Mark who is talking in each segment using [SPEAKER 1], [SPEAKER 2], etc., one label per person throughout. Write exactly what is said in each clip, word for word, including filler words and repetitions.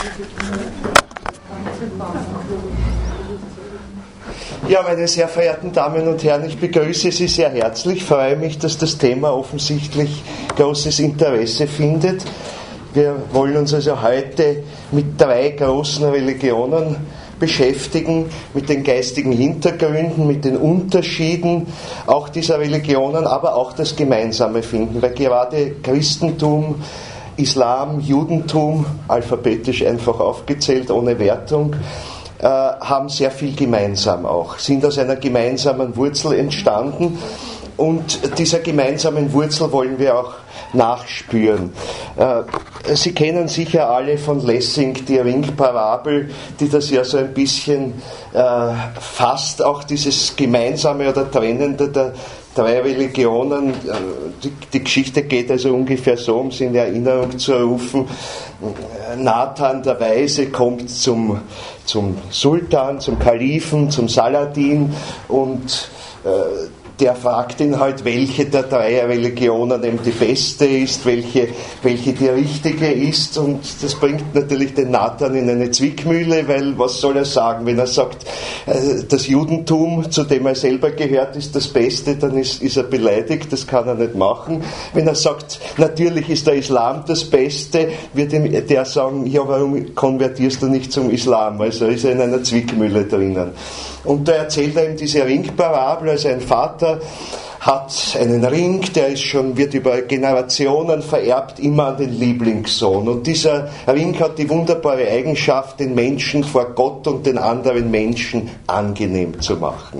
[SPEAKER 1] Ja, meine sehr verehrten Damen und Herren, ich begrüße Sie sehr herzlich. Ich freue mich, dass das Thema offensichtlich großes Interesse findet. Wir wollen uns also heute mit drei großen Religionen beschäftigen, mit den geistigen Hintergründen, mit den Unterschieden auch dieser Religionen, aber auch das Gemeinsame finden, weil gerade Christentum, Islam, Judentum, alphabetisch einfach aufgezählt, ohne Wertung, äh, haben sehr viel gemeinsam auch, sind aus einer gemeinsamen Wurzel entstanden und dieser gemeinsamen Wurzel wollen wir auch nachspüren. Äh, Sie kennen sicher alle von Lessing die Ringparabel, die das ja so ein bisschen äh, fasst, auch dieses Gemeinsame oder Trennende der drei Religionen. Äh, die, die Geschichte geht also ungefähr so, um sie in Erinnerung zu rufen. Nathan, der Weise, kommt zum, zum Sultan, zum Kalifen, zum Saladin und äh, der fragt ihn halt, welche der drei Religionen eben die beste ist, welche, welche die richtige ist, und das bringt natürlich den Nathan in eine Zwickmühle, weil was soll er sagen, wenn er sagt, das Judentum, zu dem er selber gehört, ist das Beste, dann ist, ist er beleidigt, das kann er nicht machen. Wenn er sagt, natürlich ist der Islam das Beste, wird ihm der sagen, ja, warum konvertierst du nicht zum Islam? Also ist er in einer Zwickmühle drinnen. Und da erzählt er ihm diese Ringparabel, also ein Vater hat einen Ring, der ist schon, wird über Generationen vererbt, immer an den Lieblingssohn. Und dieser Ring hat die wunderbare Eigenschaft, den Menschen vor Gott und den anderen Menschen angenehm zu machen.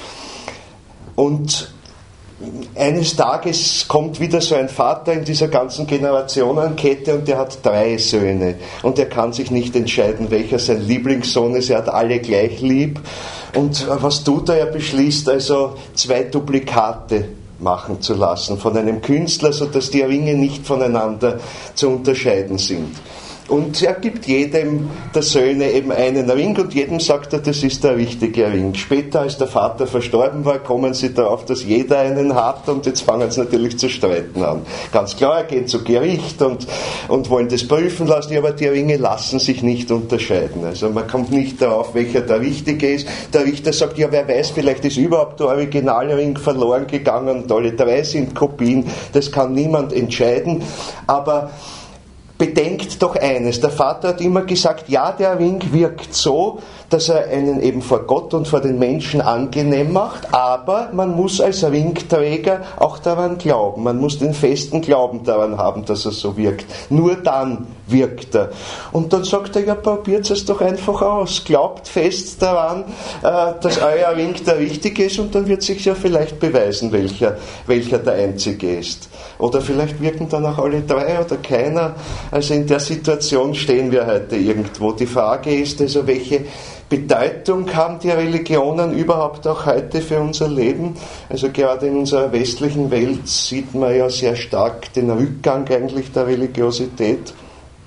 [SPEAKER 1] Und eines Tages kommt wieder so ein Vater in dieser ganzen Generationenkette und der hat drei Söhne und er kann sich nicht entscheiden, welcher sein Lieblingssohn ist, er hat alle gleich lieb. Und was tut er? Er beschließt also, zwei Duplikate machen zu lassen von einem Künstler, sodass die Ringe nicht voneinander zu unterscheiden sind. Und er gibt jedem der Söhne eben einen Ring und jedem sagt er, das ist der richtige Ring. Später, als der Vater verstorben war, kommen sie darauf, dass jeder einen hat und jetzt fangen sie natürlich zu streiten an. Ganz klar, gehen zu Gericht und, und wollen das prüfen lassen, aber die Ringe lassen sich nicht unterscheiden. Also man kommt nicht darauf, welcher der richtige ist. Der Richter sagt, ja, wer weiß, vielleicht ist überhaupt der Originalring verloren gegangen und alle drei sind Kopien. Das kann niemand entscheiden, aber bedenkt doch eines, der Vater hat immer gesagt, ja, der Ring wirkt so, dass er einen eben vor Gott und vor den Menschen angenehm macht, aber man muss als Ringträger auch daran glauben, man muss den festen Glauben daran haben, dass er so wirkt. Nur dann wirkt er. Und dann sagt er, ja, probiert es doch einfach aus, glaubt fest daran, dass euer Ring der richtige ist und dann wird sich ja vielleicht beweisen, welcher, welcher der einzige ist. Oder vielleicht wirken dann auch alle drei oder keiner. Also in der Situation stehen wir heute irgendwo. Die Frage ist also, welche Bedeutung haben die Religionen überhaupt auch heute für unser Leben? Also gerade in unserer westlichen Welt sieht man ja sehr stark den Rückgang eigentlich der Religiosität,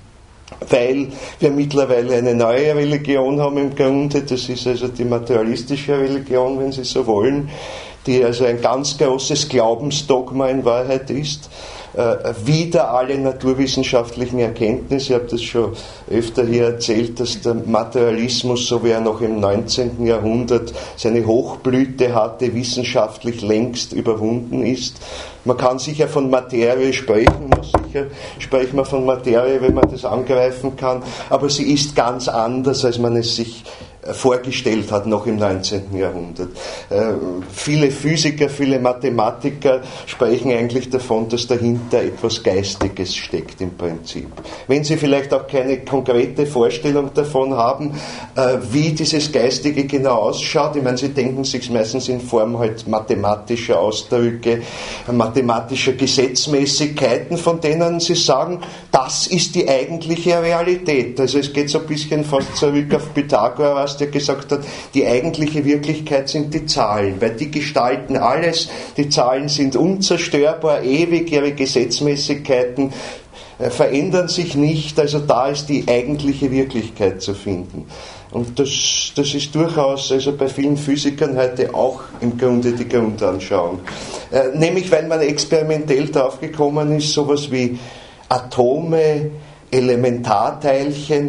[SPEAKER 1] weil wir mittlerweile eine neue Religion haben im Grunde, das ist also die materialistische Religion, wenn Sie so wollen, die also ein ganz großes Glaubensdogma in Wahrheit ist, äh, wider alle naturwissenschaftlichen Erkenntnisse. Ich habe das schon öfter hier erzählt, dass der Materialismus, so wie er noch im neunzehnten Jahrhundert seine Hochblüte hatte, wissenschaftlich längst überwunden ist. Man kann sicher von Materie sprechen, sicher spricht man von Materie, wenn man das angreifen kann, aber sie ist ganz anders, als man es sich vorgestellt hat, noch im neunzehnten Jahrhundert. Äh, viele Physiker, viele Mathematiker sprechen eigentlich davon, dass dahinter etwas Geistiges steckt im Prinzip. Wenn Sie vielleicht auch keine konkrete Vorstellung davon haben, äh, wie dieses Geistige genau ausschaut, ich meine, Sie denken sich meistens in Form halt mathematischer Ausdrücke, mathematischer Gesetzmäßigkeiten, von denen Sie sagen, das ist die eigentliche Realität. Also es geht so ein bisschen fast zurück auf Pythagoras, der gesagt hat, die eigentliche Wirklichkeit sind die Zahlen, weil die gestalten alles, die Zahlen sind unzerstörbar, ewig, ihre Gesetzmäßigkeiten äh, verändern sich nicht, also da ist die eigentliche Wirklichkeit zu finden. Und das, das ist durchaus also bei vielen Physikern heute auch im Grunde die Grundanschauung. Äh, nämlich weil man experimentell drauf gekommen ist, sowas wie Atome, Elementarteilchen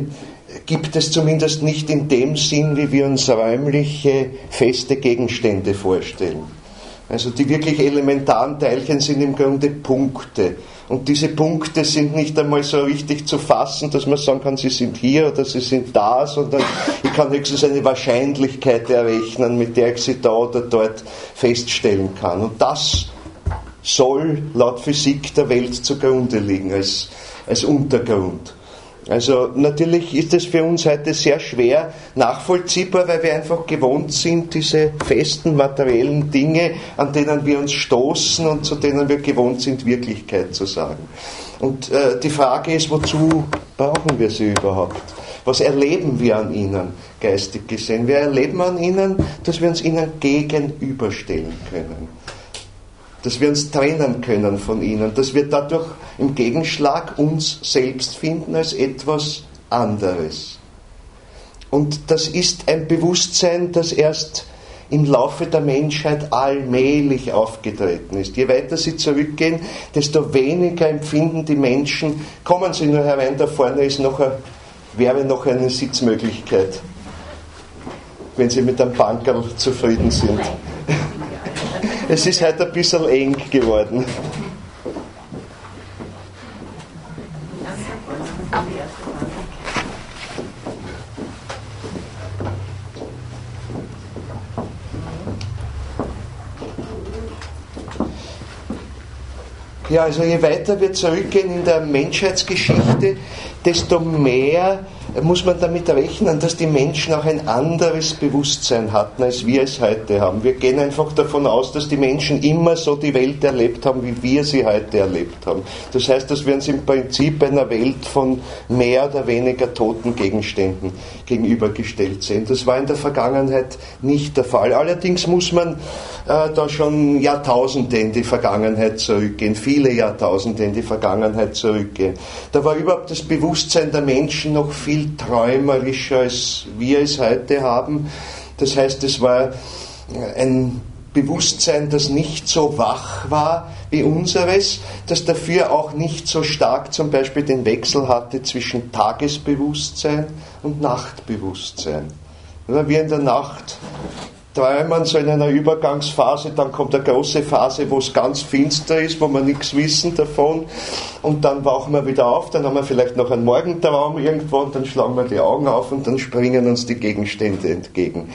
[SPEAKER 1] gibt es zumindest nicht in dem Sinn, wie wir uns räumliche, feste Gegenstände vorstellen. Also die wirklich elementaren Teilchen sind im Grunde Punkte. Und diese Punkte sind nicht einmal so richtig zu fassen, dass man sagen kann, sie sind hier oder sie sind da, sondern ich kann höchstens eine Wahrscheinlichkeit errechnen, mit der ich sie da oder dort feststellen kann. Und das soll laut Physik der Welt zugrunde liegen, als, als Untergrund. Also natürlich ist es für uns heute sehr schwer nachvollziehbar, weil wir einfach gewohnt sind, diese festen materiellen Dinge, an denen wir uns stoßen und zu denen wir gewohnt sind, Wirklichkeit zu sagen. Und äh, die Frage ist, wozu brauchen wir sie überhaupt? Was erleben wir an ihnen, geistig gesehen? Wir erleben an ihnen, dass wir uns ihnen gegenüberstellen können. Dass wir uns trennen können von ihnen, dass wir dadurch im Gegenschlag uns selbst finden als etwas anderes. Und das ist ein Bewusstsein, das erst im Laufe der Menschheit allmählich aufgetreten ist. Je weiter sie zurückgehen, desto weniger empfinden die Menschen, kommen sie nur herein, da vorne ist noch eine, wäre noch eine Sitzmöglichkeit, wenn sie mit einem Bankerl zufrieden sind. Es ist heute ein bisschen eng geworden. Ja, also je weiter wir zurückgehen in der Menschheitsgeschichte, desto mehr muss man damit rechnen, dass die Menschen auch ein anderes Bewusstsein hatten, als wir es heute haben. Wir gehen einfach davon aus, dass die Menschen immer so die Welt erlebt haben, wie wir sie heute erlebt haben. Das heißt, dass wir uns im Prinzip einer Welt von mehr oder weniger toten Gegenständen gegenübergestellt sehen. Das war in der Vergangenheit nicht der Fall. Allerdings muss man äh, da schon Jahrtausende in die Vergangenheit zurückgehen, viele Jahrtausende in die Vergangenheit zurückgehen. Da war überhaupt das Bewusstsein der Menschen noch viel träumerischer, als wir es heute haben. Das heißt, es war ein Bewusstsein, das nicht so wach war wie unseres, das dafür auch nicht so stark zum Beispiel den Wechsel hatte zwischen Tagesbewusstsein und Nachtbewusstsein. Wir in der Nacht träumen so in einer Übergangsphase, dann kommt eine große Phase, wo es ganz finster ist, wo wir nichts wissen davon, und dann wachen wir wieder auf, dann haben wir vielleicht noch einen Morgentraum irgendwo und dann schlagen wir die Augen auf und dann springen uns die Gegenstände entgegen.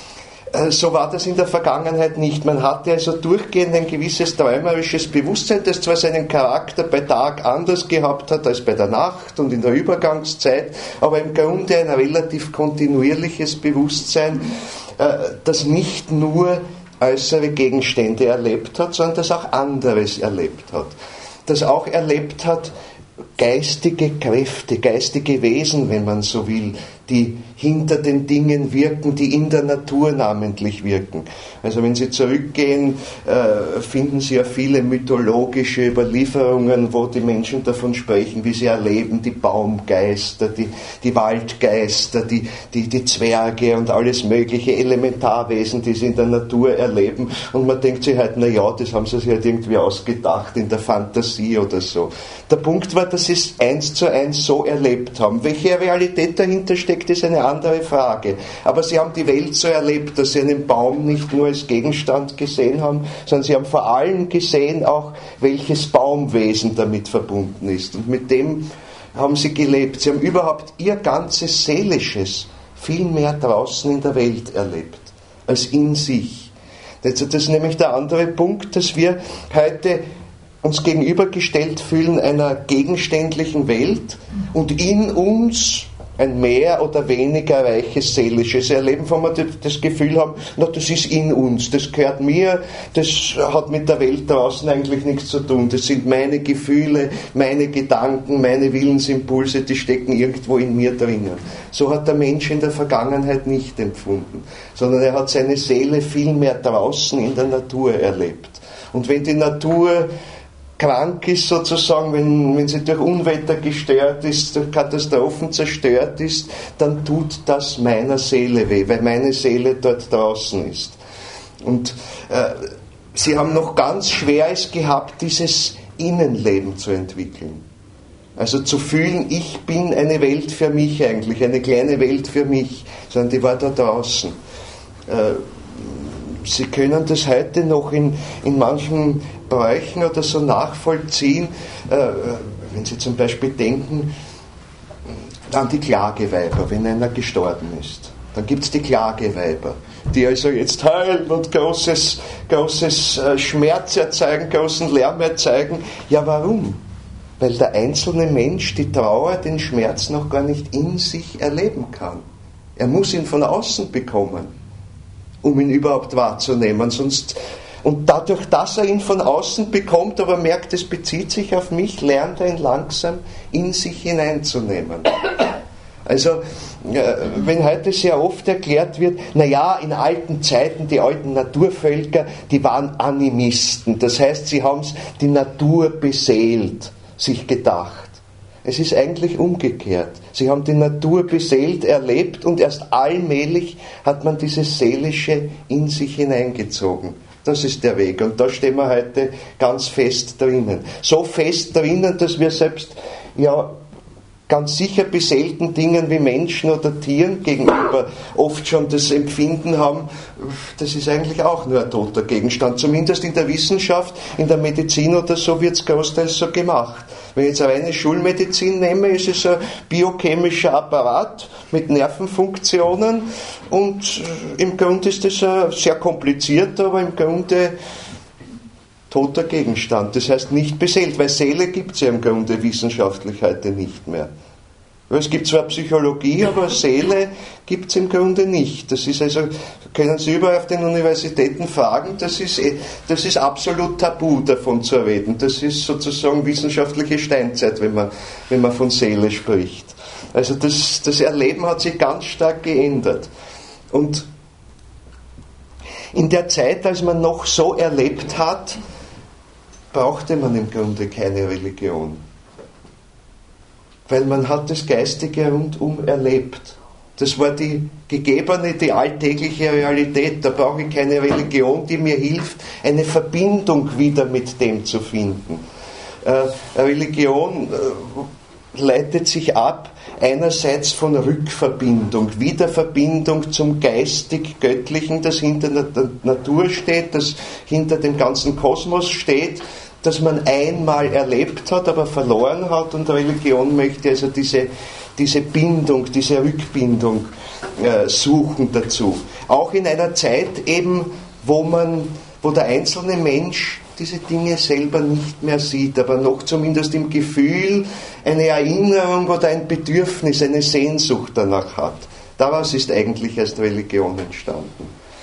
[SPEAKER 1] So war das in der Vergangenheit nicht. Man hatte also durchgehend ein gewisses träumerisches Bewusstsein, das zwar seinen Charakter bei Tag anders gehabt hat als bei der Nacht und in der Übergangszeit, aber im Grunde ein relativ kontinuierliches Bewusstsein, das nicht nur äußere Gegenstände erlebt hat, sondern das auch anderes erlebt hat. Das auch erlebt hat geistige Kräfte, geistige Wesen, wenn man so will, die hinter den Dingen wirken, die in der Natur namentlich wirken. Also wenn Sie zurückgehen, äh, finden Sie ja viele mythologische Überlieferungen, wo die Menschen davon sprechen, wie sie erleben, die Baumgeister, die, die Waldgeister, die, die, die Zwerge und alles mögliche Elementarwesen, die sie in der Natur erleben. Und man denkt sich halt, na ja, das haben sie sich halt irgendwie ausgedacht in der Fantasie oder so. Der Punkt war, dass sie es eins zu eins so erlebt haben. Welche Realität dahinter steckt, ist eine andere Frage. Aber sie haben die Welt so erlebt, dass sie einen Baum nicht nur als Gegenstand gesehen haben, sondern sie haben vor allem gesehen auch, welches Baumwesen damit verbunden ist. Und mit dem haben sie gelebt. Sie haben überhaupt ihr ganzes Seelisches viel mehr draußen in der Welt erlebt, als in sich. Das ist nämlich der andere Punkt, dass wir heute uns gegenübergestellt fühlen einer gegenständlichen Welt und in uns ein mehr oder weniger reiches seelisches Erleben, wo wir das Gefühl haben, na, das ist in uns, das gehört mir, das hat mit der Welt draußen eigentlich nichts zu tun. Das sind meine Gefühle, meine Gedanken, meine Willensimpulse, die stecken irgendwo in mir drinnen. So hat der Mensch in der Vergangenheit nicht empfunden, sondern er hat seine Seele viel mehr draußen in der Natur erlebt. Und wenn die Natur krank ist sozusagen, wenn, wenn sie durch Unwetter gestört ist, durch Katastrophen zerstört ist, dann tut das meiner Seele weh, weil meine Seele dort draußen ist. Und äh, sie haben noch ganz schwer es gehabt, dieses Innenleben zu entwickeln. Also zu fühlen, ich bin eine Welt für mich eigentlich, eine kleine Welt für mich, sondern die war da draußen. Sie können das heute noch in, in manchen Bräuchen oder so nachvollziehen, wenn Sie zum Beispiel denken an die Klageweiber, wenn einer gestorben ist. Dann gibt es die Klageweiber, die also jetzt heulen und großes, großes Schmerz erzeugen, großen Lärm erzeugen. Ja, warum? Weil der einzelne Mensch die Trauer, den Schmerz noch gar nicht in sich erleben kann. Er muss ihn von außen bekommen, um ihn überhaupt wahrzunehmen. Sonst, und dadurch, dass er ihn von außen bekommt, aber merkt, es bezieht sich auf mich, lernt er ihn langsam in sich hineinzunehmen. Also, wenn heute sehr oft erklärt wird, naja, in alten Zeiten, die alten Naturvölker, die waren Animisten. Das heißt, sie haben die Natur beseelt, sich gedacht. Es ist eigentlich umgekehrt. Sie haben die Natur beseelt, erlebt und erst allmählich hat man dieses Seelische in sich hineingezogen. Das ist der Weg und da stehen wir heute ganz fest drinnen. So fest drinnen, dass wir selbst ja ganz sicher beseelten Dingen wie Menschen oder Tieren gegenüber oft schon das Empfinden haben, das ist eigentlich auch nur ein toter Gegenstand. Zumindest in der Wissenschaft, in der Medizin oder so wird es großteils so gemacht. Wenn ich jetzt eine reine Schulmedizin nehme, ist es ein biochemischer Apparat mit Nervenfunktionen und im Grunde ist das ein sehr kompliziert, aber im Grunde toter Gegenstand, das heißt nicht beseelt, weil Seele gibt es ja im Grunde wissenschaftlich heute nicht mehr. Es gibt zwar Psychologie, aber Seele gibt es im Grunde nicht. Das ist also, können Sie überall auf den Universitäten fragen, das ist, das ist absolut tabu, davon zu reden. Das ist sozusagen wissenschaftliche Steinzeit, wenn man, wenn man von Seele spricht. Also das, das Erleben hat sich ganz stark geändert. Und in der Zeit, als man noch so erlebt hat, brauchte man im Grunde keine Religion. Weil man hat das Geistige rundum erlebt. Das war die gegebene, die alltägliche Realität. Da brauche ich keine Religion, die mir hilft, eine Verbindung wieder mit dem zu finden. Äh, Religion äh, leitet sich ab einerseits von Rückverbindung, Wiederverbindung zum geistig-göttlichen, das hinter der Natur steht, das hinter dem ganzen Kosmos steht, das man einmal erlebt hat, aber verloren hat, und Religion möchte also diese, diese Bindung, diese Rückbindung äh, suchen dazu. Auch in einer Zeit eben, wo man, wo der einzelne Mensch diese Dinge selber nicht mehr sieht, aber noch zumindest im Gefühl eine Erinnerung oder ein Bedürfnis, eine Sehnsucht danach hat. Daraus ist eigentlich erst Religion entstanden.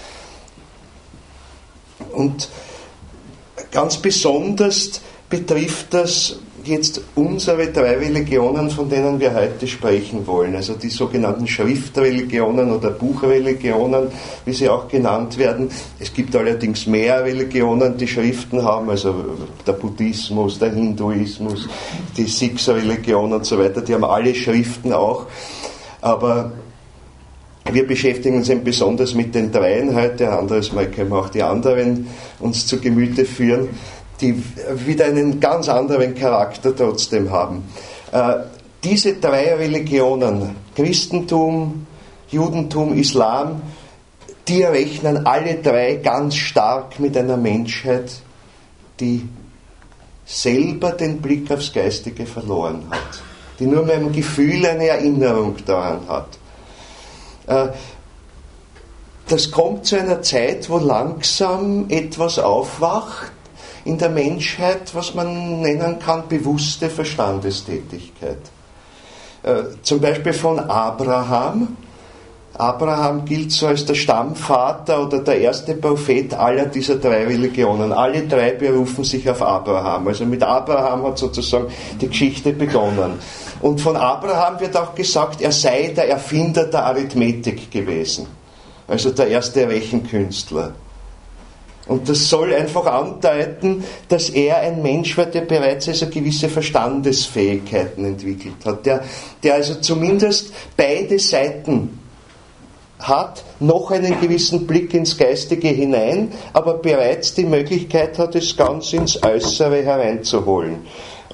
[SPEAKER 1] Und ganz besonders betrifft das jetzt unsere drei Religionen, von denen wir heute sprechen wollen, also die sogenannten Schriftreligionen oder Buchreligionen, wie sie auch genannt werden. Es gibt allerdings mehr Religionen, die Schriften haben, also der Buddhismus, der Hinduismus, die Sikh-Religion und so weiter, die haben alle Schriften auch, aber wir beschäftigen uns eben besonders mit den dreien heute, ein anderes Mal können wir auch die anderen uns zu Gemüte führen, die wieder einen ganz anderen Charakter trotzdem haben. Äh, diese drei Religionen, Christentum, Judentum, Islam, die rechnen alle drei ganz stark mit einer Menschheit, die selber den Blick aufs Geistige verloren hat, die nur mit einem Gefühl eine Erinnerung daran hat. Äh, das kommt zu einer Zeit, wo langsam etwas aufwacht in der Menschheit, was man nennen kann, bewusste Verstandestätigkeit. Äh, zum Beispiel von Abraham. Abraham gilt so als der Stammvater oder der erste Prophet aller dieser drei Religionen. Alle drei berufen sich auf Abraham. Also mit Abraham hat sozusagen die Geschichte begonnen. Und von Abraham wird auch gesagt, er sei der Erfinder der Arithmetik gewesen. Also der erste Rechenkünstler. Und das soll einfach andeuten, dass er ein Mensch war, der bereits also gewisse Verstandesfähigkeiten entwickelt hat, der, der also zumindest beide Seiten hat, noch einen gewissen Blick ins Geistige hinein, aber bereits die Möglichkeit hat, es ganz ins Äußere hereinzuholen.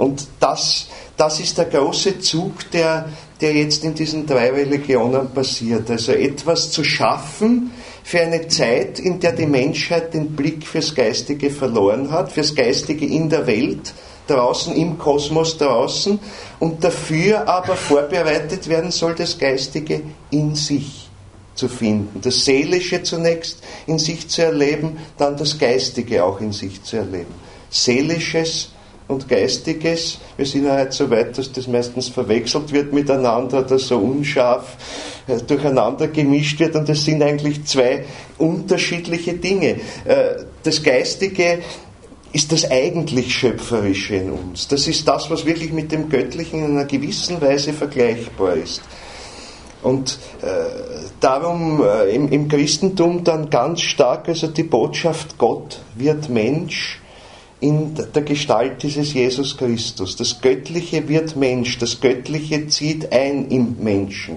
[SPEAKER 1] Und das, das ist der große Zug, der, der jetzt in diesen drei Religionen passiert. Also etwas zu schaffen für eine Zeit, in der die Menschheit den Blick fürs Geistige verloren hat, fürs Geistige in der Welt, draußen, im Kosmos draußen, und dafür aber vorbereitet werden soll, das Geistige in sich zu finden. Das Seelische zunächst in sich zu erleben, dann das Geistige auch in sich zu erleben. Seelisches und Geistiges, wir sind ja heute so weit, dass das meistens verwechselt wird miteinander, dass so unscharf äh, durcheinander gemischt wird, und das sind eigentlich zwei unterschiedliche Dinge. Äh, das Geistige ist das eigentlich Schöpferische in uns. Das ist das, was wirklich mit dem Göttlichen in einer gewissen Weise vergleichbar ist. Und äh, darum äh, im, im Christentum dann ganz stark, also die Botschaft, Gott wird Mensch in der Gestalt dieses Jesus Christus. Das Göttliche wird Mensch, das Göttliche zieht ein im Menschen.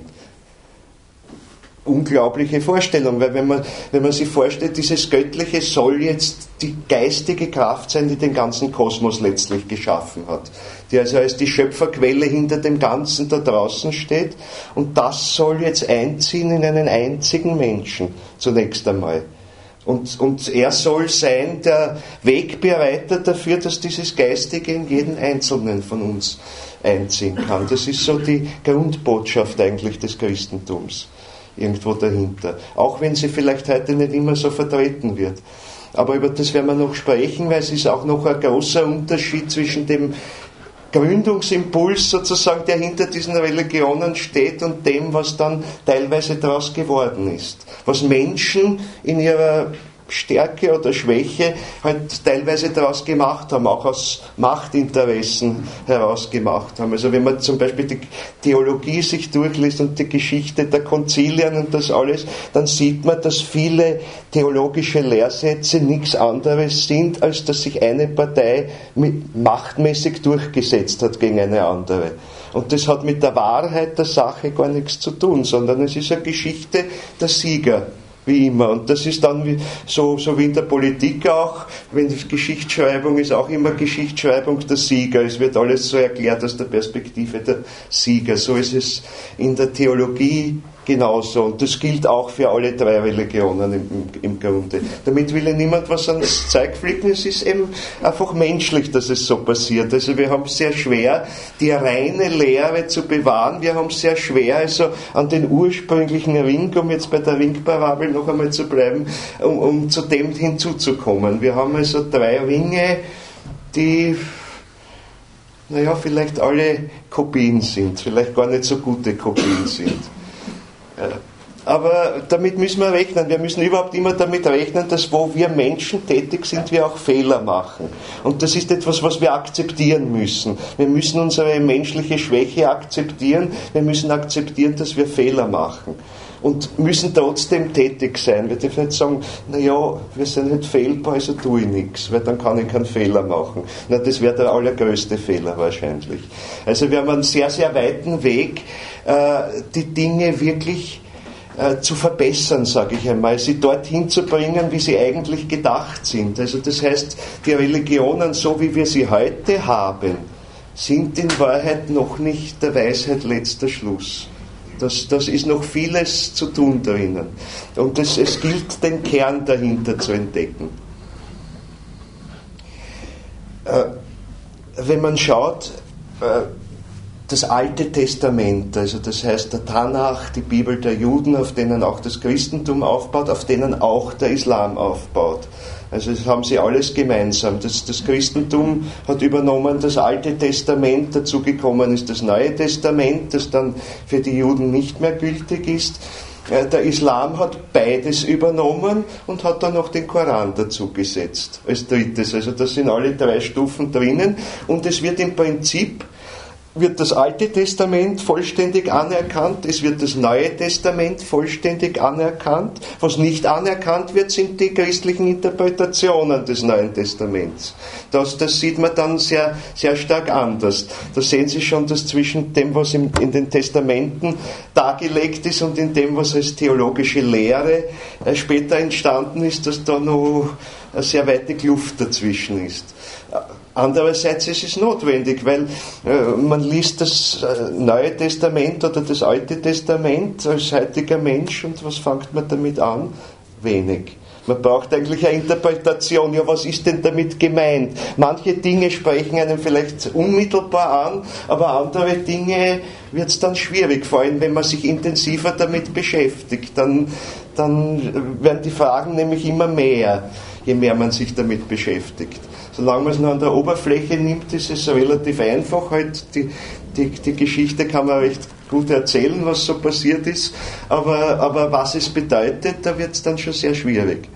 [SPEAKER 1] Unglaubliche Vorstellung, weil wenn man, wenn man sich vorstellt, dieses Göttliche soll jetzt die geistige Kraft sein, die den ganzen Kosmos letztlich geschaffen hat, die also als die Schöpferquelle hinter dem Ganzen da draußen steht, und das soll jetzt einziehen in einen einzigen Menschen zunächst einmal. Und, und er soll sein der Wegbereiter dafür, dass dieses Geistige in jeden Einzelnen von uns einziehen kann. Das ist so die Grundbotschaft eigentlich des Christentums. Irgendwo dahinter. Auch wenn sie vielleicht heute nicht immer so vertreten wird. Aber über das werden wir noch sprechen, weil es ist auch noch ein großer Unterschied zwischen dem Gründungsimpuls sozusagen, der hinter diesen Religionen steht, und dem, was dann teilweise daraus geworden ist. Was Menschen in ihrer Stärke oder Schwäche halt teilweise daraus gemacht haben, auch aus Machtinteressen heraus gemacht haben. Also wenn man zum Beispiel die Theologie sich durchliest und die Geschichte der Konzilien und das alles, dann sieht man, dass viele theologische Lehrsätze nichts anderes sind, als dass sich eine Partei mit, machtmäßig durchgesetzt hat gegen eine andere. Und das hat mit der Wahrheit der Sache gar nichts zu tun, sondern es ist eine Geschichte der Sieger. Wie immer. Und das ist dann wie, so, so wie in der Politik auch, wenn die Geschichtsschreibung ist auch immer Geschichtsschreibung der Sieger. Es wird alles so erklärt aus der Perspektive der Sieger. So ist es in der Theologie genauso. Und das gilt auch für alle drei Religionen im, im, im Grunde. Damit will ja niemand was ans Zeug flicken. Es ist eben einfach menschlich, dass es so passiert. Also wir haben es sehr schwer, die reine Lehre zu bewahren. Wir haben es sehr schwer, also an den ursprünglichen Ring, um jetzt bei der Ringparabel noch einmal zu bleiben, um, um zu dem hinzuzukommen. Wir haben also drei Ringe, die, naja, vielleicht alle Kopien sind, vielleicht gar nicht so gute Kopien sind. Aber damit müssen wir rechnen. Wir müssen überhaupt immer damit rechnen, dass wo wir Menschen tätig sind, wir auch Fehler machen. Und das ist etwas, was wir akzeptieren müssen. Wir müssen unsere menschliche Schwäche akzeptieren. Wir müssen akzeptieren, dass wir Fehler machen. Und müssen trotzdem tätig sein. Wir dürfen nicht sagen, naja, wir sind nicht fehlbar, also tue ich nichts, weil dann kann ich keinen Fehler machen. Na, das wäre der allergrößte Fehler wahrscheinlich. Also wir haben einen sehr, sehr weiten Weg, äh, die Dinge wirklich äh, zu verbessern, sage ich einmal, sie dorthin zu bringen, wie sie eigentlich gedacht sind. Also das heißt, die Religionen, so wie wir sie heute haben, sind in Wahrheit noch nicht der Weisheit letzter Schluss. Das, das ist noch vieles zu tun drinnen. Und es, es gilt, den Kern dahinter zu entdecken. Äh, wenn man schaut, äh, das Alte Testament, also das heißt der Tanach, die Bibel der Juden, auf denen auch das Christentum aufbaut, auf denen auch der Islam aufbaut. Also das haben sie alles gemeinsam. Das, das Christentum hat übernommen das Alte Testament, dazugekommen ist das Neue Testament, das dann für die Juden nicht mehr gültig ist. Der Islam hat beides übernommen und hat dann noch den Koran dazu gesetzt als drittes. Also das sind alle drei Stufen drinnen, und es wird im Prinzip wird das Alte Testament vollständig anerkannt, es wird das Neue Testament vollständig anerkannt. Was nicht anerkannt wird, sind die christlichen Interpretationen des Neuen Testaments. Das, das sieht man dann sehr, sehr stark anders. Da sehen Sie schon, dass zwischen dem, was in, in den Testamenten dargelegt ist, und in dem, was als theologische Lehre äh, später entstanden ist, dass da noch eine sehr weite Kluft dazwischen ist. Andererseits ist es notwendig, weil äh, man liest das äh, Neue Testament oder das Alte Testament als heutiger Mensch und was fängt man damit an? Wenig. Man braucht eigentlich eine Interpretation. Ja, was ist denn damit gemeint? Manche Dinge sprechen einem vielleicht unmittelbar an, aber andere Dinge wird es dann schwierig, vor allem wenn man sich intensiver damit beschäftigt. Dann, dann werden die Fragen nämlich immer mehr, je mehr man sich damit beschäftigt. Solange man es nur an der Oberfläche nimmt, ist es relativ einfach. Halt die, die, die Geschichte kann man recht gut erzählen, was so passiert ist, aber, aber was es bedeutet, da wird es dann schon sehr schwierig.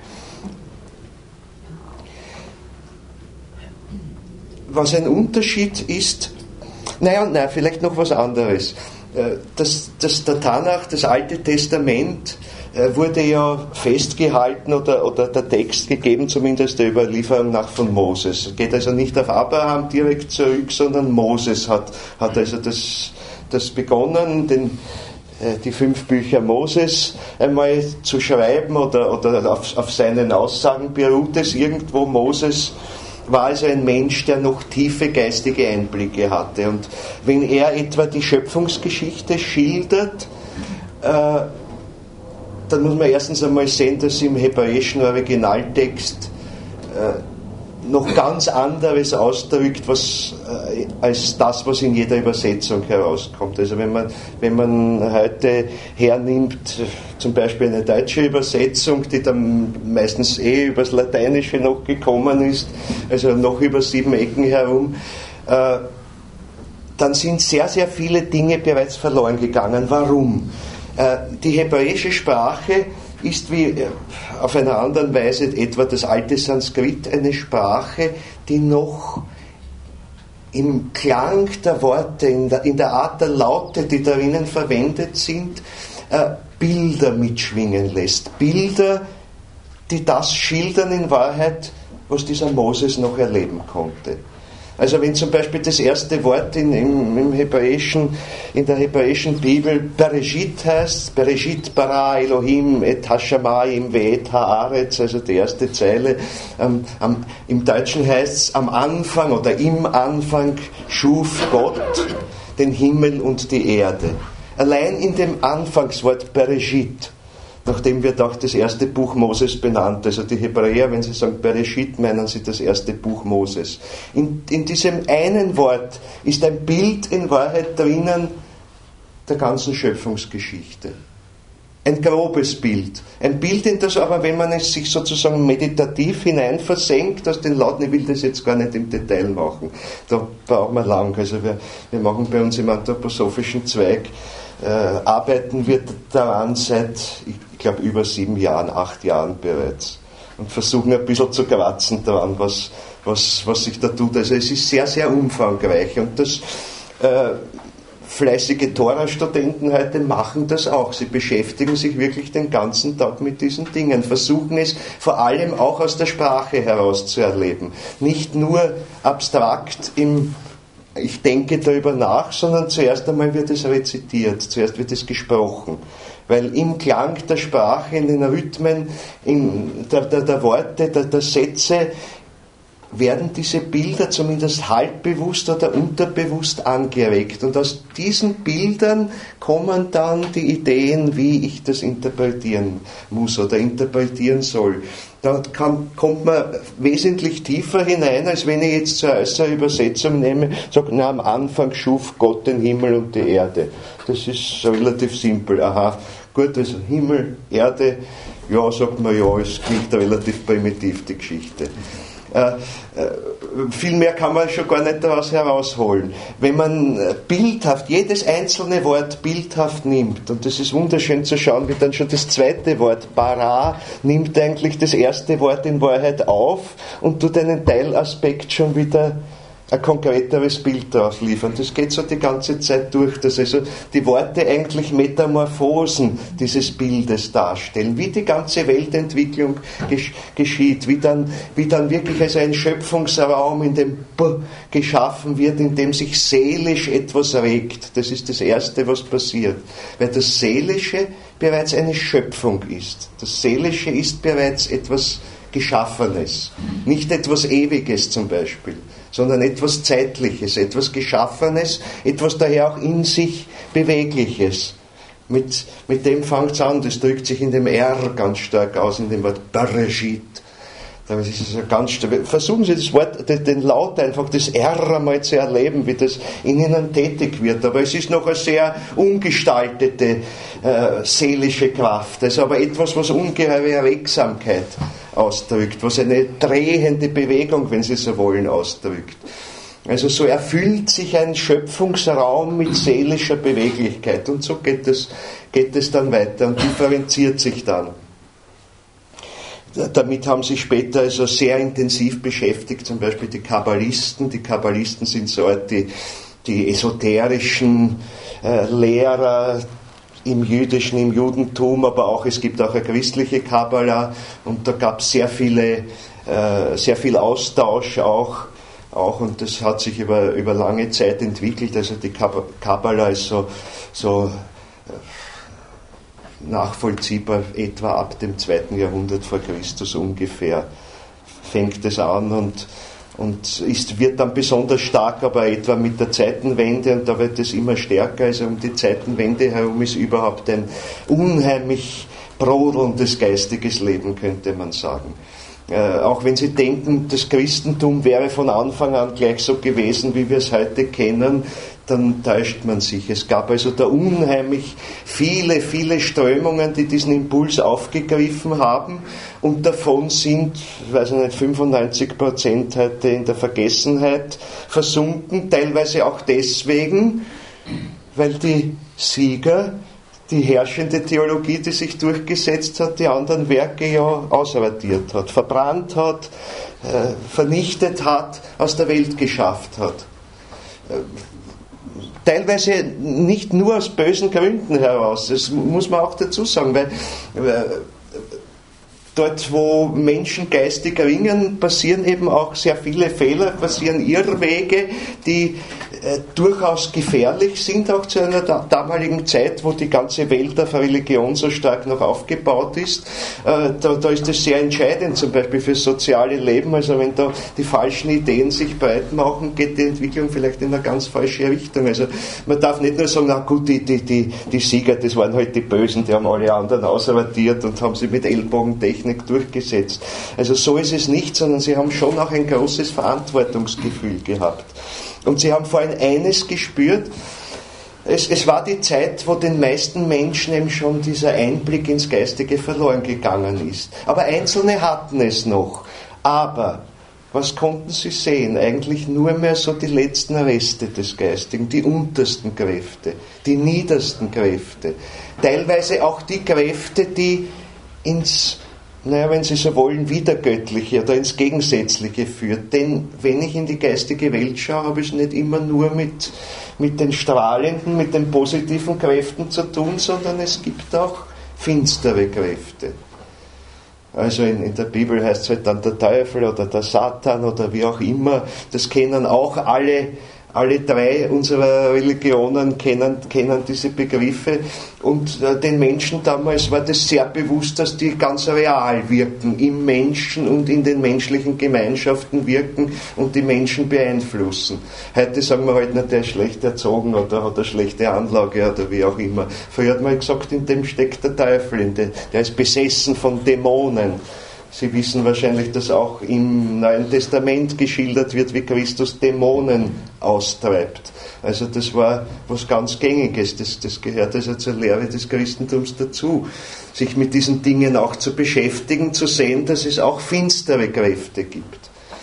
[SPEAKER 1] Was ein Unterschied ist, naja, nein, vielleicht noch was anderes. Das, das, der Tanach, das Alte Testament, wurde ja festgehalten oder, oder der Text gegeben, zumindest der Überlieferung nach von Moses. Geht also nicht auf Abraham direkt zurück, sondern Moses hat, hat also das, das begonnen, den, die fünf Bücher Moses einmal zu schreiben oder, oder auf, auf seinen Aussagen beruht es irgendwo. Moses war also ein Mensch, der noch tiefe geistige Einblicke hatte. Und wenn er etwa die Schöpfungsgeschichte schildert, äh, dann muss man erstens einmal sehen, dass im hebräischen Originaltext äh, noch ganz anderes ausdrückt, was, äh, als das, was in jeder Übersetzung herauskommt. Also wenn man, wenn man heute hernimmt, zum Beispiel eine deutsche Übersetzung, die dann meistens eh übers Lateinische noch gekommen ist, also noch über sieben Ecken herum, äh, dann sind sehr, sehr viele Dinge bereits verloren gegangen. Warum? Die hebräische Sprache ist wie auf einer anderen Weise etwa das alte Sanskrit eine Sprache, die noch im Klang der Worte, in der, in der Art der Laute, die darin verwendet sind, Bilder mitschwingen lässt. Bilder, die das schildern in Wahrheit, was dieser Moses noch erleben konnte. Also wenn zum Beispiel das erste Wort in, im, im hebräischen, in der hebräischen Bibel Bereshit heißt, Bereshit bara Elohim et hashamayim ve'et haaretz, also die erste Zeile, ähm, am, im Deutschen heißt es am Anfang oder im Anfang schuf Gott den Himmel und die Erde. Allein in dem Anfangswort Bereshit, nachdem wird auch das erste Buch Moses benannt. Also die Hebräer, wenn sie sagen Bereshit, meinen sie das erste Buch Moses. In, in diesem einen Wort ist ein Bild in Wahrheit drinnen der ganzen Schöpfungsgeschichte. Ein grobes Bild. Ein Bild, in das aber, wenn man es sich sozusagen meditativ hineinversenkt, aus den Lauten, ich will das jetzt gar nicht im Detail machen, da brauchen wir lang. Also wir, wir machen bei uns im anthroposophischen Zweig, äh, arbeiten wir daran seit, ich glaube, über sieben Jahren, acht Jahren bereits. Und versuchen ein bisschen zu kratzen daran, was, was, was sich da tut. Also es ist sehr, sehr umfangreich. Und das äh, fleißige Tora-Studenten heute machen das auch. Sie beschäftigen sich wirklich den ganzen Tag mit diesen Dingen, versuchen es vor allem auch aus der Sprache heraus zu erleben. Nicht nur abstrakt im ich denke darüber nach, sondern zuerst einmal wird es rezitiert, zuerst wird es gesprochen. Weil im Klang der Sprache, in den Rhythmen, in der, der, der Worte, der, der Sätze, werden diese Bilder zumindest halbbewusst oder unterbewusst angeregt. Und aus diesen Bildern kommen dann die Ideen, wie ich das interpretieren muss oder interpretieren soll. Da kann, kommt man wesentlich tiefer hinein, als wenn ich jetzt zur äußeren Übersetzung nehme, sage, na, am Anfang schuf Gott den Himmel und die Erde. Das ist relativ simpel. Aha, gut, also Himmel, Erde, ja, sagt man, ja, es klingt relativ primitiv, die Geschichte. Äh, äh, viel mehr kann man schon gar nicht daraus herausholen. Wenn man bildhaft, jedes einzelne Wort bildhaft nimmt, und das ist wunderschön zu schauen, wie dann schon das zweite Wort, bara, nimmt eigentlich das erste Wort in Wahrheit auf und tut einen Teilaspekt schon wieder ein konkreteres Bild daraus liefern. Das geht so die ganze Zeit durch, dass also die Worte eigentlich Metamorphosen dieses Bildes darstellen, wie die ganze Weltentwicklung gesch- geschieht, wie dann, wie dann wirklich also ein Schöpfungsraum in dem B geschaffen wird, in dem sich seelisch etwas regt. Das ist das Erste, was passiert. Weil das Seelische bereits eine Schöpfung ist. Das Seelische ist bereits etwas Geschaffenes. Nicht etwas Ewiges zum Beispiel, sondern etwas Zeitliches, etwas Geschaffenes, etwas daher auch in sich Bewegliches. Mit, mit dem fängt es an, das drückt sich in dem R ganz stark aus, in dem Wort Bereshit. Das ist also ganz stark. Versuchen Sie das Wort, den Laut einfach, das R einmal zu erleben, wie das in Ihnen tätig wird. Aber es ist noch eine sehr ungestaltete äh, seelische Kraft. Das ist aber etwas, was ungeheure Erregsamkeit ausdrückt, was eine drehende Bewegung, wenn Sie so wollen, ausdrückt. Also so erfüllt sich ein Schöpfungsraum mit seelischer Beweglichkeit und so geht es, geht es dann weiter und differenziert sich dann. Damit haben sich später also sehr intensiv beschäftigt, zum Beispiel die Kabbalisten. Die Kabbalisten sind so die, die esoterischen äh, Lehrer im Jüdischen, im Judentum, aber auch es gibt auch eine christliche Kabbala und da gab es sehr viele, äh, sehr viel Austausch auch, auch und das hat sich über, über lange Zeit entwickelt. Also die Kabbala ist so, so nachvollziehbar, etwa ab dem zweiten Jahrhundert vor Christus ungefähr fängt es an und, und ist, wird dann besonders stark, aber etwa mit der Zeitenwende und da wird es immer stärker, also um die Zeitenwende herum ist überhaupt ein unheimlich brodelndes geistiges Leben, könnte man sagen. Äh, auch wenn Sie denken, das Christentum wäre von Anfang an gleich so gewesen, wie wir es heute kennen, dann täuscht man sich. Es gab also da unheimlich viele, viele Strömungen, die diesen Impuls aufgegriffen haben und davon sind, ich weiß nicht, fünfundneunzig Prozent heute in der Vergessenheit versunken, teilweise auch deswegen, weil die Sieger, die herrschende Theologie, die sich durchgesetzt hat, die anderen Werke ja ausradiert hat, verbrannt hat, äh, vernichtet hat, aus der Welt geschafft hat. Äh, teilweise nicht nur aus bösen Gründen heraus, das muss man auch dazu sagen, weil äh, dort, wo Menschen geistig ringen, passieren eben auch sehr viele Fehler, passieren Irrwege, die äh, durchaus gefährlich sind, auch zu einer da- damaligen Zeit, wo die ganze Welt auf Religion so stark noch aufgebaut ist. Äh, da, da ist es sehr entscheidend, zum Beispiel fürs soziale Leben. Also wenn da die falschen Ideen sich breit machen, geht die Entwicklung vielleicht in eine ganz falsche Richtung. Also man darf nicht nur sagen, na gut, die, die, die, die Sieger, das waren halt die Bösen, die haben alle anderen ausradiert und haben sie mit Ellbogentechnik durchgesetzt. Also so ist es nicht, sondern sie haben schon auch ein großes Verantwortungsgefühl gehabt. Und sie haben vor allem eines gespürt, es, es war die Zeit, wo den meisten Menschen eben schon dieser Einblick ins Geistige verloren gegangen ist. Aber Einzelne hatten es noch. Aber was konnten sie sehen? Eigentlich nur mehr so die letzten Reste des Geistigen, die untersten Kräfte, die niedersten Kräfte. Teilweise auch die Kräfte, die ins, naja, wenn Sie so wollen, Widergöttliche oder ins Gegensätzliche führt. Denn wenn ich in die geistige Welt schaue, habe ich es nicht immer nur mit, mit den strahlenden, mit den positiven Kräften zu tun, sondern es gibt auch finstere Kräfte. Also in, in der Bibel heißt es halt dann der Teufel oder der Satan oder wie auch immer. Das kennen auch alle Alle drei unserer Religionen kennen, kennen diese Begriffe und äh, den Menschen damals war das sehr bewusst, dass die ganz real wirken, im Menschen und in den menschlichen Gemeinschaften wirken und die Menschen beeinflussen. Heute sagen wir halt, na, der ist schlecht erzogen oder hat eine schlechte Anlage oder wie auch immer. Früher hat man gesagt, in dem steckt der Teufel, in den, der ist besessen von Dämonen. Sie wissen wahrscheinlich, dass auch im Neuen Testament geschildert wird, wie Christus Dämonen austreibt. Also das war was ganz Gängiges, das, das gehört also zur Lehre des Christentums dazu, sich mit diesen Dingen auch zu beschäftigen, zu sehen, dass es auch finstere Kräfte gibt.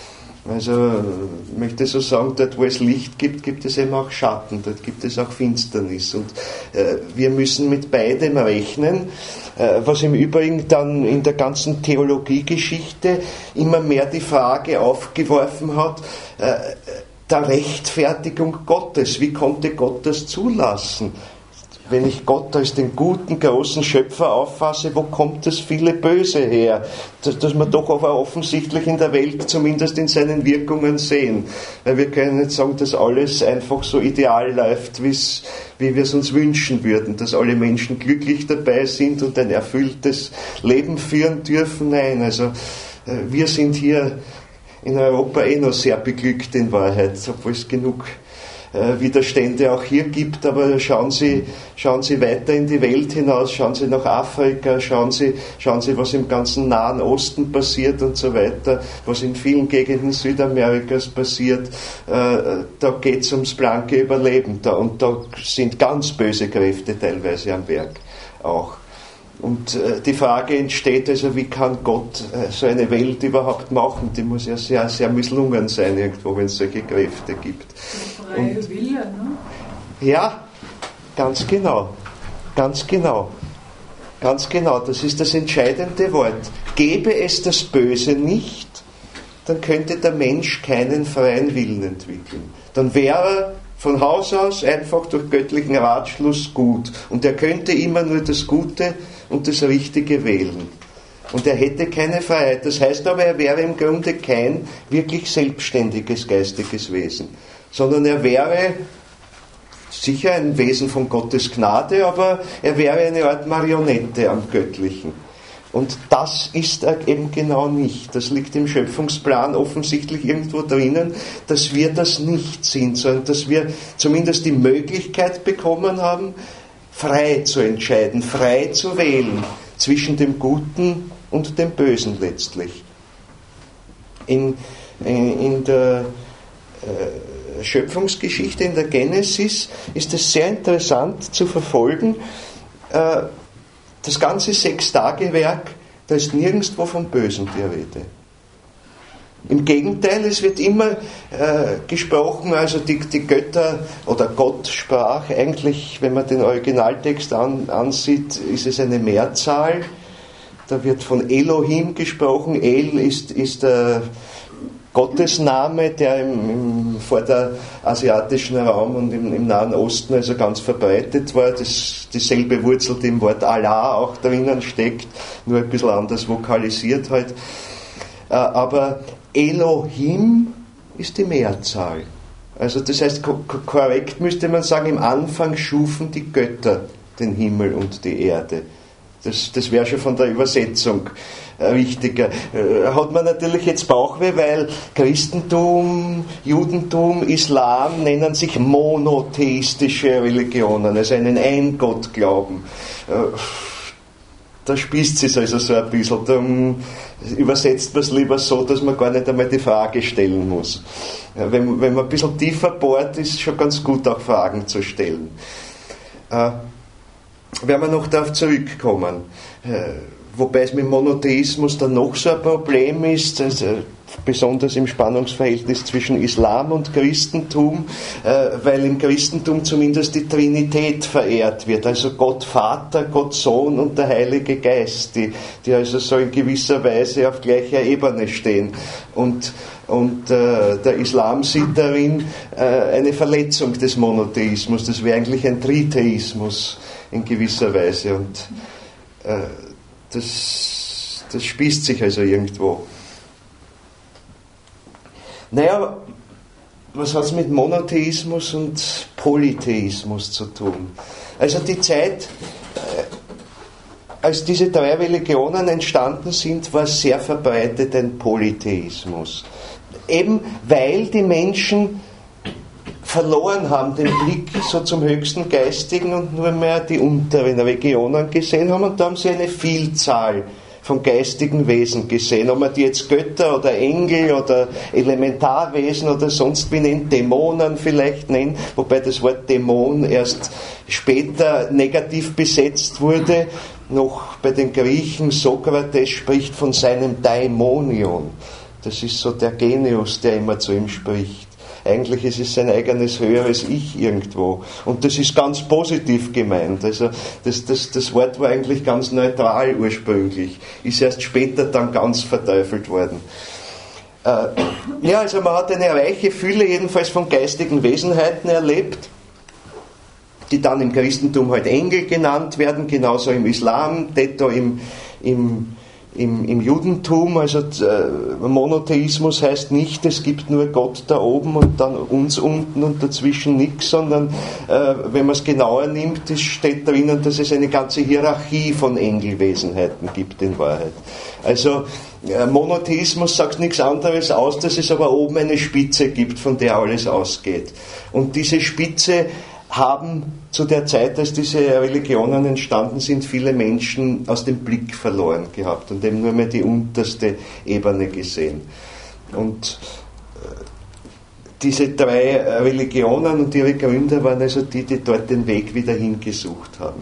[SPEAKER 1] Also ich möchte so sagen, dort wo es Licht gibt, gibt es eben auch Schatten, dort gibt es auch Finsternis und äh, wir müssen mit beidem rechnen, äh, was im Übrigen dann in der ganzen Theologiegeschichte immer mehr die Frage aufgeworfen hat, äh, der Rechtfertigung Gottes. Wie konnte Gott das zulassen? Wenn ich Gott als den guten, großen Schöpfer auffasse, wo kommt das viele Böse her? Das, das wir doch aber offensichtlich in der Welt, zumindest in seinen Wirkungen sehen. Weil wir können nicht sagen, dass alles einfach so ideal läuft, wie's, wie wir es uns wünschen würden. Dass alle Menschen glücklich dabei sind und ein erfülltes Leben führen dürfen. Nein, also wir sind hier in Europa eh noch sehr beglückt in Wahrheit, obwohl es genug Widerstände auch hier gibt, aber schauen Sie, schauen Sie weiter in die Welt hinaus, schauen Sie nach Afrika, schauen Sie, schauen Sie, was im ganzen Nahen Osten passiert und so weiter, was in vielen Gegenden Südamerikas passiert, da geht es ums blanke Überleben, da, und da sind ganz böse Kräfte teilweise am Werk auch. Und äh, die Frage entsteht also, wie kann Gott äh, so eine Welt überhaupt machen? Die muss ja sehr, sehr misslungen sein irgendwo, wenn es solche Kräfte gibt.
[SPEAKER 2] Der freie und, Wille, ne?
[SPEAKER 1] Ja, ganz genau. Ganz genau. Ganz genau. Das ist das entscheidende Wort. Gäbe es das Böse nicht, dann könnte der Mensch keinen freien Willen entwickeln. Dann wäre er von Haus aus einfach durch göttlichen Ratschluss gut. Und er könnte immer nur das Gute und das Richtige wählen. Und er hätte keine Freiheit. Das heißt aber, er wäre im Grunde kein wirklich selbstständiges geistiges Wesen, sondern er wäre sicher ein Wesen von Gottes Gnade, aber er wäre eine Art Marionette am Göttlichen. Und das ist er eben genau nicht. Das liegt im Schöpfungsplan offensichtlich irgendwo drinnen, dass wir das nicht sind, sondern dass wir zumindest die Möglichkeit bekommen haben, frei zu entscheiden, frei zu wählen zwischen dem Guten und dem Bösen letztlich. In, in, in der äh, Schöpfungsgeschichte, in der Genesis, ist es sehr interessant zu verfolgen. Äh, das ganze Sechstagewerk, da ist nirgendwo vom Bösen die Rede. Im Gegenteil, es wird immer äh, gesprochen, also die, die Götter oder Gott sprach, eigentlich, wenn man den Originaltext an, ansieht, ist es eine Mehrzahl. Da wird von Elohim gesprochen. El ist, ist der Gottesname, der im, im vorderasiatischen Raum und im, im Nahen Osten also ganz verbreitet war. Das, dieselbe Wurzel, die im Wort Allah auch drinnen steckt, nur ein bisschen anders vokalisiert halt. Äh, aber Elohim ist die Mehrzahl. Also das heißt, ko- korrekt müsste man sagen, im Anfang schufen die Götter den Himmel und die Erde. Das, das wäre schon von der Übersetzung äh, richtiger. Äh, hat man natürlich jetzt Bauchweh, weil Christentum, Judentum, Islam nennen sich monotheistische Religionen, also einen Ein-Gott-Glauben. Äh, Da spießt es also so ein bisschen. Dann übersetzt man es lieber so, dass man gar nicht einmal die Frage stellen muss. Ja, wenn, wenn man ein bisschen tiefer bohrt, ist es schon ganz gut, auch Fragen zu stellen. Äh, werden wir noch darauf zurückkommen. Äh, wobei es mit Monotheismus dann noch so ein Problem ist, also besonders im Spannungsverhältnis zwischen Islam und Christentum, äh, weil im Christentum zumindest die Trinität verehrt wird, also Gott Vater, Gott Sohn und der Heilige Geist, die, die also so in gewisser Weise auf gleicher Ebene stehen. Und, und äh, der Islam sieht darin äh, eine Verletzung des Monotheismus, das wäre eigentlich ein Tritheismus in gewisser Weise. Und äh, das, das spießt sich also irgendwo. Naja, was hat es mit Monotheismus und Polytheismus zu tun? Also die Zeit, als diese drei Religionen entstanden sind, war sehr verbreitet ein Polytheismus. Eben weil die Menschen verloren haben den Blick so zum höchsten Geistigen und nur mehr die unteren Regionen gesehen haben, und da haben sie eine Vielzahl von geistigen Wesen gesehen, ob man die jetzt Götter oder Engel oder Elementarwesen oder sonst wie nennt, Dämonen vielleicht nennt, wobei das Wort Dämon erst später negativ besetzt wurde. Noch bei den Griechen, Sokrates spricht von seinem Daimonion. Das ist so der Genius, der immer zu ihm spricht. Eigentlich ist es sein eigenes höheres Ich irgendwo. Und das ist ganz positiv gemeint. Also das, das, das Wort war eigentlich ganz neutral ursprünglich. Ist erst später dann ganz verteufelt worden. Äh, ja, also man hat eine reiche Fülle jedenfalls von geistigen Wesenheiten erlebt, die dann im Christentum halt Engel genannt werden, genauso im Islam, detto im, im im, im Judentum, also äh, Monotheismus heißt nicht, es gibt nur Gott da oben und dann uns unten und dazwischen nichts, sondern äh, wenn man es genauer nimmt, es steht drinnen, dass es eine ganze Hierarchie von Engelwesenheiten gibt in Wahrheit. Also äh, Monotheismus sagt nichts anderes aus, dass es aber oben eine Spitze gibt, von der alles ausgeht. Und diese Spitze haben zu der Zeit, als diese Religionen entstanden sind, viele Menschen aus dem Blick verloren gehabt und eben nur mehr die unterste Ebene gesehen. Und diese drei Religionen und ihre Gründer waren also die, die dort den Weg wieder hingesucht haben.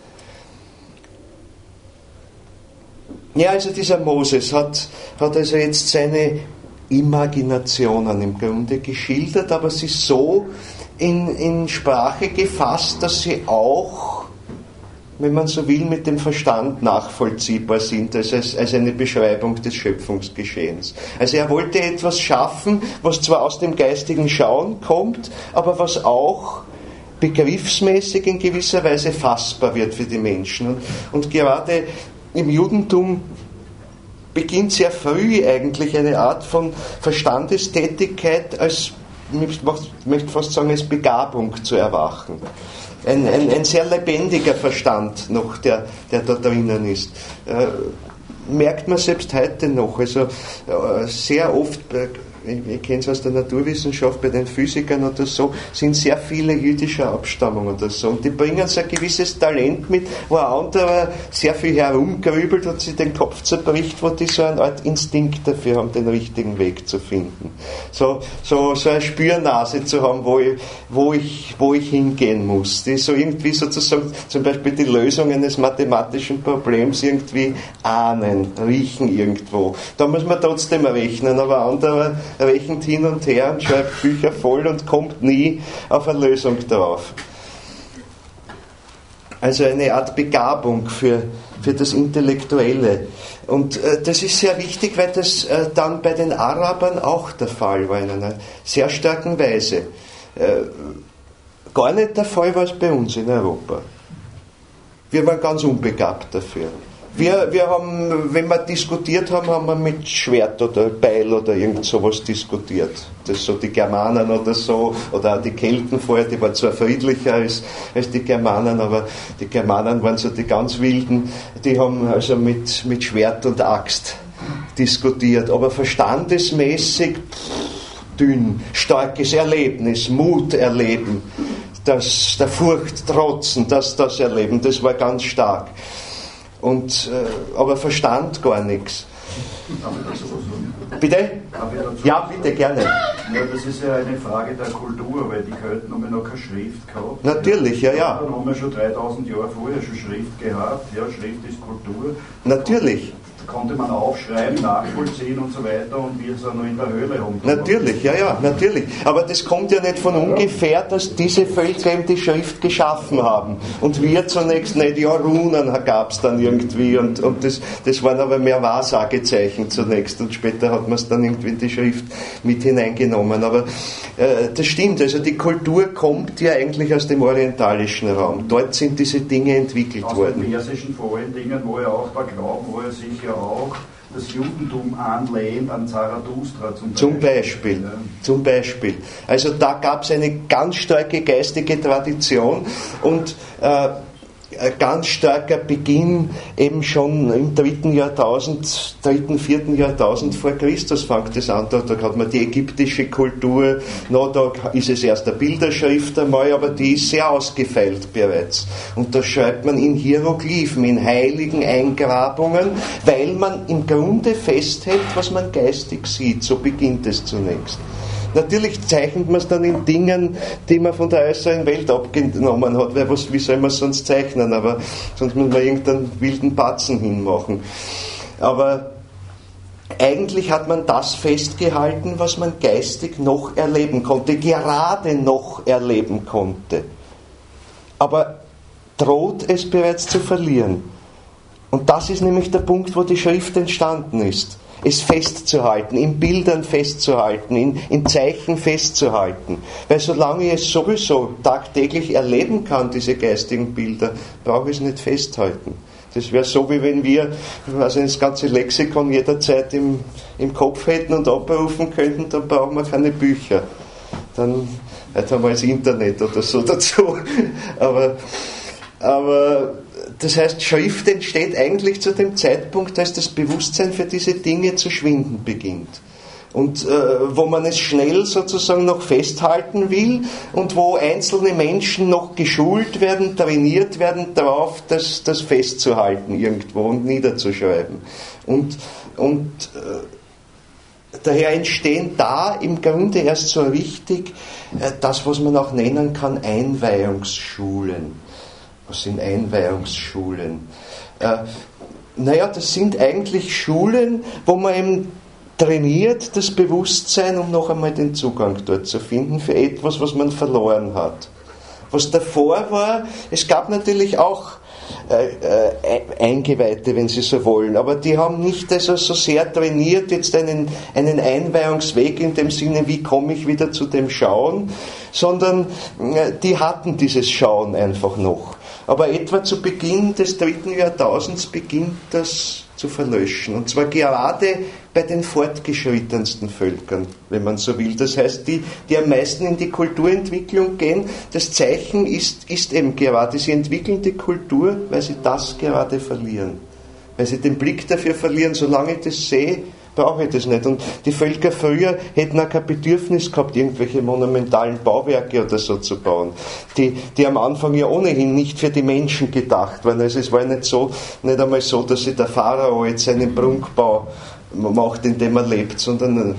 [SPEAKER 1] Ja, also dieser Moses hat, hat also jetzt seine Imaginationen im Grunde geschildert, aber sie so In, in Sprache gefasst, dass sie auch, wenn man so will, mit dem Verstand nachvollziehbar sind, als, als eine Beschreibung des Schöpfungsgeschehens. Also er wollte etwas schaffen, was zwar aus dem geistigen Schauen kommt, aber was auch begriffsmäßig in gewisser Weise fassbar wird für die Menschen. Und, und gerade im Judentum beginnt sehr früh eigentlich eine Art von Verstandestätigkeit als, ich möchte fast sagen, als Begabung zu erwachen. Ein, ein, ein sehr lebendiger Verstand noch, der, der da drinnen ist. Äh, merkt man selbst heute noch. Also äh, sehr oft, äh, ich, ich kenne es aus der Naturwissenschaft, bei den Physikern oder so, sind sehr viele jüdischer Abstammung oder so. Und die bringen so ein gewisses Talent mit, wo ein anderer sehr viel herumgrübelt und sich den Kopf zerbricht, wo die so eine Art Instinkt dafür haben, den richtigen Weg zu finden. So, so, so eine Spürnase zu haben, wo ich, wo ich, wo ich hingehen muss. Die so irgendwie sozusagen zum Beispiel die Lösung eines mathematischen Problems irgendwie ahnen, riechen irgendwo. Da muss man trotzdem rechnen, aber anderer rechnet hin und her und schreibt Bücher voll und kommt nie auf eine Lösung drauf. Also eine Art Begabung für, für das Intellektuelle. Und äh, das ist sehr wichtig, weil das äh, dann bei den Arabern auch der Fall war in einer sehr starken Weise. Äh, gar nicht der Fall war es bei uns in Europa. Wir waren ganz unbegabt dafür. Wir, wir haben, wenn wir diskutiert haben, haben wir mit Schwert oder Beil oder irgend sowas diskutiert. Das so die Germanen oder so, oder auch die Kelten vorher, die waren zwar friedlicher als, als die Germanen, aber die Germanen waren so die ganz Wilden, die haben also mit, mit Schwert und Axt diskutiert. Aber verstandesmäßig pff, dünn, starkes Erlebnis, Mut erleben, das, der Furcht trotzen, das, das erleben, das war ganz stark. Und, äh, aber Verstand gar nichts. Bitte? Ja, bitte, gerne.
[SPEAKER 3] Ja, das ist ja eine Frage der Kultur, weil die Kelten haben ja noch keine Schrift gehabt.
[SPEAKER 1] Natürlich, ja, ja.
[SPEAKER 3] Dann haben wir schon dreitausend Jahre vorher schon Schrift gehabt. Ja, Schrift ist Kultur.
[SPEAKER 1] Natürlich.
[SPEAKER 3] Konnte man aufschreiben, nachvollziehen und so weiter, und wir sind noch in der Höhle rum.
[SPEAKER 1] Natürlich, ja, ja, natürlich. Aber das kommt ja nicht von ungefähr, dass diese Völker eben die Schrift geschaffen haben. Und wir zunächst nicht, ja, Runen gab es dann irgendwie, und, und das, das waren aber mehr Wahrsagezeichen zunächst, und später hat man es dann irgendwie in die Schrift mit hineingenommen. Aber äh, das stimmt, also die Kultur kommt ja eigentlich aus dem orientalischen Raum. Dort sind diese Dinge entwickelt
[SPEAKER 3] aus
[SPEAKER 1] worden.
[SPEAKER 3] Aus dem Persischen vor allen Dingen, wo ja auch der Glauben, wo er sich ja auch das Judentum anlehnt an Zarathustra zum Beispiel.
[SPEAKER 1] Zum Beispiel, ja. Zum Beispiel. Also da gab es eine ganz starke geistige Tradition und äh, ein ganz starker Beginn eben schon im dritten Jahrtausend, dritten, vierten Jahrtausend vor Christus fängt es an. Da, da hat man die ägyptische Kultur, no, da ist es erst eine Bilderschrift einmal, aber die ist sehr ausgefeilt bereits. Und da schreibt man in Hieroglyphen, in heiligen Eingrabungen, weil man im Grunde festhält, was man geistig sieht. So beginnt es zunächst. Natürlich zeichnet man es dann in Dingen, die man von der äußeren Welt abgenommen hat, weil was, wie soll man es sonst zeichnen, aber sonst muss man irgendeinen wilden Batzen hinmachen. Aber eigentlich hat man das festgehalten, was man geistig noch erleben konnte, gerade noch erleben konnte. Aber droht es bereits zu verlieren. Und das ist nämlich der Punkt, wo die Schrift entstanden ist. Es festzuhalten, in Bildern festzuhalten, in, in Zeichen festzuhalten. Weil solange ich es sowieso tagtäglich erleben kann, diese geistigen Bilder, brauche ich es nicht festhalten. Das wäre so, wie wenn wir also das ganze Lexikon jederzeit im, im Kopf hätten und abrufen könnten, dann brauchen wir keine Bücher. Dann halt haben wir das Internet oder so dazu. Aber, aber das heißt, Schrift entsteht eigentlich zu dem Zeitpunkt, als das Bewusstsein für diese Dinge zu schwinden beginnt. Und äh, wo man es schnell sozusagen noch festhalten will und wo einzelne Menschen noch geschult werden, trainiert werden darauf, das, das festzuhalten irgendwo und niederzuschreiben. Und, und äh, daher entstehen da im Grunde erst so richtig äh, das, was man auch nennen kann, Einweihungsschulen. Was sind Einweihungsschulen? Äh, naja, das sind eigentlich Schulen, wo man eben trainiert das Bewusstsein, um noch einmal den Zugang dort zu finden für etwas, was man verloren hat. Was davor war, es gab natürlich auch äh, äh, Eingeweihte, wenn Sie so wollen, aber die haben nicht also so sehr trainiert jetzt einen, einen Einweihungsweg in dem Sinne, wie komme ich wieder zu dem Schauen, sondern äh, die hatten dieses Schauen einfach noch. Aber etwa zu Beginn des dritten Jahrtausends beginnt das zu verlöschen. Und zwar gerade bei den fortgeschrittensten Völkern, wenn man so will. Das heißt, die, die am meisten in die Kulturentwicklung gehen, das Zeichen ist, ist eben gerade, sie entwickeln die Kultur, weil sie das gerade verlieren. Weil sie den Blick dafür verlieren, solange ich das sehe, brauche ich das nicht. Und die Völker früher hätten auch kein Bedürfnis gehabt, irgendwelche monumentalen Bauwerke oder so zu bauen, die, die am Anfang ja ohnehin nicht für die Menschen gedacht waren. Also es war nicht so, nicht einmal so, dass sich der Pharao jetzt einen Prunkbau macht, in dem er lebt, sondern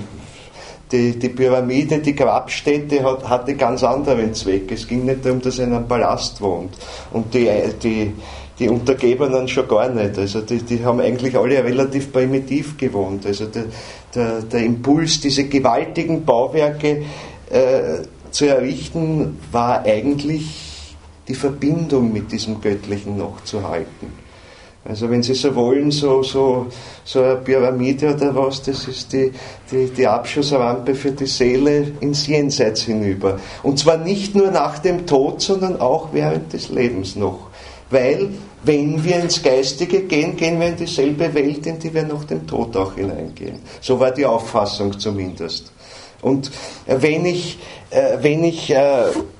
[SPEAKER 1] die, die Pyramide, die Grabstätte hat, hatte ganz anderen Zweck. Es ging nicht darum, dass er in einem Palast wohnt. Und die, die Die Untergebenen schon gar nicht. Also die, die haben eigentlich alle relativ primitiv gewohnt. Also der, der, der Impuls, diese gewaltigen Bauwerke äh, zu errichten, war eigentlich die Verbindung mit diesem Göttlichen noch zu halten. Also wenn Sie so wollen, so, so, so eine Pyramide oder was, das ist die, die, die Abschussrampe für die Seele ins Jenseits hinüber. Und zwar nicht nur nach dem Tod, sondern auch während des Lebens noch. Weil, wenn wir ins Geistige gehen, gehen wir in dieselbe Welt, in die wir nach dem Tod auch hineingehen. So war die Auffassung zumindest. Und wenn ich, äh, wenn ich äh,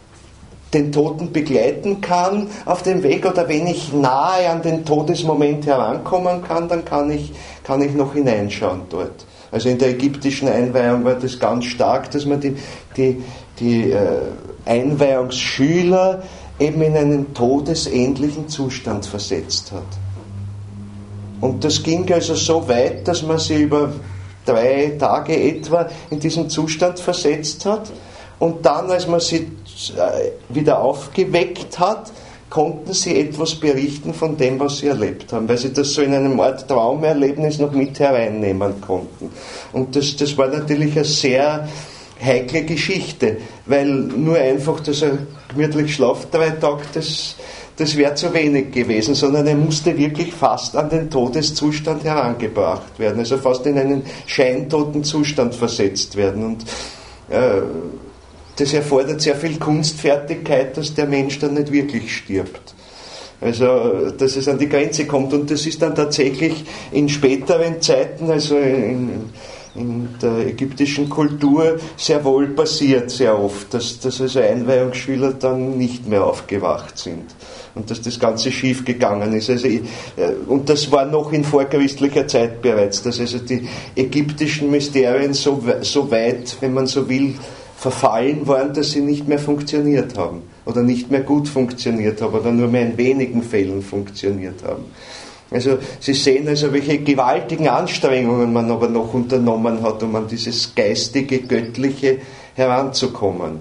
[SPEAKER 1] den Toten begleiten kann auf dem Weg oder wenn ich nahe an den Todesmoment herankommen kann, dann kann ich, kann ich noch hineinschauen dort. Also in der ägyptischen Einweihung war das ganz stark, dass man die, die, die äh, Einweihungsschüler eben in einen todesähnlichen Zustand versetzt hat. Und das ging also so weit, dass man sie über drei Tage etwa in diesen Zustand versetzt hat und dann, als man sie wieder aufgeweckt hat, konnten sie etwas berichten von dem, was sie erlebt haben, weil sie das so in einem Art Traumerlebnis noch mit hereinnehmen konnten. Und das, das war natürlich eine sehr heikle Geschichte, weil nur einfach, dass er gemütlich schlaft drei Tage, das, das wäre zu wenig gewesen, sondern er musste wirklich fast an den Todeszustand herangebracht werden, also fast in einen scheintoten Zustand versetzt werden. Und äh, das erfordert sehr viel Kunstfertigkeit, dass der Mensch dann nicht wirklich stirbt. Also, dass es an die Grenze kommt. Und das ist dann tatsächlich in späteren Zeiten, also in, in der ägyptischen Kultur, sehr wohl passiert, sehr oft, dass, dass also Einweihungsschüler dann nicht mehr aufgewacht sind. Und dass das Ganze schief gegangen ist. Also, und das war noch in vorchristlicher Zeit bereits, dass also die ägyptischen Mysterien so, so weit, wenn man so will, verfallen waren, dass sie nicht mehr funktioniert haben oder nicht mehr gut funktioniert haben oder nur mehr in wenigen Fällen funktioniert haben. Also Sie sehen also, welche gewaltigen Anstrengungen man aber noch unternommen hat, um an dieses geistige, göttliche heranzukommen.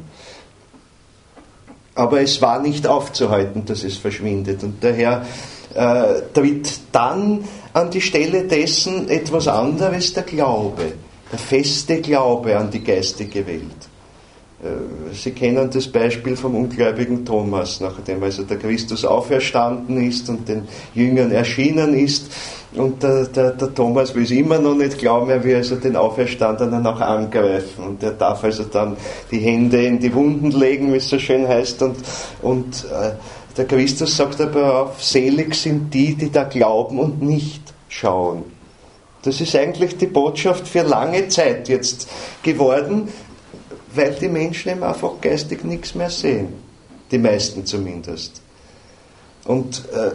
[SPEAKER 1] Aber es war nicht aufzuhalten, dass es verschwindet. Und daher äh, tritt dann an die Stelle dessen etwas anderes, der Glaube, der feste Glaube an die geistige Welt. Sie kennen das Beispiel vom ungläubigen Thomas, nachdem also der Christus auferstanden ist und den Jüngern erschienen ist. Und der, der, der Thomas will es immer noch nicht glauben, er will also den Auferstandenen auch angreifen. Und er darf also dann die Hände in die Wunden legen, wie es so schön heißt, und, und äh, Der Christus sagt aber auch, selig sind die, die da glauben und nicht schauen. Das ist eigentlich die Botschaft für lange Zeit jetzt geworden, weil die Menschen eben einfach geistig nichts mehr sehen. Die meisten zumindest. Und äh,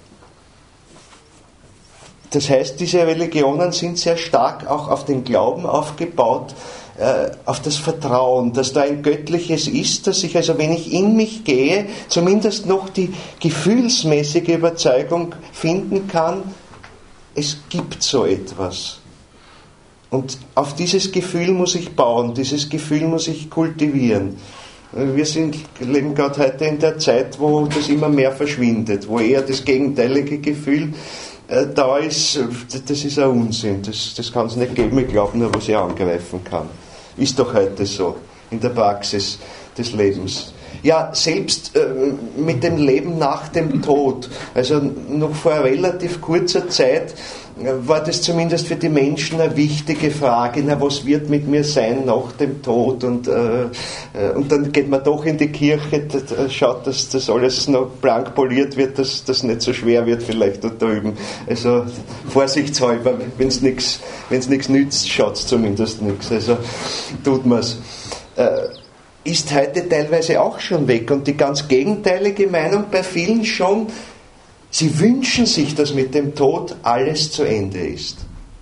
[SPEAKER 1] das heißt, diese Religionen sind sehr stark auch auf den Glauben aufgebaut, äh, auf das Vertrauen, dass da ein Göttliches ist, dass ich also, wenn ich in mich gehe, zumindest noch die gefühlsmäßige Überzeugung finden kann, es gibt so etwas. Und auf dieses Gefühl muss ich bauen, dieses Gefühl muss ich kultivieren. Wir sind, leben gerade heute in der Zeit, wo das immer mehr verschwindet, wo eher das gegenteilige Gefühl äh, da ist. Das ist ein Unsinn, das, das kann es nicht geben, ich glaube nur, was ich angreifen kann. Ist doch heute so, in der Praxis des Lebens. Ja, selbst äh, mit dem Leben nach dem Tod, also noch vor relativ kurzer Zeit, war das zumindest für die Menschen eine wichtige Frage, na, was wird mit mir sein nach dem Tod? Und, äh, und dann geht man doch in die Kirche, schaut, dass das alles noch blank poliert wird, dass das nicht so schwer wird vielleicht da drüben. Also vorsichtshalber, wenn es nichts wenn's nichts nützt, schaut es zumindest nichts. Also tut man es. Äh, ist heute teilweise auch schon weg. Und die ganz gegenteilige Meinung bei vielen schon, sie wünschen sich, dass mit dem Tod alles zu Ende ist.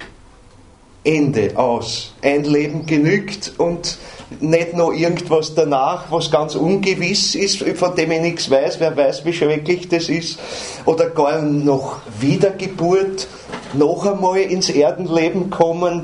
[SPEAKER 1] Ende, aus. Ein Leben genügt und nicht noch irgendwas danach, was ganz ungewiss ist, von dem ich nichts weiß, wer weiß, wie schrecklich das ist. Oder gar noch Wiedergeburt, noch einmal ins Erdenleben kommen,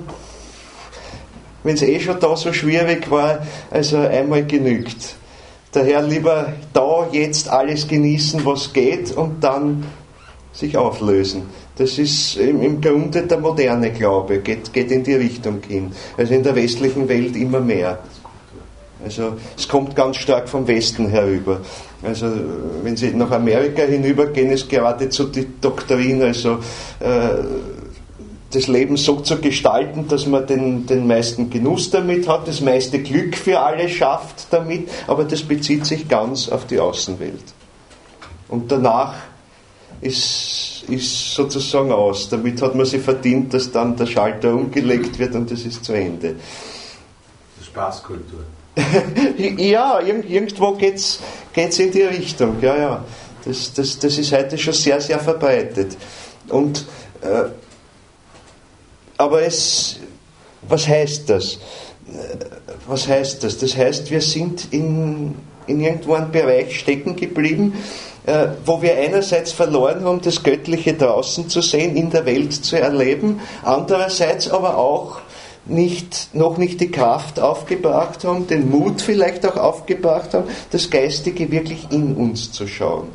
[SPEAKER 1] wenn es eh schon da so schwierig war, also einmal genügt. Daher lieber da jetzt alles genießen, was geht, und dann sich auflösen. Das ist im, im Grunde der moderne Glaube, geht, geht in die Richtung hin. Also in der westlichen Welt immer mehr. Also es kommt ganz stark vom Westen herüber. Also wenn Sie nach Amerika hinübergehen, ist geradezu die Doktrin, also äh, das Leben so zu gestalten, dass man den, den meisten Genuss damit hat, das meiste Glück für alle schafft damit, aber das bezieht sich ganz auf die Außenwelt. Und danach ist, ist sozusagen aus. Damit hat man sich verdient, dass dann der Schalter umgelegt wird und das ist zu Ende.
[SPEAKER 4] Spaßkultur.
[SPEAKER 1] Ja, irgend, irgendwo geht es in die Richtung. Ja, ja. Das, das, das ist heute schon sehr, sehr verbreitet. Und äh, aber es, was heißt das? Was heißt das? Das heißt, wir sind in, in irgendwo einem Bereich stecken geblieben, äh, wo wir einerseits verloren haben, das Göttliche draußen zu sehen, in der Welt zu erleben, andererseits aber auch nicht, noch nicht die Kraft aufgebracht haben, den Mut vielleicht auch aufgebracht haben, das Geistige wirklich in uns zu schauen.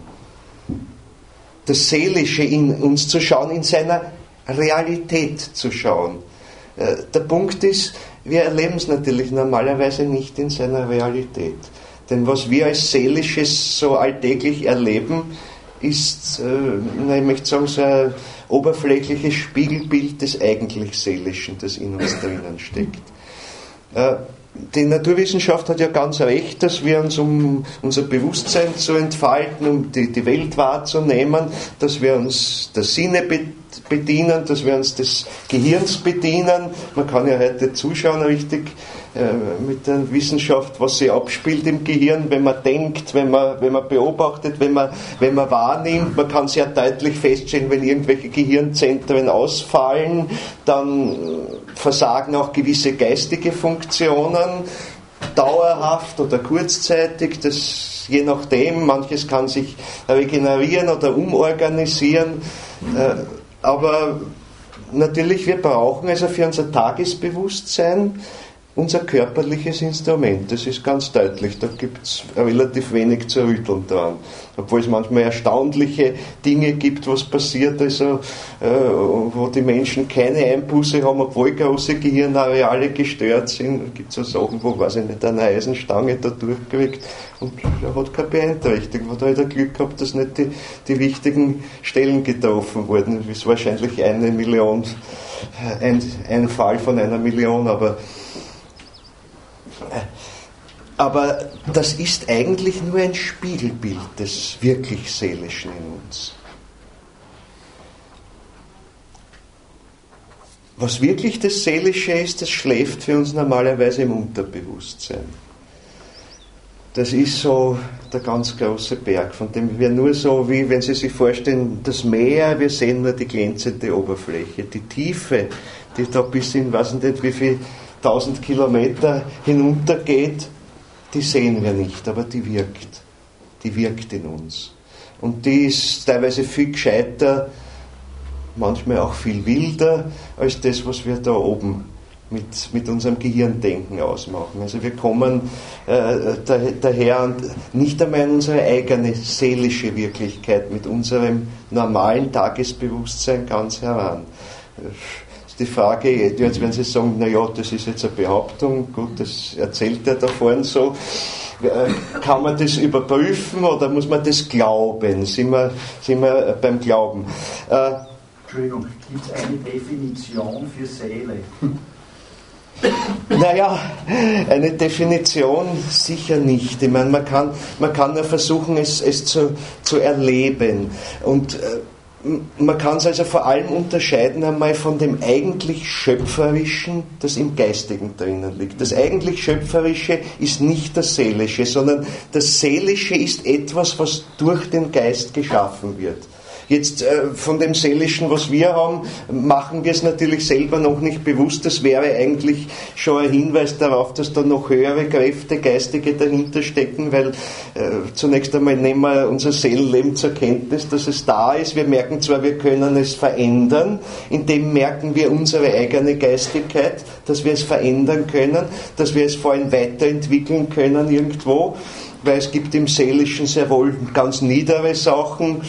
[SPEAKER 1] Das Seelische in uns zu schauen, in seiner Realität zu schauen. Der Punkt ist, wir erleben es natürlich normalerweise nicht in seiner Realität. Denn was wir als Seelisches so alltäglich erleben, ist, äh, ich möchte sagen, so ein oberflächliches Spiegelbild des eigentlich Seelischen, das in uns drinnen steckt. Äh, Die Naturwissenschaft hat ja ganz recht, dass wir uns, um unser Bewusstsein zu entfalten, um die, die Welt wahrzunehmen, dass wir uns der Sinne bedienen, dass wir uns des Gehirns bedienen. Man kann ja heute zuschauen, richtig, äh, mit der Wissenschaft, was sich abspielt im Gehirn, wenn man denkt, wenn man, wenn man beobachtet, wenn man, wenn man wahrnimmt. Man kann sehr deutlich feststellen, wenn irgendwelche Gehirnzentren ausfallen, dann versagen auch gewisse geistige Funktionen, dauerhaft oder kurzzeitig, das je nachdem, manches kann sich regenerieren oder umorganisieren, aber natürlich, wir brauchen also für unser Tagesbewusstsein unser körperliches Instrument, das ist ganz deutlich, da gibt es relativ wenig zu rütteln dran. Obwohl es manchmal erstaunliche Dinge gibt, was passiert, also, äh, wo die Menschen keine Einbuße haben, obwohl große Gehirnareale gestört sind. Da gibt es so Sachen, wo, weiß ich nicht, eine Eisenstange da durchkriegt und er hat keine Beeinträchtigung. Hat halt ein Glück gehabt, dass nicht die, die wichtigen Stellen getroffen wurden. Das ist wahrscheinlich eine Million, ein, ein Fall von einer Million, aber Aber das ist eigentlich nur ein Spiegelbild des wirklich Seelischen in uns. Was wirklich das Seelische ist, das schläft für uns normalerweise im Unterbewusstsein. Das ist so der ganz große Berg, von dem wir nur so, wie wenn Sie sich vorstellen, das Meer, wir sehen nur die glänzende Oberfläche. Die Tiefe, die da bis in, weiß nicht wie viel tausend Kilometer hinuntergeht, die sehen wir nicht, aber die wirkt. Die wirkt in uns. Und die ist teilweise viel gescheiter, manchmal auch viel wilder, als das, was wir da oben mit, mit unserem Gehirndenken ausmachen. Also wir kommen äh, da, daher nicht einmal an unsere eigene seelische Wirklichkeit mit unserem normalen Tagesbewusstsein ganz heran. Die Frage, jetzt werden Sie sagen, naja, das ist jetzt eine Behauptung, gut, das erzählt er da vorne so, kann man das überprüfen oder muss man das glauben? Sind wir, sind wir beim Glauben? Äh,
[SPEAKER 3] Entschuldigung, gibt es eine Definition für Seele?
[SPEAKER 1] Naja, eine Definition sicher nicht. Ich meine, man kann, man kann nur versuchen, es, es zu, zu erleben. Und äh, man kann es also vor allem unterscheiden einmal von dem eigentlich Schöpferischen, das im Geistigen drinnen liegt. Das eigentlich Schöpferische ist nicht das Seelische, sondern das Seelische ist etwas, was durch den Geist geschaffen wird. Jetzt äh, von dem Seelischen, was wir haben, machen wir es natürlich selber noch nicht bewusst. Das wäre eigentlich schon ein Hinweis darauf, dass da noch höhere Kräfte, geistige dahinter stecken, weil äh, zunächst einmal nehmen wir unser Seelenleben zur Kenntnis, dass es da ist. Wir merken zwar, wir können es verändern, indem merken wir unsere eigene Geistigkeit, dass wir es verändern können, dass wir es vor allem weiterentwickeln können irgendwo. Weil es gibt im Seelischen sehr wohl ganz niedere Sachen,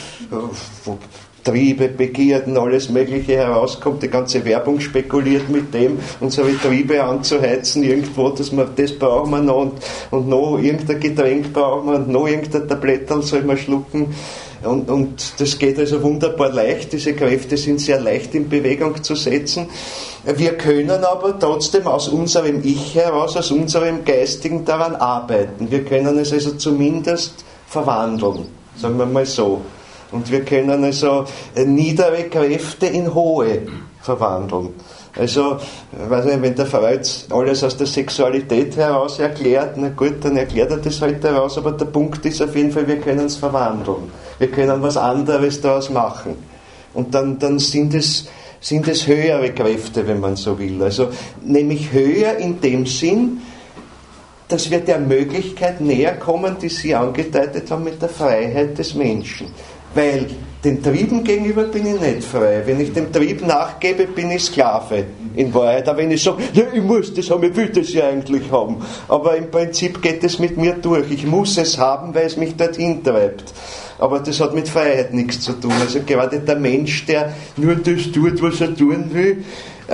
[SPEAKER 1] wo Triebe, Begierden, alles Mögliche herauskommt. Die ganze Werbung spekuliert mit dem, unsere Triebe anzuheizen irgendwo, dass man, das brauchen wir noch und, und noch irgendein Getränk brauchen wir und noch irgendein Tablettel soll man schlucken. Und, und das geht also wunderbar leicht. Diese Kräfte sind sehr leicht in Bewegung zu setzen. Wir können aber trotzdem aus unserem Ich heraus, aus unserem Geistigen daran arbeiten. Wir können es also zumindest verwandeln, sagen wir mal so. Und wir können also niedere Kräfte in hohe verwandeln. Also, weiß nicht, wenn der Freud alles aus der Sexualität heraus erklärt, na gut, dann erklärt er das halt heraus, aber der Punkt ist auf jeden Fall, wir können es verwandeln. Wir können was anderes daraus machen. Und dann, dann sind es, sind es höhere Kräfte, wenn man so will. Also, nämlich höher in dem Sinn, dass wir der Möglichkeit näher kommen, die Sie angedeutet haben mit der Freiheit des Menschen. Weil den Trieben gegenüber bin ich nicht frei. Wenn ich dem Trieb nachgebe, bin ich Sklave in Wahrheit. Aber wenn ich sage, ja, ich muss das haben, ich will das ja eigentlich haben. Aber im Prinzip geht es mit mir durch. Ich muss es haben, weil es mich dorthin treibt. Aber das hat mit Freiheit nichts zu tun. Also gerade der Mensch, der nur das tut, was er tun will,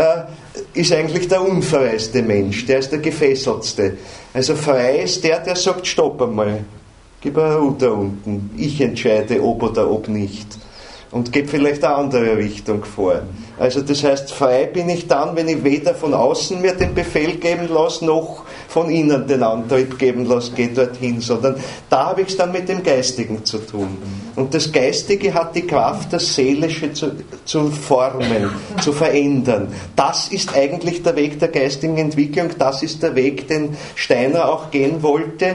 [SPEAKER 1] äh, ist eigentlich der unfreiste Mensch. Der ist der gefesseltste. Also frei ist der, der sagt, stopp einmal. Gib eine Route unten. Ich entscheide, ob oder ob nicht. Und gebe vielleicht eine andere Richtung vor. Also das heißt, frei bin ich dann, wenn ich weder von außen mir den Befehl geben lasse, noch von innen den Antrieb geben lasse, geh dorthin, sondern da habe ich es dann mit dem Geistigen zu tun. Und das Geistige hat die Kraft, das Seelische zu, zu formen, zu verändern. Das ist eigentlich der Weg der geistigen Entwicklung, das ist der Weg, den Steiner auch gehen wollte.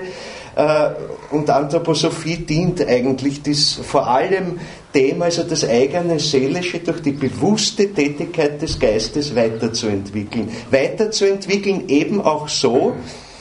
[SPEAKER 1] Und Anthroposophie dient eigentlich dies, vor allem dem, also das eigene Seelische durch die bewusste Tätigkeit des Geistes weiterzuentwickeln. Weiterzuentwickeln eben auch so,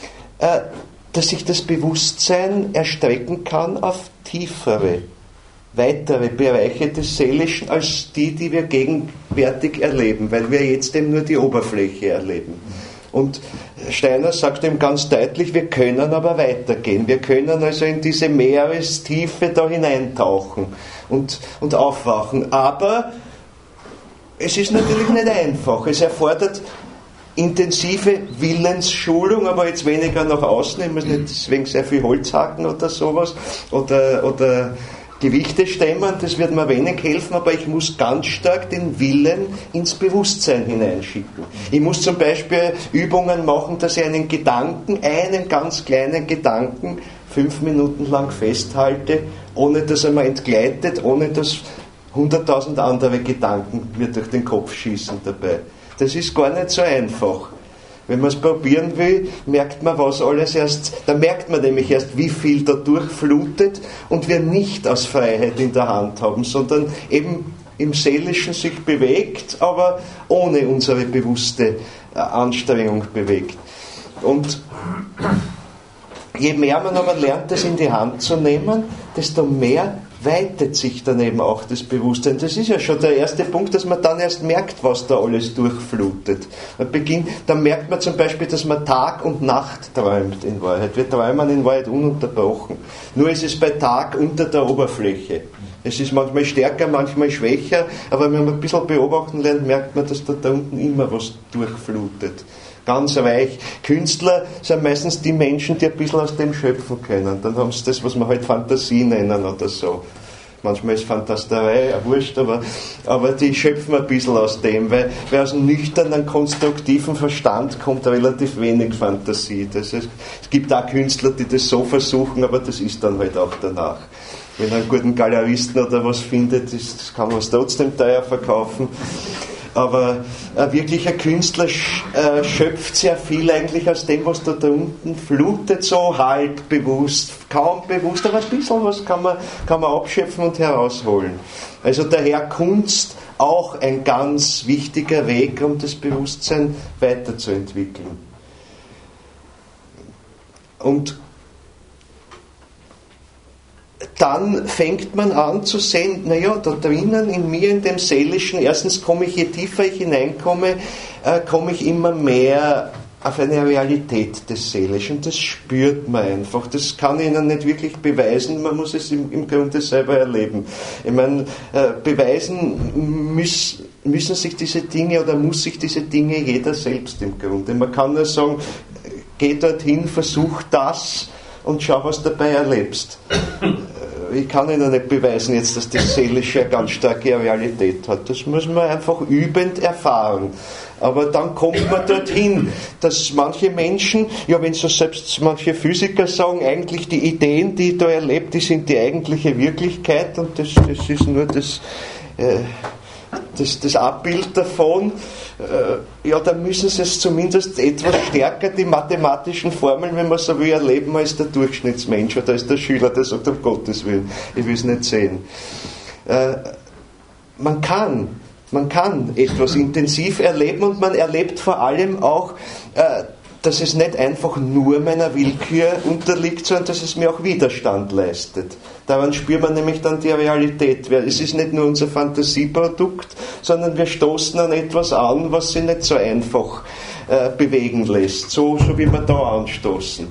[SPEAKER 1] dass sich das Bewusstsein erstrecken kann auf tiefere, weitere Bereiche des Seelischen als die, die wir gegenwärtig erleben, weil wir jetzt eben nur die Oberfläche erleben. Und Steiner sagt ihm ganz deutlich, wir können aber weitergehen. Wir können also in diese Meerestiefe da hineintauchen und, und aufwachen. Aber es ist natürlich nicht einfach. Es erfordert intensive Willensschulung, aber jetzt weniger nach außen. Ich muss nicht deswegen sehr viel Holz hacken oder sowas oder, oder Gewichte stemmen, das wird mir wenig helfen, aber ich muss ganz stark den Willen ins Bewusstsein hineinschicken. Ich muss zum Beispiel Übungen machen, dass ich einen Gedanken, einen ganz kleinen Gedanken, fünf Minuten lang festhalte, ohne dass er mir entgleitet, ohne dass hunderttausend andere Gedanken mir durch den Kopf schießen dabei. Das ist gar nicht so einfach. Wenn man es probieren will, merkt man, was alles erst, da merkt man nämlich erst, wie viel da durchflutet und wir nicht als Freiheit in der Hand haben, sondern eben im Seelischen sich bewegt, aber ohne unsere bewusste Anstrengung bewegt. Und je mehr man aber lernt, das in die Hand zu nehmen, desto mehr weitet sich dann eben auch das Bewusstsein. Das ist ja schon der erste Punkt, dass man dann erst merkt, was da alles durchflutet. Man beginnt, dann merkt man zum Beispiel, dass man Tag und Nacht träumt in Wahrheit. Wir träumen in Wahrheit ununterbrochen. Nur ist es bei Tag unter der Oberfläche. Es ist manchmal stärker, manchmal schwächer, aber wenn man ein bisschen beobachten lernt, merkt man, dass da, da unten immer was durchflutet. Ganz weich. Künstler sind meistens die Menschen, die ein bisschen aus dem schöpfen können. Dann haben sie das, was wir halt Fantasie nennen oder so. Manchmal ist Fantasterei, ja, wurscht, aber, aber die schöpfen ein bisschen aus dem, weil, weil aus einem nüchternen, konstruktiven Verstand kommt relativ wenig Fantasie. Das ist, es gibt auch Künstler, die das so versuchen, aber das ist dann halt auch danach. Wenn er einen guten Galeristen oder was findet, das, das kann man es trotzdem teuer verkaufen. Aber ein wirklicher Künstler äh, schöpft sehr viel eigentlich aus dem, was da, da unten flutet, so halb bewusst, kaum bewusst, aber ein bisschen was kann man, kann man abschöpfen und herausholen. Also daher Kunst auch ein ganz wichtiger Weg, um das Bewusstsein weiterzuentwickeln. Und dann fängt man an zu sehen, naja, da drinnen in mir, in dem Seelischen, erstens komme ich, je tiefer ich hineinkomme, äh, komme ich immer mehr auf eine Realität des Seelischen. Das spürt man einfach. Das kann ich Ihnen nicht wirklich beweisen, man muss es im, im Grunde selber erleben. Ich meine, äh, beweisen müssen, müssen sich diese Dinge oder muss sich diese Dinge jeder selbst im Grunde. Man kann nur sagen, geh dorthin, versuch das und schau, was dabei erlebst. Ich kann Ihnen nicht beweisen jetzt, dass das Seelische eine ganz starke Realität hat. Das muss man einfach übend erfahren. Aber dann kommt man dorthin, dass manche Menschen, ja wenn so selbst manche Physiker sagen, eigentlich die Ideen, die ich da erlebt, die sind die eigentliche Wirklichkeit und das, das ist nur das, äh, das, das Abbild davon. Äh, ja, dann müssen sie es zumindest etwas stärker, die mathematischen Formeln, wenn man so will, erleben als der Durchschnittsmensch oder als der Schüler, der sagt, um Gottes Willen, ich will es nicht sehen. Äh, man kann, man kann etwas intensiv erleben und man erlebt vor allem auch, äh, dass es nicht einfach nur meiner Willkür unterliegt, sondern dass es mir auch Widerstand leistet. Daran spürt man nämlich dann die Realität. Es ist nicht nur unser Fantasieprodukt, sondern wir stoßen an etwas an, was sich nicht so einfach äh, bewegen lässt, so, so wie wir da anstoßen.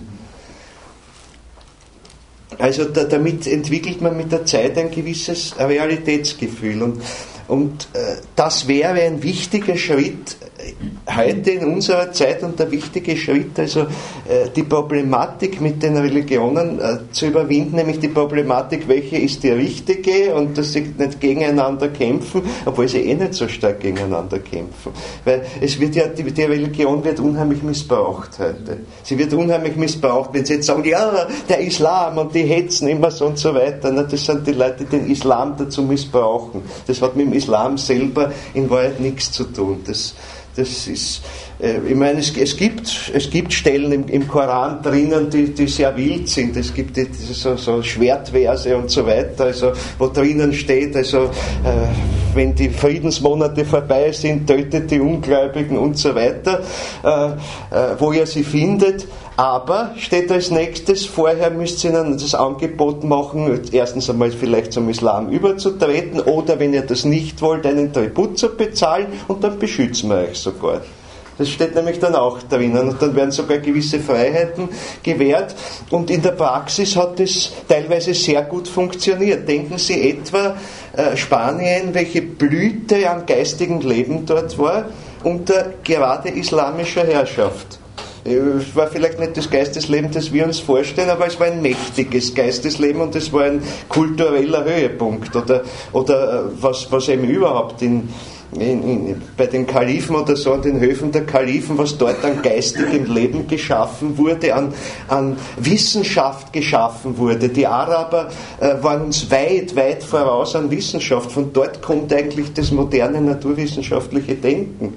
[SPEAKER 1] Also da, damit entwickelt man mit der Zeit ein gewisses Realitätsgefühl und, und äh, das wäre ein wichtiger Schritt heute in unserer Zeit und der wichtige Schritt, also äh, die Problematik mit den Religionen äh, zu überwinden, nämlich die Problematik, welche ist die richtige und dass sie nicht gegeneinander kämpfen, obwohl sie eh nicht so stark gegeneinander kämpfen. Weil es wird ja, die, die Religion wird unheimlich missbraucht heute. Sie wird unheimlich missbraucht, wenn sie jetzt sagen, ja, der Islam und die hetzen immer so und so weiter. Na, das sind die Leute, die den Islam dazu missbrauchen. Das hat mit dem Islam selber in Wahrheit nichts zu tun. Das Das ist, äh, ich meine, es, es, gibt, es gibt Stellen im, im Koran drinnen, die, die sehr wild sind. Es gibt die, so, so Schwertverse und so weiter, also, wo drinnen steht, also, äh, wenn die Friedensmonate vorbei sind, tötet die Ungläubigen und so weiter, äh, äh, wo ihr sie findet. Aber, steht als nächstes, vorher müsst ihr ihnen das Angebot machen, erstens einmal vielleicht zum Islam überzutreten oder, wenn ihr das nicht wollt, einen Tribut zu bezahlen und dann beschützen wir euch sogar. Das steht nämlich dann auch drinnen und dann werden sogar gewisse Freiheiten gewährt und in der Praxis hat es teilweise sehr gut funktioniert. Denken Sie etwa äh, Spanien, welche Blüte an geistigem Leben dort war unter gerade islamischer Herrschaft. Es war vielleicht nicht das Geistesleben, das wir uns vorstellen, aber es war ein mächtiges Geistesleben und es war ein kultureller Höhepunkt. Oder, oder was, was eben überhaupt in, in, in, bei den Kalifen oder so, an den Höfen der Kalifen, was dort an geistigem Leben geschaffen wurde, an, an Wissenschaft geschaffen wurde. Die Araber äh, waren uns weit, weit voraus an Wissenschaft. Von dort kommt eigentlich das moderne naturwissenschaftliche Denken.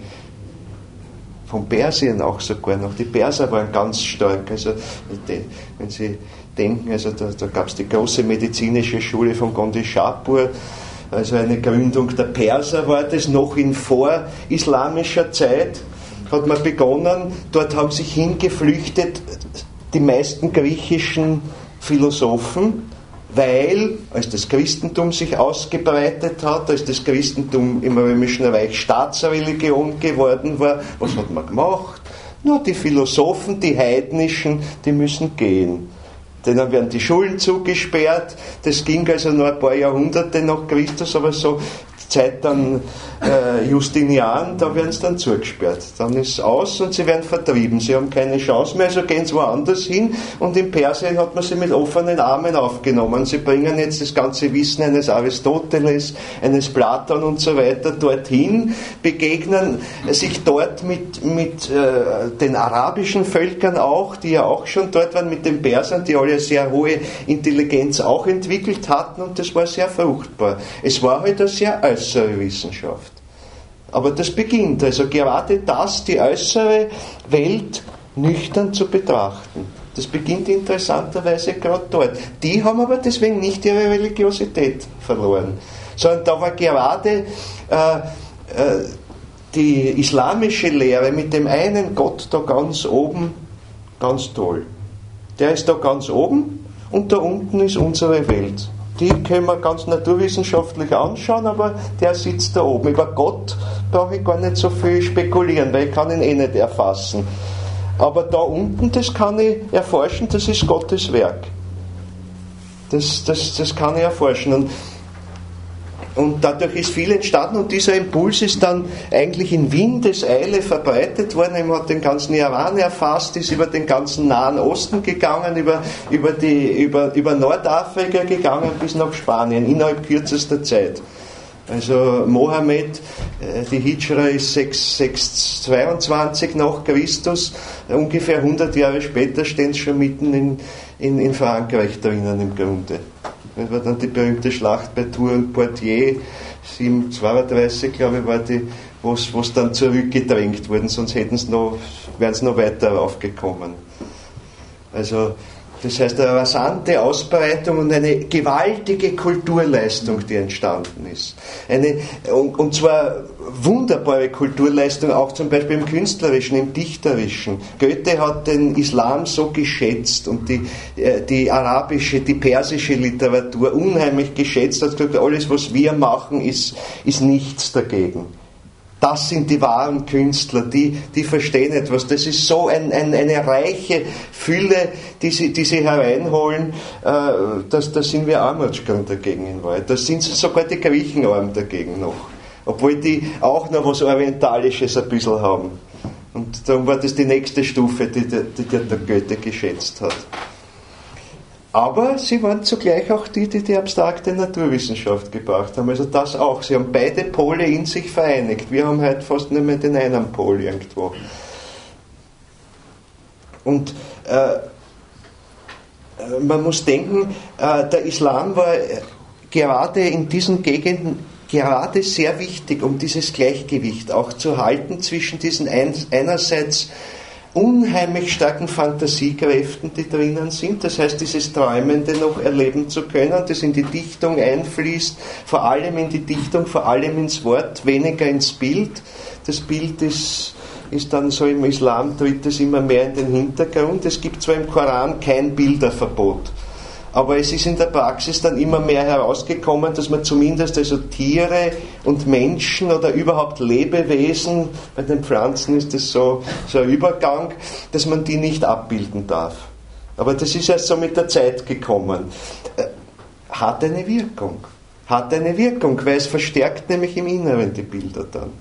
[SPEAKER 1] Von Persien auch sogar noch. Die Perser waren ganz stark. Also, wenn Sie denken, also da, da gab es die große medizinische Schule von Gondishapur, also eine Gründung der Perser war das noch in vorislamischer Zeit, hat man begonnen. Dort haben sich hingeflüchtet die meisten griechischen Philosophen, weil, als das Christentum sich ausgebreitet hat, als das Christentum im Römischen Reich Staatsreligion geworden war, was hat man gemacht? Nur die Philosophen, die heidnischen, die müssen gehen. Denen werden die Schulen zugesperrt. Das ging also noch ein paar Jahrhunderte nach Christus, aber so Zeit dann äh, Justinian, da werden sie dann zugesperrt. Dann ist es aus und sie werden vertrieben. Sie haben keine Chance mehr, also gehen sie woanders hin und in Persien hat man sie mit offenen Armen aufgenommen. Sie bringen jetzt das ganze Wissen eines Aristoteles, eines Platon und so weiter dorthin, begegnen sich dort mit, mit äh, den arabischen Völkern auch, die ja auch schon dort waren, mit den Persern, die alle sehr hohe Intelligenz auch entwickelt hatten und das war sehr fruchtbar. Es war halt eine sehr äußere Wissenschaft. Aber das beginnt, also gerade das, die äußere Welt nüchtern zu betrachten. Das beginnt interessanterweise gerade dort. Die haben aber deswegen nicht ihre Religiosität verloren, sondern da war gerade äh, äh, die islamische Lehre mit dem einen Gott da ganz oben ganz toll. Der ist da ganz oben und da unten ist unsere Welt. Die können wir ganz naturwissenschaftlich anschauen, aber der sitzt da oben. Über Gott brauche ich gar nicht so viel spekulieren, weil ich kann ihn eh nicht erfassen. Aber da unten, das kann ich erforschen, das ist Gottes Werk. Das, das, das kann ich erforschen. Und, und dadurch ist viel entstanden und dieser Impuls ist dann eigentlich in Windeseile verbreitet worden. Er hat den ganzen Iran erfasst, ist über den ganzen Nahen Osten gegangen, über, über, die, über, über Nordafrika gegangen bis nach Spanien, innerhalb kürzester Zeit. Also Mohammed, die Hijra ist sechshundertzweiundzwanzig nach Christus, ungefähr hundert Jahre später stehen sie schon mitten in, in, in Frankreich drinnen im Grunde. Das war dann die berühmte Schlacht bei Tours und Poitiers, siebenhundertzweiunddreißig, glaube ich, war die, wo es dann zurückgedrängt wurden, sonst hätten sie noch, wären sie noch weiter raufgekommen. Also, das heißt, eine rasante Ausbreitung und eine gewaltige Kulturleistung, die entstanden ist. Eine, und, und zwar wunderbare Kulturleistung, auch zum Beispiel im Künstlerischen, im Dichterischen. Goethe hat den Islam so geschätzt und die, die arabische, die persische Literatur unheimlich geschätzt, hat gesagt, alles, was wir machen, ist, ist nichts dagegen. Das sind die wahren Künstler, die, die verstehen etwas. Das ist so ein, ein, eine reiche Fülle, die sie, die sie hereinholen, äh, dass, da sind wir Armutschkern dagegen in Wahrheit. Da sind sogar die Griechen arm dagegen noch. Obwohl die auch noch was Orientalisches ein bisschen haben. Und darum war das die nächste Stufe, die der, die der Goethe geschätzt hat. Aber sie waren zugleich auch die, die die abstrakte Naturwissenschaft gebracht haben. Also das auch. Sie haben beide Pole in sich vereinigt. Wir haben heute fast nicht mehr den einen Pol irgendwo. Und äh, man muss denken, äh, der Islam war gerade in diesen Gegenden gerade sehr wichtig, um dieses Gleichgewicht auch zu halten zwischen diesen ein, einerseits unheimlich starken Fantasiekräften, die drinnen sind, das heißt dieses Träumende noch erleben zu können, das in die Dichtung einfließt, vor allem in die Dichtung, vor allem ins Wort, weniger ins Bild. Das Bild ist, ist dann so im Islam, tritt es immer mehr in den Hintergrund. Es gibt zwar im Koran kein Bilderverbot, aber es ist in der Praxis dann immer mehr herausgekommen, dass man zumindest also Tiere und Menschen oder überhaupt Lebewesen, bei den Pflanzen ist das so, so ein Übergang, dass man die nicht abbilden darf. Aber das ist erst so mit der Zeit gekommen. Hat eine Wirkung. Hat eine Wirkung, weil es verstärkt nämlich im Inneren die Bilder dann.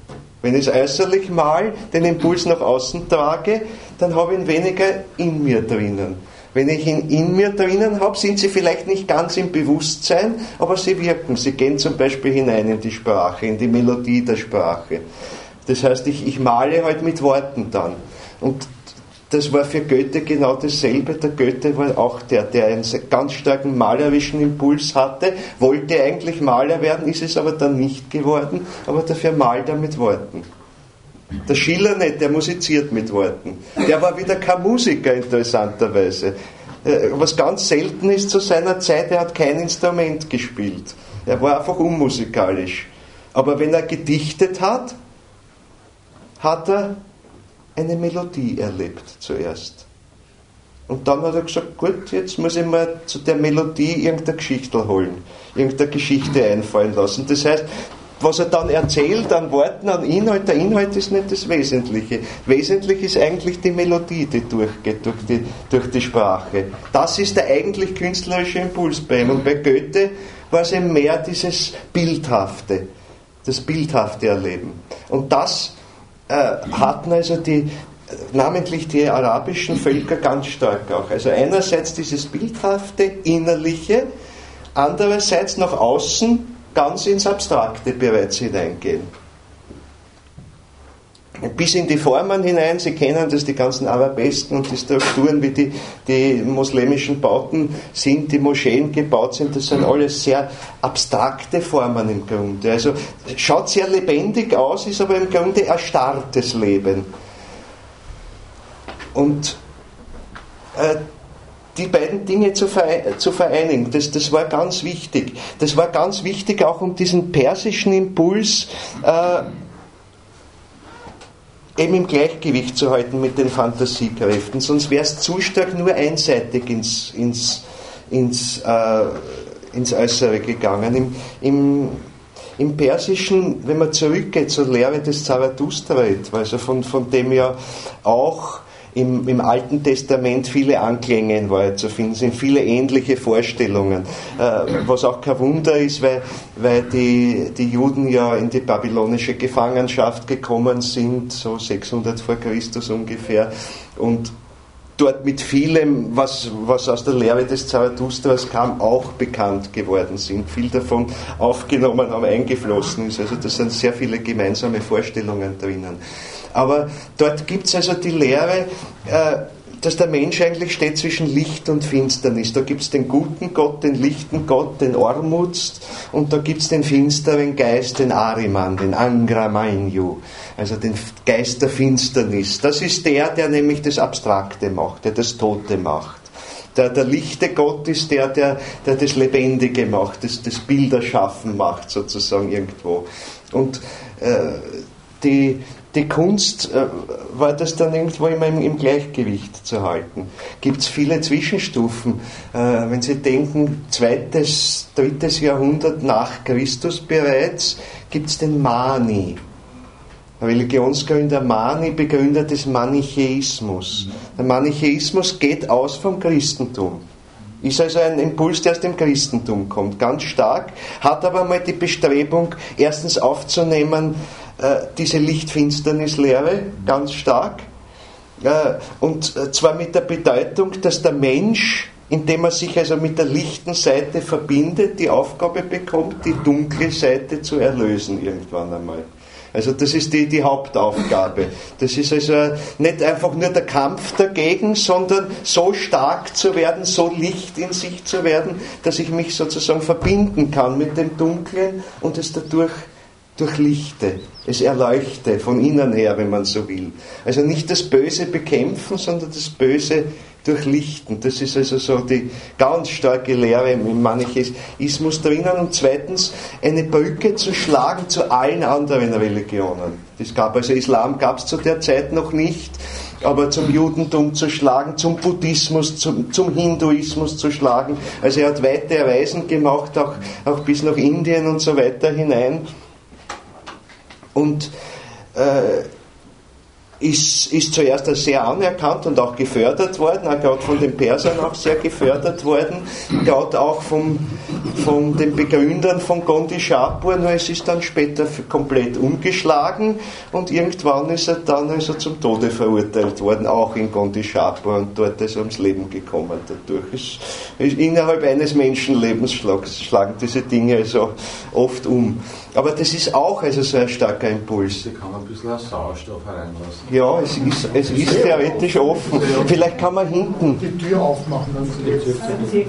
[SPEAKER 1] Wenn ich es äußerlich mal, den Impuls nach außen trage, dann habe ich ihn weniger in mir drinnen. Wenn ich ihn in mir drinnen habe, sind sie vielleicht nicht ganz im Bewusstsein, aber sie wirken. Sie gehen zum Beispiel hinein in die Sprache, in die Melodie der Sprache. Das heißt, ich, ich male halt mit Worten dann. Und das war für Goethe genau dasselbe. Der Goethe war auch der, der einen ganz starken malerischen Impuls hatte, wollte eigentlich Maler werden, ist es aber dann nicht geworden, aber dafür malt er mit Worten. Der Schiller nicht, der musiziert mit Worten. Der war wieder kein Musiker, interessanterweise. Was ganz selten ist zu seiner Zeit, er hat kein Instrument gespielt. Er war einfach unmusikalisch. Aber wenn er gedichtet hat, hat er eine Melodie erlebt zuerst. Und dann hat er gesagt, gut, jetzt muss ich mir zu der Melodie irgendeine Geschichte holen, irgendeine Geschichte einfallen lassen. Das heißt, was er dann erzählt an Worten, an Inhalt, der Inhalt ist nicht das Wesentliche. Wesentlich ist eigentlich die Melodie, die durchgeht durch die, durch die Sprache. Das ist der eigentlich künstlerische Impuls bei ihm. Und bei Goethe war es eben mehr dieses Bildhafte, das bildhafte Erleben. Und das äh, hatten also die, namentlich die arabischen Völker ganz stark auch. Also einerseits dieses bildhafte, innerliche, andererseits nach außen ganz ins Abstrakte bereits hineingehen. Bis in die Formen hinein, Sie kennen das, die ganzen Arabesken und die Strukturen, wie die, die muslimischen Bauten sind, die Moscheen gebaut sind, das sind alles sehr abstrakte Formen im Grunde. Also schaut sehr lebendig aus, ist aber im Grunde erstarrtes Leben. Und äh, die beiden Dinge zu vereinigen, das, das war ganz wichtig. Das war ganz wichtig auch, um diesen persischen Impuls äh, eben im Gleichgewicht zu halten mit den Fantasiekräften. Sonst wäre es zu stark nur einseitig ins, ins, ins, äh, ins Äußere gegangen. Im, im, im Persischen, wenn man zurückgeht zur Lehre des Zarathustra, also von, von dem ja auch Im, im Alten Testament viele Anklänge in Wahrheit zu finden sind, viele ähnliche Vorstellungen, äh, was auch kein Wunder ist, weil, weil die, die Juden ja in die babylonische Gefangenschaft gekommen sind, so sechshundert vor Christus ungefähr, und dort mit vielem, was, was aus der Lehre des Zarathustras kam, auch bekannt geworden sind, viel davon aufgenommen haben, eingeflossen ist, also da sind sehr viele gemeinsame Vorstellungen drinnen. Aber dort gibt es also die Lehre, äh, dass der Mensch eigentlich steht zwischen Licht und Finsternis. Da gibt es den guten Gott, den lichten Gott, den Ormuzd, und da gibt es den finsteren Geist, den Ahriman, den Angramanyu, also den Geist der Finsternis. Das ist der, der nämlich das Abstrakte macht, der das Tote macht. Der, der lichte Gott ist der, der, der das Lebendige macht, das, das Bilderschaffen macht sozusagen irgendwo. Und äh, die Die Kunst äh, war das dann irgendwo immer im, im Gleichgewicht zu halten. Gibt es viele Zwischenstufen. Äh, wenn Sie denken, zweites, drittes Jahrhundert nach Christus bereits, gibt es den Mani. Der Religionsgründer Mani begründet des Manichäismus. Der Manichäismus geht aus vom Christentum. Ist also ein Impuls, der aus dem Christentum kommt, ganz stark, hat aber mal die Bestrebung, erstens aufzunehmen, äh, diese Licht-Finsternis-Lehre, ganz stark, äh, und äh, zwar mit der Bedeutung, dass der Mensch, indem er sich also mit der lichten Seite verbindet, die Aufgabe bekommt, die dunkle Seite zu erlösen irgendwann einmal. Also das ist die, die Hauptaufgabe. Das ist also nicht einfach nur der Kampf dagegen, sondern so stark zu werden, so Licht in sich zu werden, dass ich mich sozusagen verbinden kann mit dem Dunklen und es dadurch durchlichte, es erleuchte, von innen her, wenn man so will. Also nicht das Böse bekämpfen, sondern das Böse durchlichten. Das ist also so die ganz starke Lehre im Manichäismus drinnen. Und zweitens eine Brücke zu schlagen zu allen anderen Religionen. Das gab also Islam gab es zu der Zeit noch nicht, aber zum Judentum zu schlagen, zum Buddhismus, zum, zum Hinduismus zu schlagen. Also er hat weite Reisen gemacht, auch, auch bis nach Indien und so weiter hinein. Und äh, ist, ist zuerst als sehr anerkannt und auch gefördert worden, auch gerade von den Persern auch sehr gefördert worden, gerade auch vom, von den Begründern von Gondishapur, nur es ist dann später komplett umgeschlagen und irgendwann ist er dann also zum Tode verurteilt worden, auch in Gondishapur, und dort ist er ums Leben gekommen dadurch. Es, es, innerhalb eines Menschenlebens schlagen diese Dinge also oft um. Aber das ist auch also so ein starker Impuls.
[SPEAKER 4] Sie kann ein bisschen Sauerstoff hereinlassen.
[SPEAKER 1] Ja, es ist, es ist theoretisch offen. Vielleicht kann man hinten
[SPEAKER 5] die Tür aufmachen. Dann sieht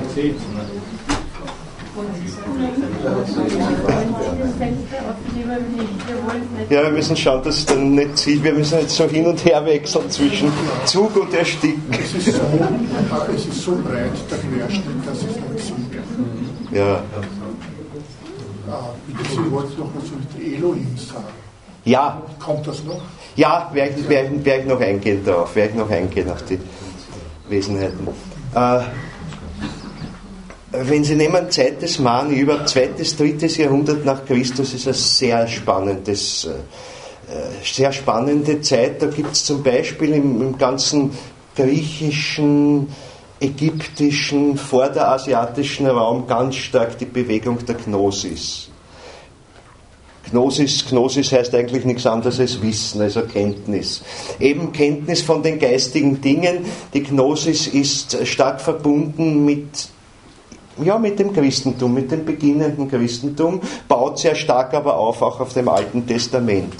[SPEAKER 1] Ja, wir müssen schauen, dass es dann nicht zieht. Wir müssen jetzt so hin und her wechseln zwischen Zug und Ersticken.
[SPEAKER 5] Es ist so, es ist so breit, der Querschnitt, dass es nicht zieht.
[SPEAKER 1] Ja.
[SPEAKER 5] Bitte, Sie wollten noch was mit Elohim sagen.
[SPEAKER 1] Ja.
[SPEAKER 5] Kommt das noch?
[SPEAKER 1] Ja, werde ich, werd, werd ich noch eingehen darauf, werde ich noch eingehen auf die Wesenheiten. Äh, wenn Sie nehmen Zeit des Mani, über zweites, drittes Jahrhundert nach Christus, ist ein sehr spannendes, äh, sehr spannende Zeit. Da gibt es zum Beispiel im, im ganzen griechischen, ägyptischen, vorderasiatischen Raum ganz stark die Bewegung der Gnosis. Gnosis, Gnosis heißt eigentlich nichts anderes als Wissen, also Kenntnis. Eben Kenntnis von den geistigen Dingen. Die Gnosis ist stark verbunden mit, ja, mit dem Christentum, mit dem beginnenden Christentum, baut sehr stark aber auf, auch auf dem Alten Testament.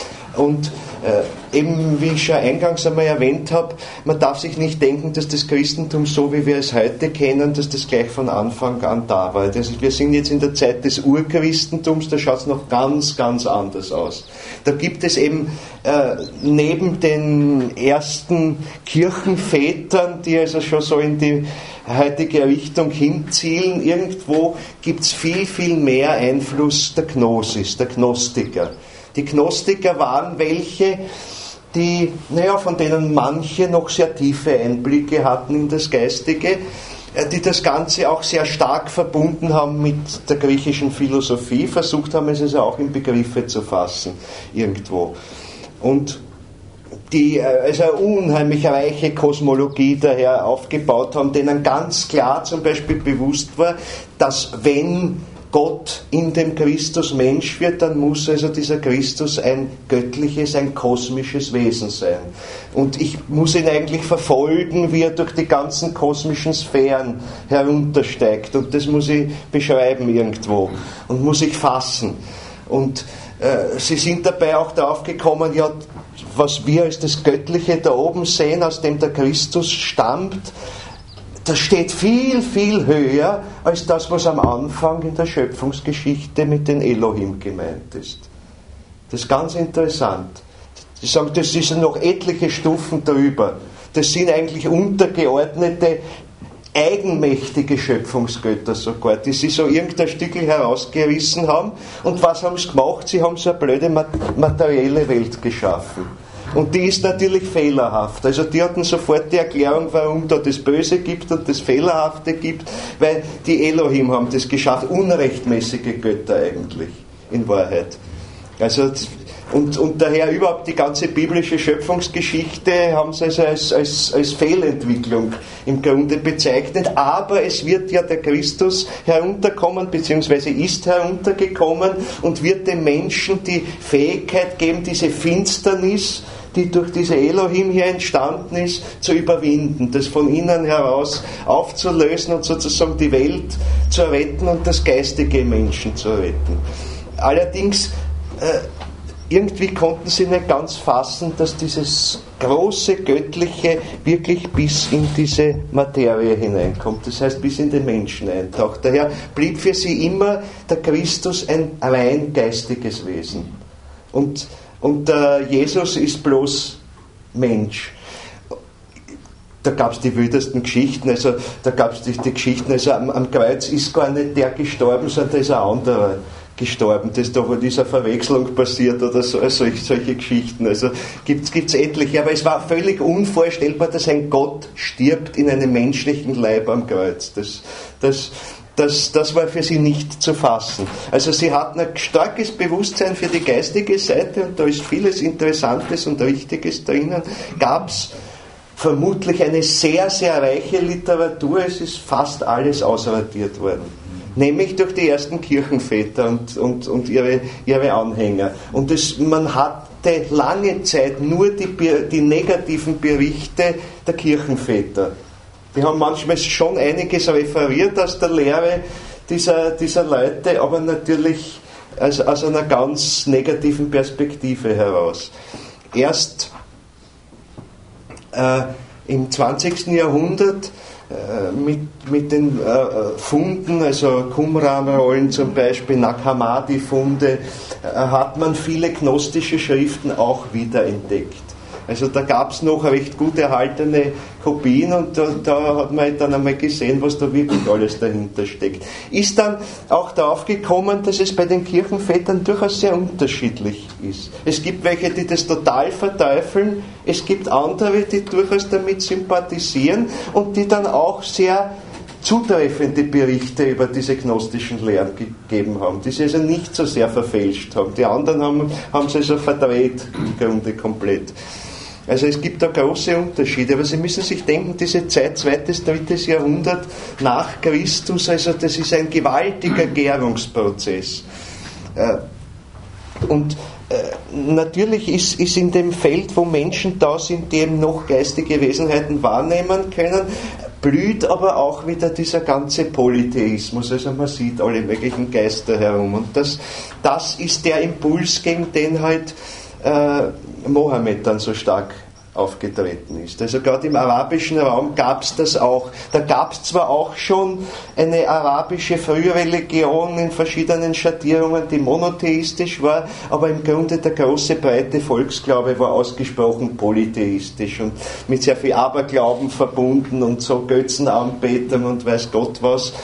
[SPEAKER 1] Und äh, eben, wie ich schon eingangs einmal erwähnt habe, man darf sich nicht denken, dass das Christentum, so wie wir es heute kennen, dass das gleich von Anfang an da war. Das, wir sind jetzt in der Zeit des Urchristentums, da schaut es noch ganz, ganz anders aus. Da gibt es eben äh, neben den ersten Kirchenvätern, die also schon so in die heutige Richtung hinzielen, irgendwo gibt es viel, viel mehr Einfluss der Gnosis, der Gnostiker. Die Gnostiker waren welche, die, naja, von denen manche noch sehr tiefe Einblicke hatten in das Geistige, die das Ganze auch sehr stark verbunden haben mit der griechischen Philosophie, versucht haben es also auch in Begriffe zu fassen, irgendwo. Und die also eine unheimlich reiche Kosmologie daher aufgebaut haben, denen ganz klar zum Beispiel bewusst war, dass wenn Gott in dem Christus Mensch wird, dann muss also dieser Christus ein göttliches, ein kosmisches Wesen sein. Und ich muss ihn eigentlich verfolgen, wie er durch die ganzen kosmischen Sphären heruntersteigt. Und das muss ich beschreiben irgendwo und muss ich fassen. Und äh, sie sind dabei auch darauf gekommen, ja, was wir als das Göttliche da oben sehen, aus dem der Christus stammt, das steht viel, viel höher als das, was am Anfang in der Schöpfungsgeschichte mit den Elohim gemeint ist. Das ist ganz interessant. Sie sagen, das sind noch etliche Stufen darüber. Das sind eigentlich untergeordnete, eigenmächtige Schöpfungsgötter sogar, die sie so irgendein Stückchen herausgerissen haben. Und was haben sie gemacht? Sie haben so eine blöde materielle Welt geschaffen. Und die ist natürlich fehlerhaft. Also die hatten sofort die Erklärung, warum da das Böse gibt und das Fehlerhafte gibt, weil die Elohim haben das geschafft, unrechtmäßige Götter eigentlich, in Wahrheit. Also, und, und daher überhaupt die ganze biblische Schöpfungsgeschichte haben sie also als, als, als Fehlentwicklung im Grunde bezeichnet, aber es wird ja der Christus herunterkommen, beziehungsweise ist heruntergekommen und wird dem Menschen die Fähigkeit geben, diese Finsternis, die durch diese Elohim hier entstanden ist, zu überwinden, das von innen heraus aufzulösen und sozusagen die Welt zu retten und das geistige im Menschen zu retten. Allerdings äh, irgendwie konnten sie nicht ganz fassen, dass dieses große Göttliche wirklich bis in diese Materie hineinkommt, das heißt bis in den Menschen eintaucht. Daher blieb für sie immer der Christus ein rein geistiges Wesen. Und, und äh, Jesus ist bloß Mensch. Da gab es die wildesten Geschichten, also da gab es die, die Geschichten, also am, am Kreuz ist gar nicht der gestorben, sondern da ist ein anderer gestorben, das da wo dieser Verwechslung passiert oder so, solche, solche Geschichten. Also gibt es etliche, aber es war völlig unvorstellbar, dass ein Gott stirbt in einem menschlichen Leib am Kreuz. Das, das, Das, das war für sie nicht zu fassen. Also sie hatten ein starkes Bewusstsein für die geistige Seite und da ist vieles Interessantes und Richtiges drinnen. Gab es vermutlich eine sehr, sehr reiche Literatur, es ist fast alles ausradiert worden. Nämlich durch die ersten Kirchenväter und, und, und ihre, ihre Anhänger. Und es, man hatte lange Zeit nur die, die negativen Berichte der Kirchenväter. Die haben manchmal schon einiges referiert aus der Lehre dieser, dieser Leute, aber natürlich aus, aus einer ganz negativen Perspektive heraus. Erst äh, im zwanzigsten Jahrhundert äh, mit, mit den äh, Funden, also Qumran-Rollen zum Beispiel, Nag Hammadi-Funde, äh, hat man viele gnostische Schriften auch wiederentdeckt. Also da gab es noch recht gut erhaltene Kopien und da, da hat man dann einmal gesehen, was da wirklich alles dahinter steckt. Ist dann auch darauf gekommen, dass es bei den Kirchenvätern durchaus sehr unterschiedlich ist. Es gibt welche, die das total verteufeln, es gibt andere, die durchaus damit sympathisieren und die dann auch sehr zutreffende Berichte über diese gnostischen Lehren gegeben haben, die sie also nicht so sehr verfälscht haben. Die anderen haben, haben sie also verdreht im Grunde komplett. Also es gibt da große Unterschiede, aber Sie müssen sich denken, diese Zeit, zweites, drittes Jahrhundert nach Christus, also das ist ein gewaltiger Gärungsprozess. Und natürlich ist, ist in dem Feld, wo Menschen da sind, die eben noch geistige Wesenheiten wahrnehmen können, blüht aber auch wieder dieser ganze Polytheismus, also man sieht alle möglichen Geister herum und das, das ist der Impuls, gegen den halt äh, Mohammed dann so stark aufgetreten ist. Also gerade im arabischen Raum gab es das auch. Da gab es zwar auch schon eine arabische Frühreligion in verschiedenen Schattierungen, die monotheistisch war, aber im Grunde der große, breite Volksglaube war ausgesprochen polytheistisch und mit sehr viel Aberglauben verbunden und so Götzenanbetern und weiß Gott was.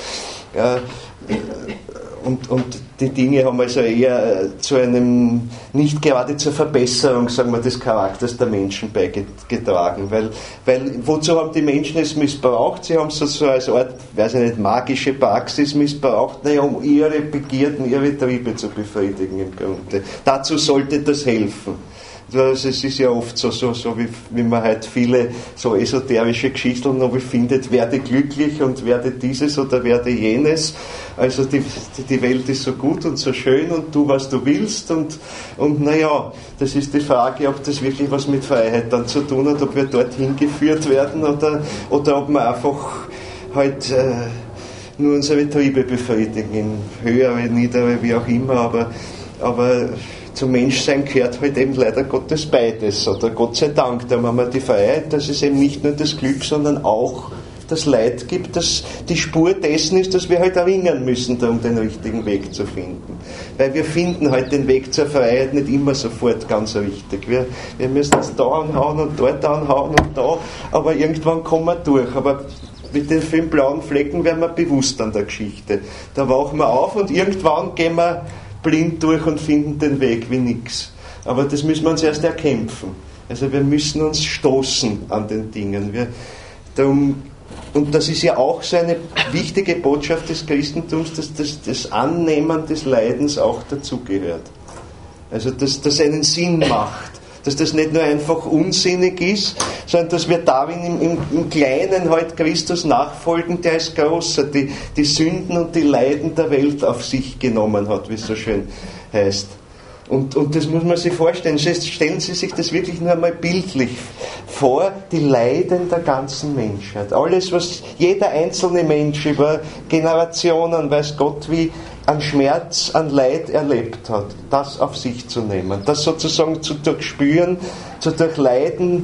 [SPEAKER 1] Und, und die Dinge haben also eher zu einem, nicht gerade zur Verbesserung, sagen wir, des Charakters der Menschen beigetragen, weil, weil wozu haben die Menschen es missbraucht? Sie haben es so als Art, weiß ich nicht, magische Praxis missbraucht, naja, um ihre Begierden, ihre Triebe zu befriedigen im Grunde. Dazu sollte das helfen. Also es ist ja oft so, so, so wie, wie man halt viele so esoterische Geschichten noch findet, werde glücklich und werde dieses oder werde jenes. Also die, die Welt ist so gut und so schön und tu, was du willst. Und, und naja, das ist die Frage, ob das wirklich was mit Freiheit dann zu tun hat, ob wir dorthin geführt werden oder, oder ob wir einfach halt äh, nur unsere Triebe befriedigen, in höhere, niedere, wie auch immer, aber, aber zum Menschsein gehört halt eben leider Gottes beides, oder Gott sei Dank, da haben wir die Freiheit, dass es eben nicht nur das Glück, sondern auch das Leid gibt, dass die Spur dessen ist, dass wir halt erringen müssen, um den richtigen Weg zu finden. Weil wir finden halt den Weg zur Freiheit nicht immer sofort ganz richtig. Wir, wir müssen es da anhauen und dort anhauen und da, aber irgendwann kommen wir durch. Aber mit den fünf blauen Flecken werden wir bewusst an der Geschichte. Da wachen wir auf und irgendwann gehen wir blind durch und finden den Weg wie nix. Aber das müssen wir uns erst erkämpfen. Also wir müssen uns stoßen an den Dingen. Wir, darum, und das ist ja auch so eine wichtige Botschaft des Christentums, dass das, das Annehmen des Leidens auch dazugehört. Also dass das einen Sinn macht. Dass das nicht nur einfach unsinnig ist, sondern dass wir darin im, im, im Kleinen halt Christus nachfolgen, der ist größer, die, die Sünden und die Leiden der Welt auf sich genommen hat, wie es so schön heißt. Und, und das muss man sich vorstellen. Stellen Sie sich das wirklich nur einmal bildlich vor, die Leiden der ganzen Menschheit. Alles, was jeder einzelne Mensch über Generationen, weiß Gott wie, an Schmerz, an Leid erlebt hat, das auf sich zu nehmen, das sozusagen zu durchspüren, zu durchleiden,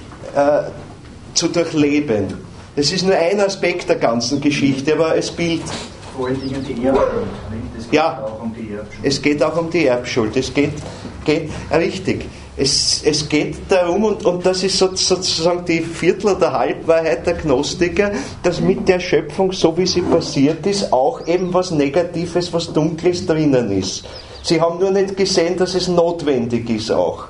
[SPEAKER 1] äh, zu durchleben. Das ist nur ein Aspekt der ganzen Geschichte, aber es Bild.
[SPEAKER 3] Vor allen Dingen die Erbschuld, nicht? Es geht
[SPEAKER 1] ja,
[SPEAKER 3] auch um die Erbschuld.
[SPEAKER 1] Es geht auch um die Erbschuld. Es geht, geht richtig. Es, es geht darum, und, und das ist so, sozusagen die Viertel- oder Halbwahrheit der Gnostiker, dass mit der Schöpfung, so wie sie passiert ist, auch eben was Negatives, was Dunkles drinnen ist. Sie haben nur nicht gesehen, dass es notwendig ist auch.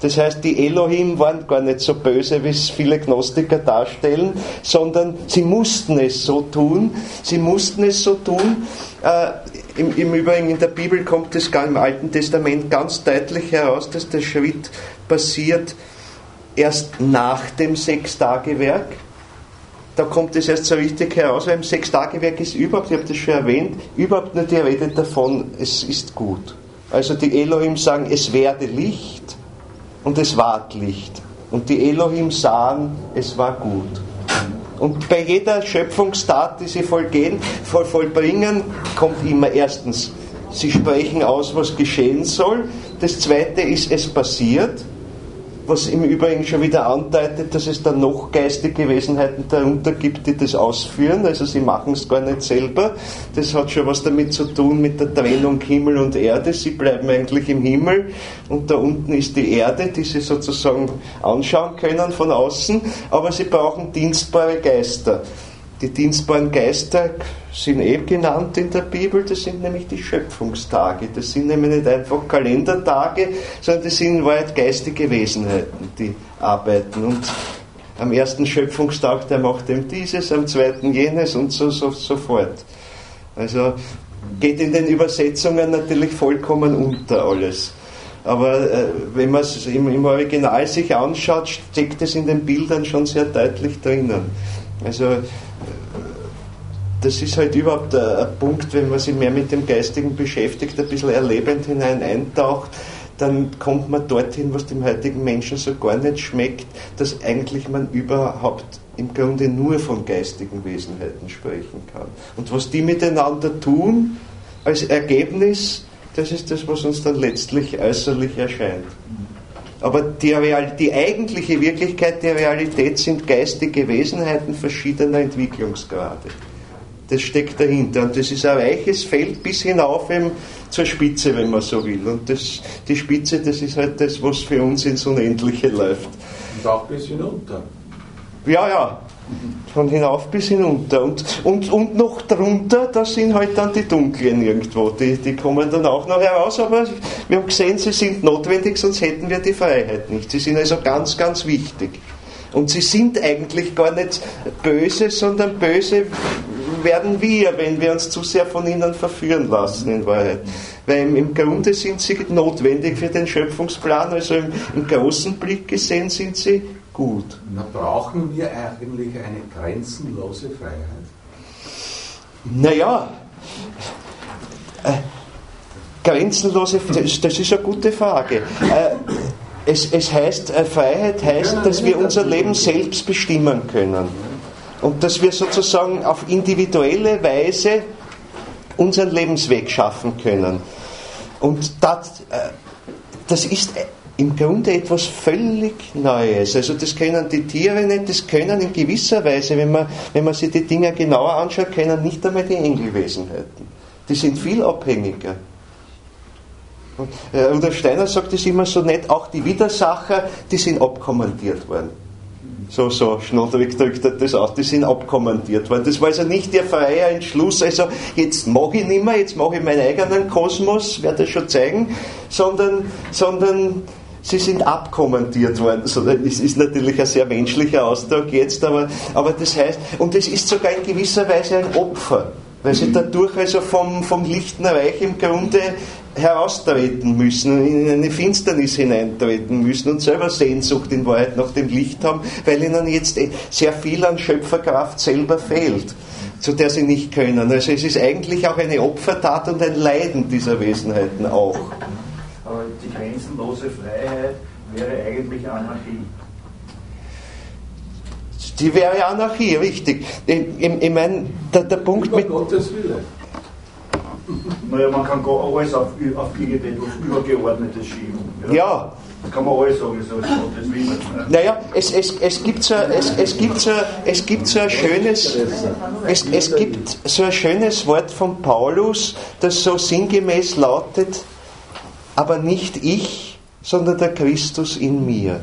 [SPEAKER 1] Das heißt, die Elohim waren gar nicht so böse, wie es viele Gnostiker darstellen, sondern sie mussten es so tun. Sie mussten es so tun. Äh, im, Im Übrigen in der Bibel kommt es gar im Alten Testament ganz deutlich heraus, dass der Schritt passiert erst nach dem Sechstagewerk. Da kommt es erst so richtig heraus, weil im Sechstagewerk ist überhaupt, ich habe das schon erwähnt, überhaupt nur die Rede davon, es ist gut. Also die Elohim sagen, es werde Licht und es ward Licht. Und die Elohim sahen, es war gut. Und bei jeder Schöpfungstat, die sie vollgehen, voll, vollbringen, kommt immer erstens, sie sprechen aus, was geschehen soll. Das zweite ist, es passiert. Was im Übrigen schon wieder andeutet, dass es dann noch geistige Wesenheiten darunter gibt, die das ausführen. Also sie machen es gar nicht selber. Das hat schon was damit zu tun mit der Trennung Himmel und Erde. Sie bleiben eigentlich im Himmel und da unten ist die Erde, die sie sozusagen anschauen können von außen. Aber sie brauchen dienstbare Geister. Die dienstbaren Geister sind eh genannt in der Bibel, das sind nämlich die Schöpfungstage. Das sind nämlich nicht einfach Kalendertage, sondern das sind in Wahrheit geistige Wesenheiten, die arbeiten. Und am ersten Schöpfungstag, der macht eben dieses, am zweiten jenes und so, so, so fort. Also geht in den Übersetzungen natürlich vollkommen unter alles. Aber äh, wenn man es im, im Original sich anschaut, steckt es in den Bildern schon sehr deutlich drinnen. Also das ist halt überhaupt ein, ein Punkt, wenn man sich mehr mit dem Geistigen beschäftigt, ein bisschen erlebend hinein eintaucht, dann kommt man dorthin, was dem heutigen Menschen so gar nicht schmeckt, dass eigentlich man überhaupt im Grunde nur von geistigen Wesenheiten sprechen kann. Und was die miteinander tun, als Ergebnis, das ist das, was uns dann letztlich äußerlich erscheint. Aber die, Real, die eigentliche Wirklichkeit der Realität sind geistige Wesenheiten verschiedener Entwicklungsgrade. Das steckt dahinter. Und das ist ein weiches Feld bis hinauf eben zur Spitze, wenn man so will. Und das, die Spitze, das ist halt das, was für uns ins Unendliche läuft.
[SPEAKER 4] Und auch bis hinunter.
[SPEAKER 1] Ja, ja. Von hinauf bis hinunter. Und, und, und noch drunter, da sind halt dann die Dunklen irgendwo. Die, die kommen dann auch noch heraus, aber wir haben gesehen, sie sind notwendig, sonst hätten wir die Freiheit nicht. Sie sind also ganz, ganz wichtig. Und sie sind eigentlich gar nicht böse, sondern böse werden wir, wenn wir uns zu sehr von ihnen verführen lassen, in Wahrheit. Weil im, im Grunde sind sie notwendig für den Schöpfungsplan, also im, im großen Blick gesehen sind sie gut.
[SPEAKER 4] Na, brauchen wir eigentlich eine grenzenlose Freiheit?
[SPEAKER 1] Naja, äh, grenzenlose Freiheit, das ist eine gute Frage. Äh, es, es heißt, äh, Freiheit heißt, dass wir unser Leben selbst bestimmen können. Und dass wir sozusagen auf individuelle Weise unseren Lebensweg schaffen können. Und das, äh, das ist im Grunde etwas völlig Neues. Also das können die Tiere nicht, das können in gewisser Weise, wenn man, wenn man sich die Dinge genauer anschaut, können nicht einmal die Engelwesenheiten. Die sind viel abhängiger. Und, äh, Rudolf Steiner sagt es immer so nett, auch die Widersacher, die sind abkommandiert worden. So, so schnoddrig drückt er das aus, die sind abkommandiert worden. Das war also nicht der freie Entschluss, also jetzt mache ich nicht mehr, jetzt mache ich meinen eigenen Kosmos, werde das schon zeigen, sondern, sondern sie sind abkommandiert worden. So, das ist natürlich ein sehr menschlicher Ausdruck jetzt, aber, aber das heißt, und es ist sogar in gewisser Weise ein Opfer, weil sie dadurch also vom, vom lichten Reich im Grunde heraustreten müssen, in eine Finsternis hineintreten müssen und selber Sehnsucht in Wahrheit nach dem Licht haben, weil ihnen jetzt sehr viel an Schöpferkraft selber fehlt, zu der sie nicht können. Also es ist eigentlich auch eine Opfertat und ein Leiden dieser Wesenheiten auch.
[SPEAKER 3] Aber die grenzenlose Freiheit wäre eigentlich Anarchie.
[SPEAKER 1] Die wäre Anarchie, richtig. Ich, ich, ich meine, der, der Punkt
[SPEAKER 4] Über
[SPEAKER 1] mit...
[SPEAKER 4] Gottes Wille.
[SPEAKER 3] Naja, man kann alles auf, auf irgendetwas Übergeordnetes schieben. Ja.
[SPEAKER 1] Ja.
[SPEAKER 3] Das kann man alles sagen, so ist Gottes Wille.
[SPEAKER 1] Naja, es, es, es gibt so, es, es gibt so, es gibt so ein schönes, es, es gibt so ein schönes Wort von Paulus, das so sinngemäß lautet, aber nicht ich, sondern der Christus in mir.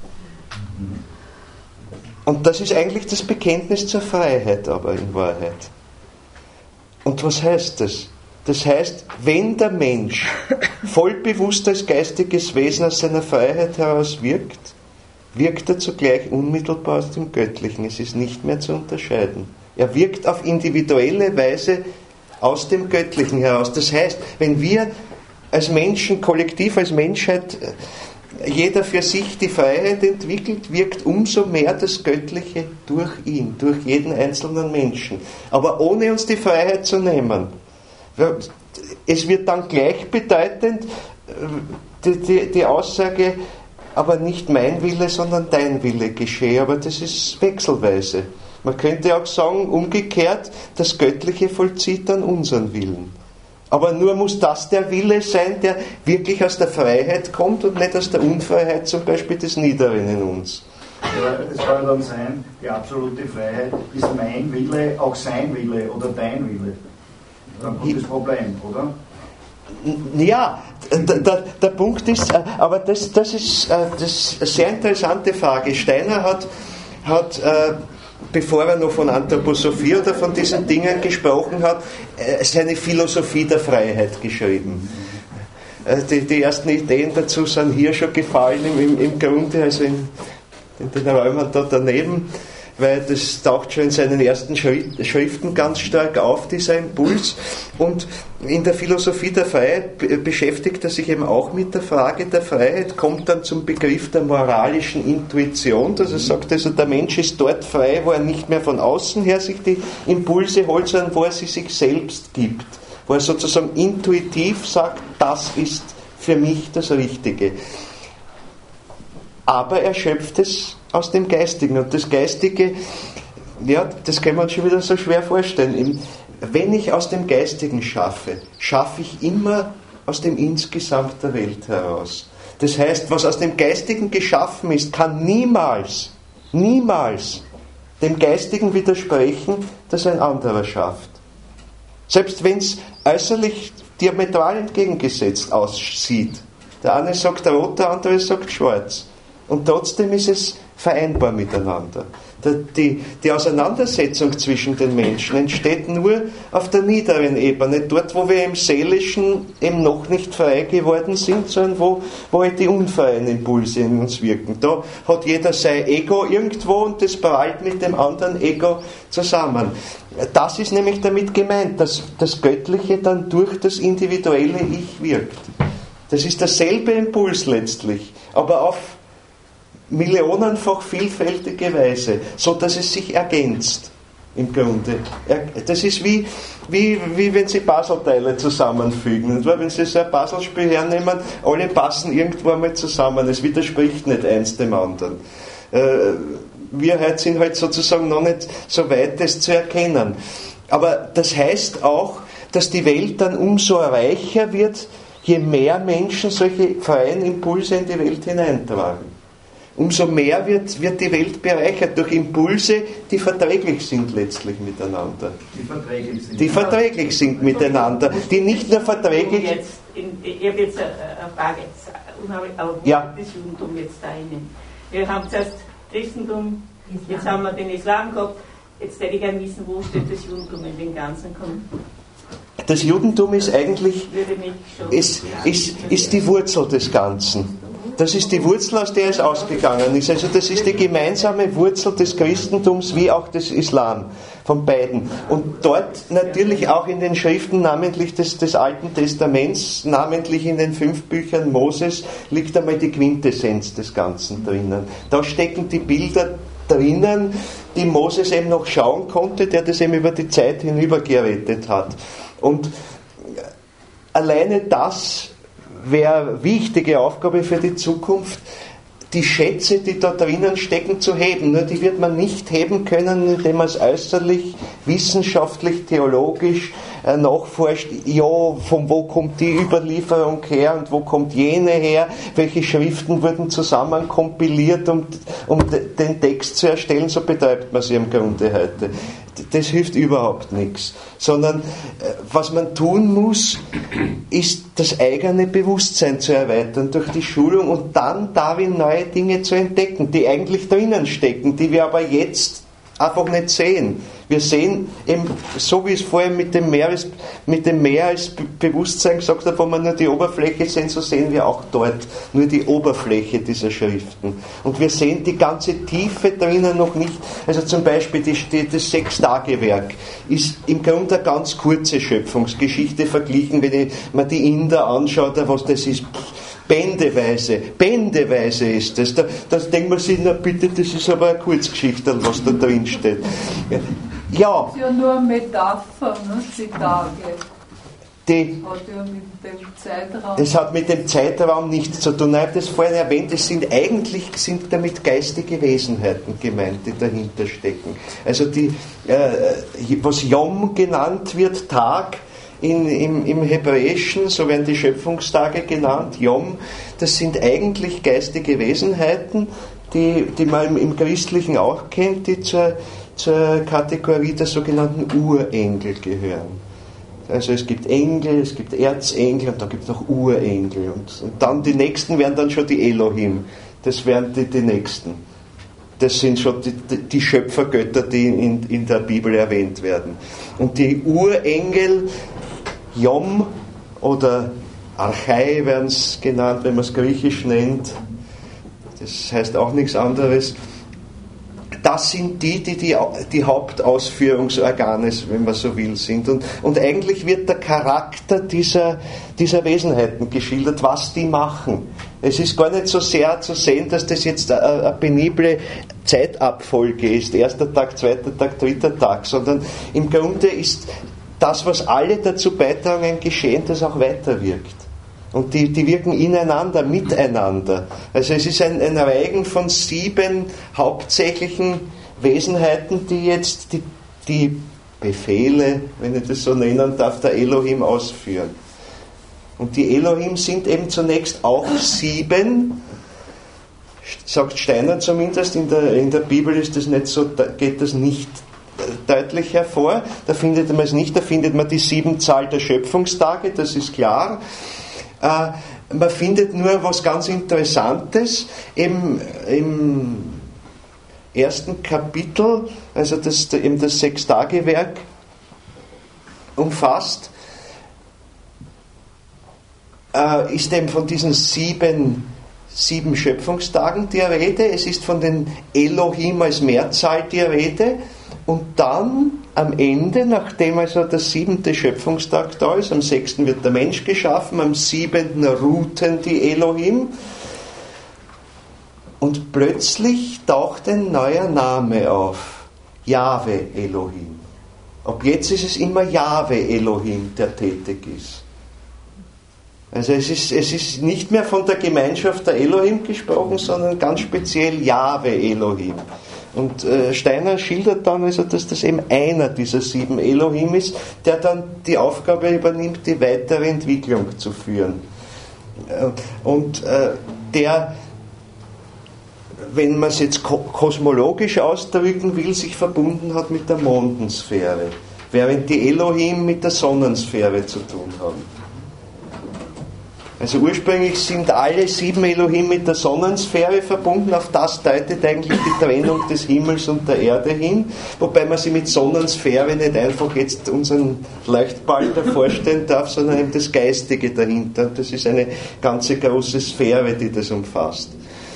[SPEAKER 1] Und das ist eigentlich das Bekenntnis zur Freiheit, aber in Wahrheit. Und was heißt das? Das heißt, wenn der Mensch vollbewusst als geistiges Wesen aus seiner Freiheit heraus wirkt, wirkt er zugleich unmittelbar aus dem Göttlichen. Es ist nicht mehr zu unterscheiden. Er wirkt auf individuelle Weise aus dem Göttlichen heraus. Das heißt, wenn wir als Menschen, kollektiv als Menschheit, jeder für sich die Freiheit entwickelt, wirkt umso mehr das Göttliche durch ihn, durch jeden einzelnen Menschen. Aber ohne uns die Freiheit zu nehmen. Es wird dann gleichbedeutend die, die, die Aussage, aber nicht mein Wille, sondern dein Wille geschehe. Aber das ist wechselweise. Man könnte auch sagen, umgekehrt, das Göttliche vollzieht dann unseren Willen. Aber nur muss das der Wille sein, der wirklich aus der Freiheit kommt und nicht aus der Unfreiheit, zum Beispiel des Niederen in uns.
[SPEAKER 3] Ja, das kann dann sein, die absolute Freiheit ist mein Wille, auch sein Wille oder dein Wille. Dann kommt das Problem, oder?
[SPEAKER 1] Ja, der, der, der Punkt ist, aber das, das ist das ist eine sehr interessante Frage. Steiner hat, hat bevor er noch von Anthroposophie oder von diesen Dingen gesprochen hat, seine Philosophie der Freiheit geschrieben. Die, die ersten Ideen dazu sind hier schon gefallen, im, im, im Grunde, also in, in den Räumen da daneben, weil das taucht schon in seinen ersten Schriften ganz stark auf, dieser Impuls. Und in der Philosophie der Freiheit beschäftigt er sich eben auch mit der Frage der Freiheit, kommt dann zum Begriff der moralischen Intuition, dass er sagt, also der Mensch ist dort frei, wo er nicht mehr von außen her sich die Impulse holt, sondern wo er sie sich selbst gibt, wo er sozusagen intuitiv sagt, das ist für mich das Richtige. Aber er schöpft es aus dem Geistigen. Und das Geistige, ja, das kann man schon wieder so schwer vorstellen. Wenn ich aus dem Geistigen schaffe, schaffe ich immer aus dem Insgesamt der Welt heraus. Das heißt, was aus dem Geistigen geschaffen ist, kann niemals, niemals dem Geistigen widersprechen, das ein anderer schafft. Selbst wenn es äußerlich diametral entgegengesetzt aussieht. Der eine sagt rot, der andere sagt schwarz. Und trotzdem ist es vereinbar miteinander. Die, die Auseinandersetzung zwischen den Menschen entsteht nur auf der niederen Ebene, dort wo wir im Seelischen eben noch nicht frei geworden sind, sondern wo, wo halt die unfreien Impulse in uns wirken. Da hat jeder sein Ego irgendwo und das prallt mit dem anderen Ego zusammen. Das ist nämlich damit gemeint, dass das Göttliche dann durch das individuelle Ich wirkt. Das ist derselbe Impuls letztlich, aber auf millionenfach vielfältige Weise, so dass es sich ergänzt im Grunde. Das ist wie, wie, wie wenn Sie Puzzleteile zusammenfügen. Und wenn Sie so ein Puzzlespiel hernehmen, alle passen irgendwo einmal zusammen. Es widerspricht nicht eins dem anderen. Wir heute sind halt sozusagen noch nicht so weit, das zu erkennen. Aber das heißt auch, dass die Welt dann umso reicher wird, je mehr Menschen solche freien Impulse in die Welt hineintragen. Umso mehr wird, wird die Welt bereichert durch Impulse, die verträglich sind letztlich miteinander.
[SPEAKER 3] Die verträglich sind.
[SPEAKER 1] Die verträglich sind miteinander. Die nicht nur verträglich...
[SPEAKER 2] Jetzt in, ich habe jetzt eine Frage, aber wo
[SPEAKER 1] ja.
[SPEAKER 2] ist das Judentum jetzt da innen? Wir haben zuerst Christentum, jetzt haben wir den Islam gehabt, jetzt hätte ich gerne wissen, wo steht das Judentum in den ganzen Konflikt?
[SPEAKER 1] Das Judentum ist eigentlich ist, ist, ist die Wurzel des Ganzen. Das ist die Wurzel, aus der es ausgegangen ist. Also das ist die gemeinsame Wurzel des Christentums wie auch des Islam, von beiden. Und dort natürlich auch in den Schriften, namentlich des, des Alten Testaments, namentlich in den fünf Büchern Moses, liegt einmal die Quintessenz des Ganzen drinnen. Da stecken die Bilder drinnen, die Moses eben noch schauen konnte, der das eben über die Zeit hinüber gerettet hat. Und alleine das wäre eine wichtige Aufgabe für die Zukunft, die Schätze, die da drinnen stecken, zu heben. Nur die wird man nicht heben können, indem man es äußerlich, wissenschaftlich, theologisch äh, nachforscht. Ja, von wo kommt die Überlieferung her und wo kommt jene her? Welche Schriften wurden zusammen kompiliert, um, um den Text zu erstellen? So betreibt man sie im Grunde heute. Das hilft überhaupt nichts. Sondern äh, was man tun muss, ist das eigene Bewusstsein zu erweitern durch die Schulung und dann darin neue Dinge zu entdecken, die eigentlich drinnen stecken, die wir aber jetzt einfach nicht sehen. Wir sehen eben, so wie es vorher mit dem Meer, ist, mit dem Meer als Bewusstsein gesagt hat, wo wir nur die Oberfläche sehen, so sehen wir auch dort nur die Oberfläche dieser Schriften. Und wir sehen die ganze Tiefe drinnen noch nicht. Also zum Beispiel die, die, das Sechstagewerk ist im Grunde eine ganz kurze Schöpfungsgeschichte verglichen, wenn man die Inder anschaut, was das ist. Bändeweise, Bändeweise ist das. Da, da denkt man sich, na bitte, das ist aber eine Kurzgeschichte, was da drin steht. Ja.
[SPEAKER 6] Das ist ja nur eine Metapher, ne, die Tage.
[SPEAKER 1] Die,
[SPEAKER 6] hat ja mit dem Zeitraum.
[SPEAKER 1] es hat mit dem Zeitraum nichts zu tun. Ich habe das vorhin erwähnt, es sind eigentlich sind damit geistige Wesenheiten gemeint, die dahinter stecken. Also die, äh, was Yom genannt wird, Tag, In, im, im Hebräischen, so werden die Schöpfungstage genannt, Yom, das sind eigentlich geistige Wesenheiten, die, die man im, im Christlichen auch kennt, die zur, zur Kategorie der sogenannten Urengel gehören. Also es gibt Engel, es gibt Erzengel und da gibt es noch Urengel. Und, und dann die nächsten wären dann schon die Elohim, das wären die, die nächsten. Das sind schon die, die Schöpfergötter, die in, in der Bibel erwähnt werden. Und die Urengel, Yom oder Archai werden es genannt, wenn man es griechisch nennt. Das heißt auch nichts anderes. Das sind die, die die, die Hauptausführungsorgane, wenn man so will, sind. Und, und eigentlich wird der Charakter dieser, dieser Wesenheiten geschildert, was die machen. Es ist gar nicht so sehr zu sehen, dass das jetzt eine, eine penible Zeitabfolge ist, erster Tag, zweiter Tag, dritter Tag, sondern im Grunde ist das, was alle dazu beitragen, ein Geschehen, das auch weiterwirkt. Und die, die wirken ineinander, miteinander. Also es ist ein, ein Reigen von sieben hauptsächlichen Wesenheiten, die jetzt die, die Befehle, wenn ich das so nennen darf, der Elohim ausführen. Und die Elohim sind eben zunächst auch sieben, sagt Steiner zumindest, in der, in der Bibel ist das nicht so, geht das nicht deutlich hervor, da findet man es nicht, da findet man die Siebenzahl der Schöpfungstage, das ist klar. Äh, man findet nur was ganz Interessantes im, im ersten Kapitel, also das eben das Sechstagewerk umfasst, äh, ist eben von diesen sieben, sieben Schöpfungstagen die Rede, es ist von den Elohim als Mehrzahl die Rede. Und dann am Ende, nachdem also der siebente Schöpfungstag da ist, am sechsten wird der Mensch geschaffen, am siebenten ruhten die Elohim und plötzlich taucht ein neuer Name auf, Jahwe Elohim. Ab jetzt ist es immer Jahwe Elohim, der tätig ist. Also es ist, es ist nicht mehr von der Gemeinschaft der Elohim gesprochen, sondern ganz speziell Jahwe Elohim. Und äh, Steiner schildert dann also, dass das eben einer dieser sieben Elohim ist, der dann die Aufgabe übernimmt, die weitere Entwicklung zu führen. Und äh, der, wenn man es jetzt ko- kosmologisch ausdrücken will, sich verbunden hat mit der Mondensphäre, während die Elohim mit der Sonnensphäre zu tun haben. Also ursprünglich sind alle sieben Elohim mit der Sonnensphäre verbunden, auf das deutet eigentlich die Trennung des Himmels und der Erde hin, wobei man sich mit Sonnensphäre nicht einfach jetzt unseren Leuchtball da vorstellen darf, sondern eben das Geistige dahinter. Das ist eine ganze große Sphäre, die das umfasst.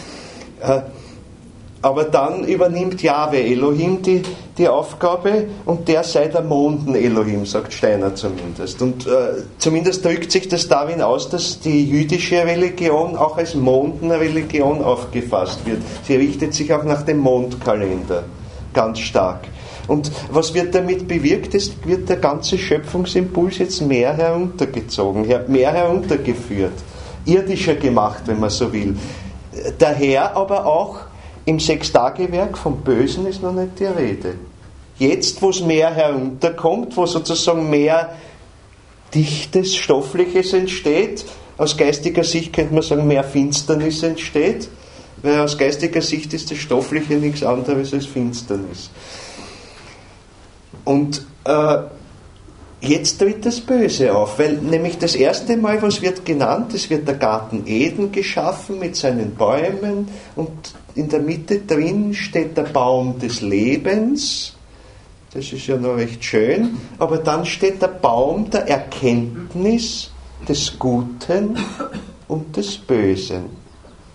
[SPEAKER 1] Aber dann übernimmt Jahwe Elohim die, die Aufgabe und der sei der Monden-Elohim, sagt Steiner zumindest. Und äh, zumindest drückt sich das darin aus, dass die jüdische Religion auch als Mondenreligion aufgefasst wird. Sie richtet sich auch nach dem Mondkalender ganz stark. Und was wird damit bewirkt? Es wird der ganze Schöpfungsimpuls jetzt mehr heruntergezogen, mehr heruntergeführt, irdischer gemacht, wenn man so will. Daher aber auch im Sechstagewerk vom Bösen ist noch nicht die Rede. Jetzt, wo es mehr herunterkommt, wo sozusagen mehr Dichtes, Stoffliches entsteht, aus geistiger Sicht könnte man sagen, mehr Finsternis entsteht, weil aus geistiger Sicht ist das Stoffliche nichts anderes als Finsternis. Und äh, jetzt tritt das Böse auf, weil nämlich das erste Mal, was wird genannt, es wird der Garten Eden geschaffen mit seinen Bäumen und in der Mitte drin steht der Baum des Lebens. Das ist ja noch recht schön, aber dann steht der Baum der Erkenntnis des Guten und des Bösen.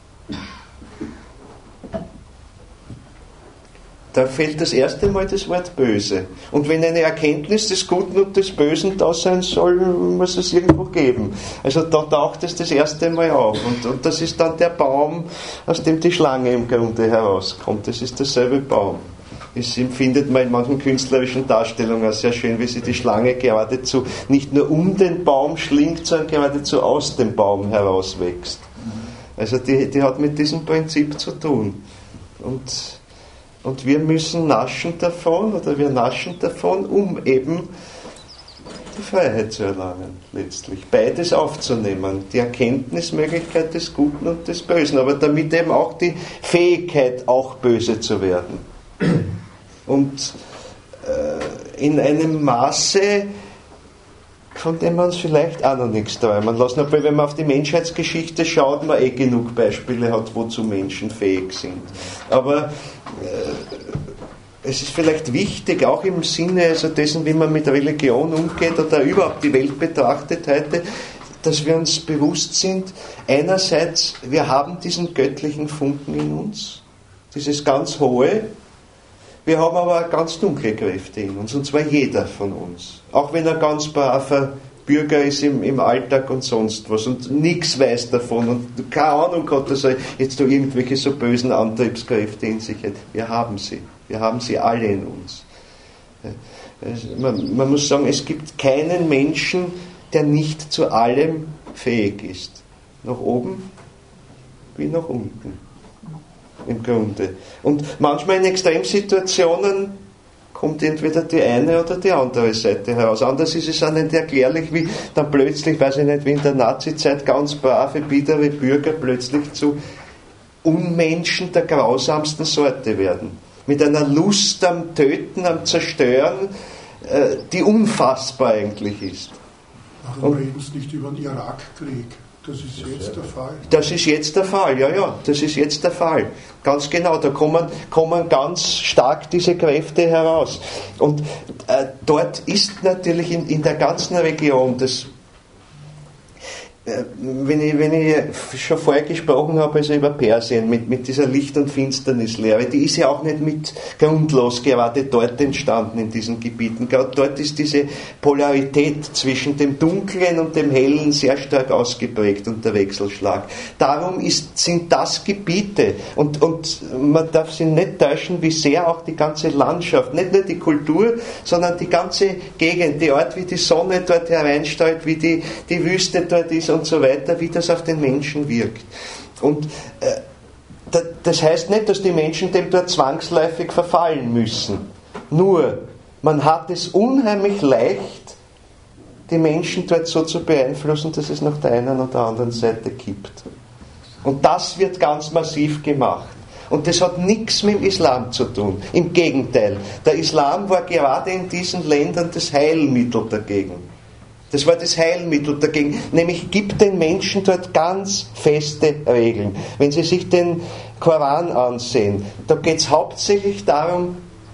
[SPEAKER 1] Da fällt das erste Mal das Wort Böse. Und wenn eine Erkenntnis des Guten und des Bösen da sein soll, muss es irgendwo geben. Also da taucht es das erste Mal auf. Und, und das ist dann der Baum, aus dem die Schlange im Grunde herauskommt. Das ist derselbe Baum. Das empfindet man in manchen künstlerischen Darstellungen sehr schön, wie sie die Schlange geradezu nicht nur um den Baum schlingt, sondern geradezu aus dem Baum herauswächst. Also die, die hat mit diesem Prinzip zu tun. Und Und wir müssen naschen davon, oder wir naschen davon, um eben die Freiheit zu erlangen, letztlich. Beides aufzunehmen. Die Erkenntnismöglichkeit des Guten und des Bösen, aber damit eben auch die Fähigkeit, auch böse zu werden. Und äh, in einem Maße, von dem man es vielleicht auch noch nichts träumen lassen. Obwohl, wenn man auf die Menschheitsgeschichte schaut, man eh genug Beispiele hat, wozu Menschen fähig sind. Aber äh, es ist vielleicht wichtig, auch im Sinne also dessen, wie man mit Religion umgeht oder überhaupt die Welt betrachtet heute, dass wir uns bewusst sind, einerseits, wir haben diesen göttlichen Funken in uns, dieses ganz hohe. Wir haben aber auch ganz dunkle Kräfte in uns, und zwar jeder von uns. Auch wenn er ganz braver Bürger ist im, im Alltag und sonst was und nichts weiß davon und keine Ahnung hat, dass er jetzt da irgendwelche so bösen Antriebskräfte in sich hat. Wir haben sie. Wir haben sie alle in uns. Man, man muss sagen, es gibt keinen Menschen, der nicht zu allem fähig ist. Nach oben wie nach unten. Im Grunde. Und manchmal in Extremsituationen kommt entweder die eine oder die andere Seite heraus. Anders ist es auch nicht erklärlich, wie dann plötzlich, weiß ich nicht, wie in der Nazizeit ganz brave, biedere Bürger plötzlich zu Unmenschen der grausamsten Sorte werden. Mit einer Lust am Töten, am Zerstören, die unfassbar eigentlich ist.
[SPEAKER 5] Ach, wir reden es nicht über den Irakkrieg. Das ist jetzt der Fall.
[SPEAKER 1] Das ist jetzt der Fall, ja, ja, das ist jetzt der Fall. Ganz genau, da kommen, kommen ganz stark diese Kräfte heraus. Und äh, dort ist natürlich in, in der ganzen Region das. Wenn ich, wenn ich schon vorher gesprochen habe, also über Persien, mit, mit dieser Licht- und Finsternislehre, die ist ja auch nicht mit grundlos gerade dort entstanden in diesen Gebieten. Gerade dort ist diese Polarität zwischen dem Dunklen und dem Hellen sehr stark ausgeprägt und der Wechselschlag. Darum ist, sind das Gebiete, und, und man darf sich nicht täuschen, wie sehr auch die ganze Landschaft, nicht nur die Kultur, sondern die ganze Gegend, die Art, wie die Sonne dort hereinstrahlt, wie die, die Wüste dort ist, und so weiter, wie das auf den Menschen wirkt. Und äh, da, das heißt nicht, dass die Menschen dem dort zwangsläufig verfallen müssen. Nur, man hat es unheimlich leicht, die Menschen dort so zu beeinflussen, dass es nach der einen oder anderen Seite kippt. Und das wird ganz massiv gemacht. Und das hat nichts mit dem Islam zu tun. Im Gegenteil, der Islam war gerade in diesen Ländern das Heilmittel dagegen. Das war das Heilmittel dagegen, nämlich gibt den Menschen dort ganz feste Regeln. Wenn Sie sich den Koran ansehen, da geht es hauptsächlich darum,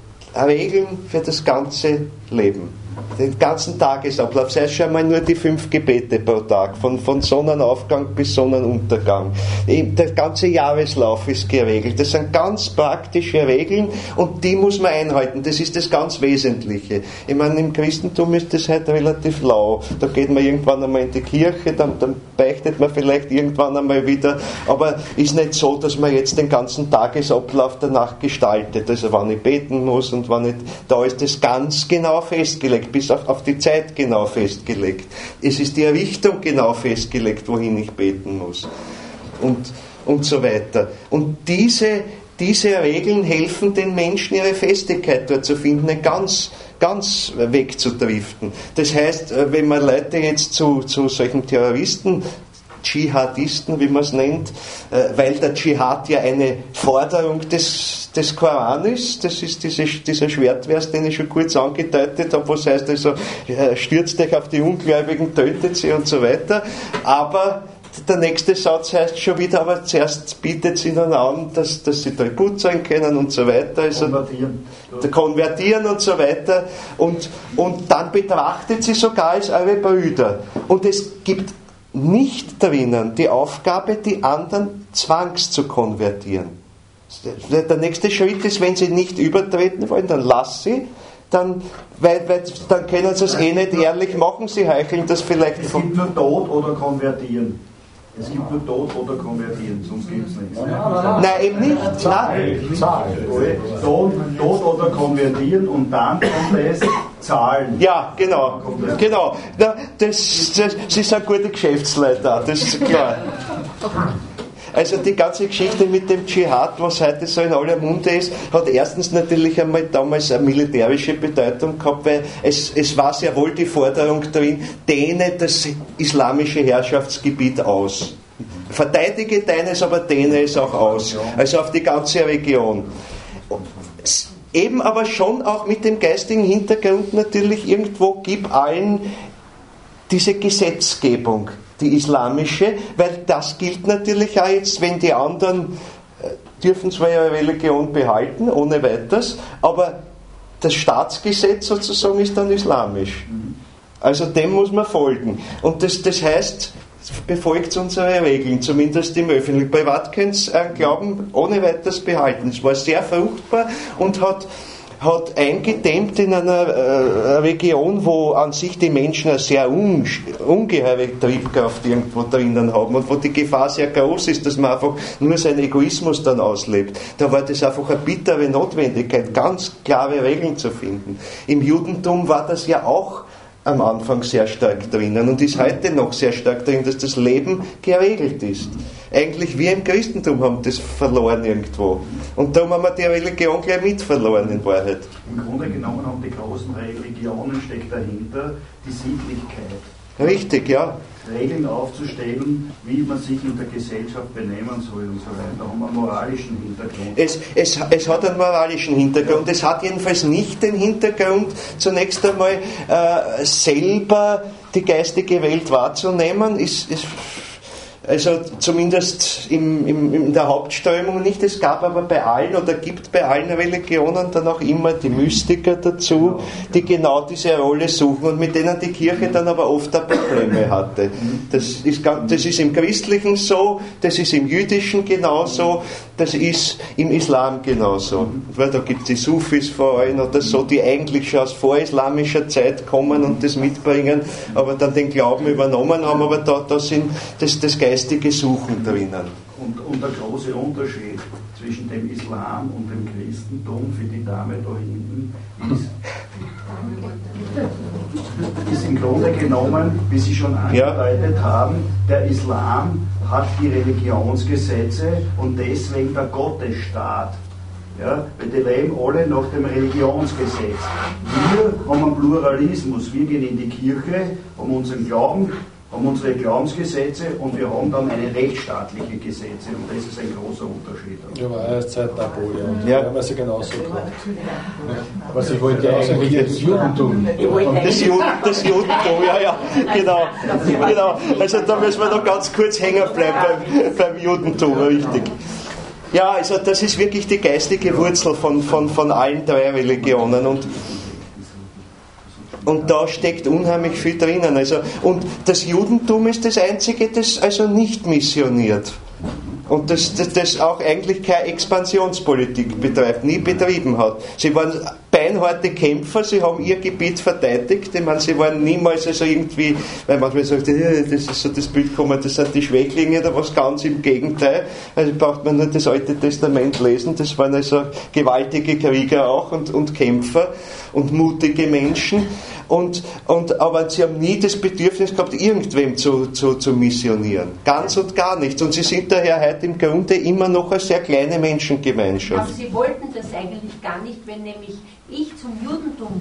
[SPEAKER 1] Regeln für das ganze Leben. Den ganzen Tagesablauf, sei es schon einmal nur die fünf Gebete pro Tag, von, von Sonnenaufgang bis Sonnenuntergang. Der ganze Jahreslauf ist geregelt. Das sind ganz praktische Regeln und die muss man einhalten. Das ist das ganz Wesentliche. Ich meine, im Christentum ist das halt relativ lau. Da geht man irgendwann einmal in die Kirche, dann, dann beichtet man vielleicht irgendwann einmal wieder, aber ist nicht so, dass man jetzt den ganzen Tagesablauf danach gestaltet. Also wann ich beten muss und wann ich, da ist das ganz genau festgelegt, bis auf, auf die Zeit genau festgelegt. Es ist die Richtung genau festgelegt, wohin ich beten muss. Und, und so weiter. Und diese, diese Regeln helfen den Menschen, ihre Festigkeit dort zu finden, nicht ganz, ganz wegzudriften. Das heißt, wenn man Leute jetzt zu, zu solchen Terroristen Dschihadisten, wie man es nennt, äh, weil der Dschihad ja eine Forderung des, des Koran ist. Das ist diese, dieser Schwertvers, den ich schon kurz angedeutet habe, wo es heißt, also, äh, stürzt euch auf die Ungläubigen, tötet sie und so weiter. Aber der nächste Satz heißt schon wieder, aber zuerst bietet es ihnen an, dass, dass sie da gut sein können und so weiter. Also, konvertieren. konvertieren und so weiter. Und, und dann betrachtet sie sogar als eure Brüder. Und es gibt nicht drinnen die Aufgabe, die anderen zwangs zu konvertieren. Der nächste Schritt ist, wenn sie nicht übertreten wollen, dann lass sie. Dann, weil, weil, dann können sie es eh nicht ehrlich machen, sie heucheln das vielleicht.
[SPEAKER 3] Es gibt nur Tod oder Konvertieren. Es gibt nur Tod oder Konvertieren, sonst gibt es nichts.
[SPEAKER 1] Nein, eben nicht. Nein.
[SPEAKER 3] Tod, Tod oder Konvertieren und dann kommt es Zahlen.
[SPEAKER 1] Ja, genau. genau. Na, das, das, sie sind gute Geschäftsleute, das ist klar. Also die ganze Geschichte mit dem Dschihad, was heute so in aller Munde ist, hat erstens natürlich einmal damals eine militärische Bedeutung gehabt, weil es, es war sehr wohl die Forderung drin, dehne das islamische Herrschaftsgebiet aus. Verteidige deines, aber dehne es auch aus. Also auf die ganze Region. Eben aber schon auch mit dem geistigen Hintergrund natürlich irgendwo, gib allen diese Gesetzgebung, die islamische, weil das gilt natürlich auch jetzt, wenn die anderen äh, dürfen zwar ihre Religion behalten, ohne weiteres, aber das Staatsgesetz sozusagen ist dann islamisch. Also dem muss man folgen. Und das, das heißt, befolgt unsere Regeln, zumindest im Öffentlichen. Privat könnt ihr einen Glauben ohne weiteres behalten. Es war sehr fruchtbar und hat hat eingedämmt in einer äh, Region, wo an sich die Menschen eine sehr un, ungeheure Triebkraft irgendwo drinnen haben und wo die Gefahr sehr groß ist, dass man einfach nur seinen Egoismus dann auslebt. Da war das einfach eine bittere Notwendigkeit, ganz klare Regeln zu finden. Im Judentum war das ja auch am Anfang sehr stark drinnen und ist heute noch sehr stark drin, dass das Leben geregelt ist. Eigentlich wir im Christentum haben das verloren irgendwo. Und darum haben wir die Religion gleich mit verloren in Wahrheit.
[SPEAKER 3] Im Grunde genommen haben die großen Religionen, steckt dahinter die Sittlichkeit.
[SPEAKER 1] Richtig, ja.
[SPEAKER 3] Regeln aufzustellen, wie man sich in der Gesellschaft benehmen soll und so weiter. Da haben wir einen moralischen Hintergrund.
[SPEAKER 1] Es, es, es hat einen moralischen Hintergrund. Es hat jedenfalls nicht den Hintergrund, zunächst einmal äh, selber die geistige Welt wahrzunehmen. Ist, ist, also zumindest im, im, in der Hauptströmung nicht. Es gab aber bei allen oder gibt bei allen Religionen dann auch immer die Mystiker dazu, die genau diese Rolle suchen und mit denen die Kirche dann aber oft auch Probleme hatte. Das ist, das ist im Christlichen so, das ist im Jüdischen genauso, das ist im Islam genauso. Weil da gibt es die Sufis vor allem oder so, die eigentlich schon aus vorislamischer Zeit kommen und das mitbringen, aber dann den Glauben übernommen haben, aber da, da sind das, das geistige Suchen drinnen.
[SPEAKER 3] Und, und der große Unterschied zwischen dem Islam und dem Christentum für die Dame da hinten ist, ist im Grunde genommen, wie Sie schon angedeutet ja. haben, der Islam hat die Religionsgesetze und deswegen der Gottesstaat. Ja, weil die leben alle nach dem Religionsgesetz. Wir haben einen Pluralismus, wir gehen in die Kirche, haben unseren Glauben, haben unsere Glaubensgesetze und wir haben dann eine rechtsstaatliche Gesetze und das ist ein großer Unterschied.
[SPEAKER 7] Ja, war erst seit Napoleon.
[SPEAKER 1] Ja.
[SPEAKER 7] Da haben wir sie genauso gemacht. Aber sie wollten ja eigentlich das Judentum.
[SPEAKER 1] Das, Juden, das Judentum, ja, ja, genau. genau. Also da müssen wir noch ganz kurz hängen bleiben beim, beim Judentum, richtig. Ja, also das ist wirklich die geistige Wurzel von, von, von allen drei Religionen und Und da steckt unheimlich viel drinnen. Also, und das Judentum ist das Einzige, das also nicht missioniert. Und das, das, das auch eigentlich keine Expansionspolitik betreibt, nie betrieben hat. Sie waren beinharte Kämpfer, sie haben ihr Gebiet verteidigt. Ich meine, sie waren niemals also irgendwie, weil manchmal sagt, das ist so das Bild gekommen, das sind die Schwächlinge oder was, ganz im Gegenteil. Also braucht man nur das Alte Testament lesen, das waren also gewaltige Krieger auch und, und Kämpfer und mutige Menschen. Und, und, aber sie haben nie das Bedürfnis gehabt, irgendwem zu, zu, zu missionieren. Ganz und gar nichts. Und sie sind daher heute im Grunde immer noch eine sehr kleine Menschengemeinschaft.
[SPEAKER 8] Aber sie wollten das eigentlich gar nicht, wenn nämlich ich zum Judentum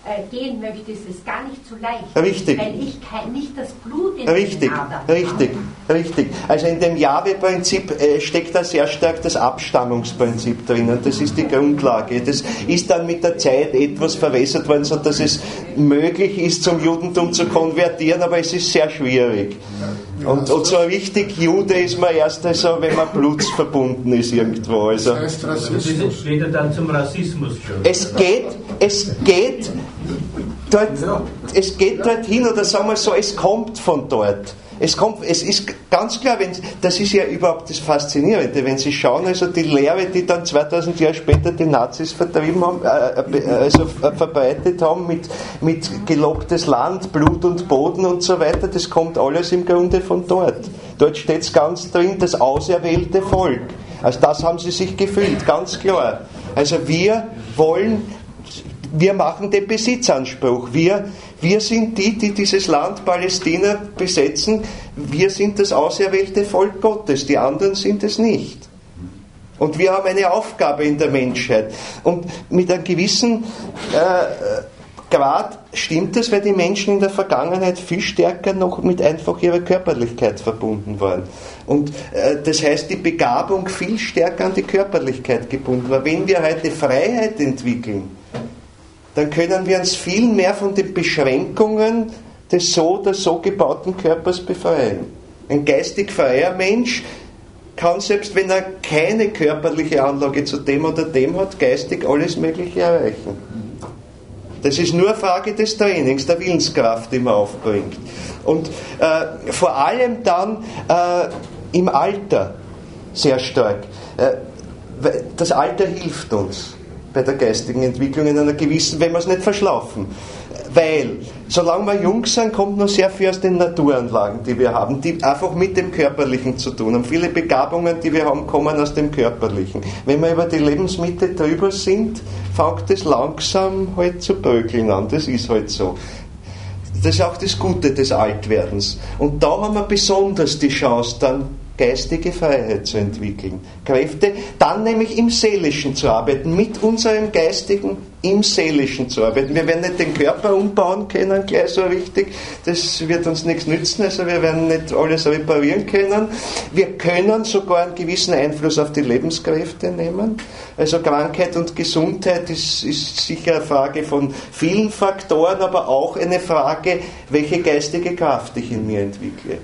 [SPEAKER 8] äh, gehen möchte, ist es gar nicht so leicht.
[SPEAKER 1] Richtig.
[SPEAKER 8] Weil ich kein, nicht das Blut in
[SPEAKER 1] Richtig,
[SPEAKER 8] den Adern
[SPEAKER 1] richtig,
[SPEAKER 8] habe.
[SPEAKER 1] richtig. Also in dem Jahwe-Prinzip äh, steckt da sehr stark das Abstammungsprinzip drin und das ist die Grundlage. Das ist dann mit der Zeit etwas verwässert worden, sodass es möglich ist, zum Judentum zu konvertieren, aber es ist sehr schwierig. Und, und so richtig Jude ist man erst also, wenn man blutsverbunden ist irgendwo. Also,
[SPEAKER 5] das heißt Rassismus.
[SPEAKER 9] Das steht ja dann zum Rassismus schon.
[SPEAKER 1] es geht, es geht dort, es geht dorthin, oder sagen wir so, es kommt von dort. Es kommt, es ist ganz klar, wenn, das ist ja überhaupt das Faszinierende, wenn Sie schauen, also die Lehre, die dann zweitausend Jahre später die Nazis vertrieben haben, äh, also äh, verbreitet haben mit, mit gelobtes Land, Blut und Boden und so weiter, das kommt alles im Grunde von dort. Dort steht es ganz drin, das auserwählte Volk. Also das haben sie sich gefühlt, ganz klar. Also wir wollen, wir machen den Besitzanspruch, wir Wir sind die, die dieses Land Palästina besetzen. Wir sind das auserwählte Volk Gottes. Die anderen sind es nicht. Und wir haben eine Aufgabe in der Menschheit. Und mit einem gewissen äh, Grad stimmt es, weil die Menschen in der Vergangenheit viel stärker noch mit einfach ihrer Körperlichkeit verbunden waren. Und äh, das heißt, die Begabung viel stärker an die Körperlichkeit gebunden war. Wenn wir heute Freiheit entwickeln, dann können wir uns viel mehr von den Beschränkungen des so oder so gebauten Körpers befreien. Ein geistig freier Mensch kann, selbst wenn er keine körperliche Anlage zu dem oder dem hat, geistig alles Mögliche erreichen. Das ist nur eine Frage des Trainings, der Willenskraft, die man aufbringt. Und äh, vor allem dann äh, im Alter sehr stark. Äh, das Alter hilft uns bei der geistigen Entwicklung in einer gewissen, wenn wir es nicht verschlafen. Weil, solange wir jung sind, kommt noch sehr viel aus den Naturanlagen, die wir haben, die einfach mit dem Körperlichen zu tun haben. Viele Begabungen, die wir haben, kommen aus dem Körperlichen. Wenn wir über die Lebensmitte drüber sind, fängt es langsam halt zu bröckeln an. Das ist halt so. Das ist auch das Gute des Altwerdens. Und da haben wir besonders die Chance, dann geistige Freiheit zu entwickeln. Kräfte, dann nämlich im Seelischen zu arbeiten, mit unserem Geistigen im Seelischen zu arbeiten. Wir werden nicht den Körper umbauen können, gleich so richtig, das wird uns nichts nützen, also wir werden nicht alles reparieren können. Wir können sogar einen gewissen Einfluss auf die Lebenskräfte nehmen. Also Krankheit und Gesundheit ist, ist sicher eine Frage von vielen Faktoren, aber auch eine Frage, welche geistige Kraft ich in mir entwickle.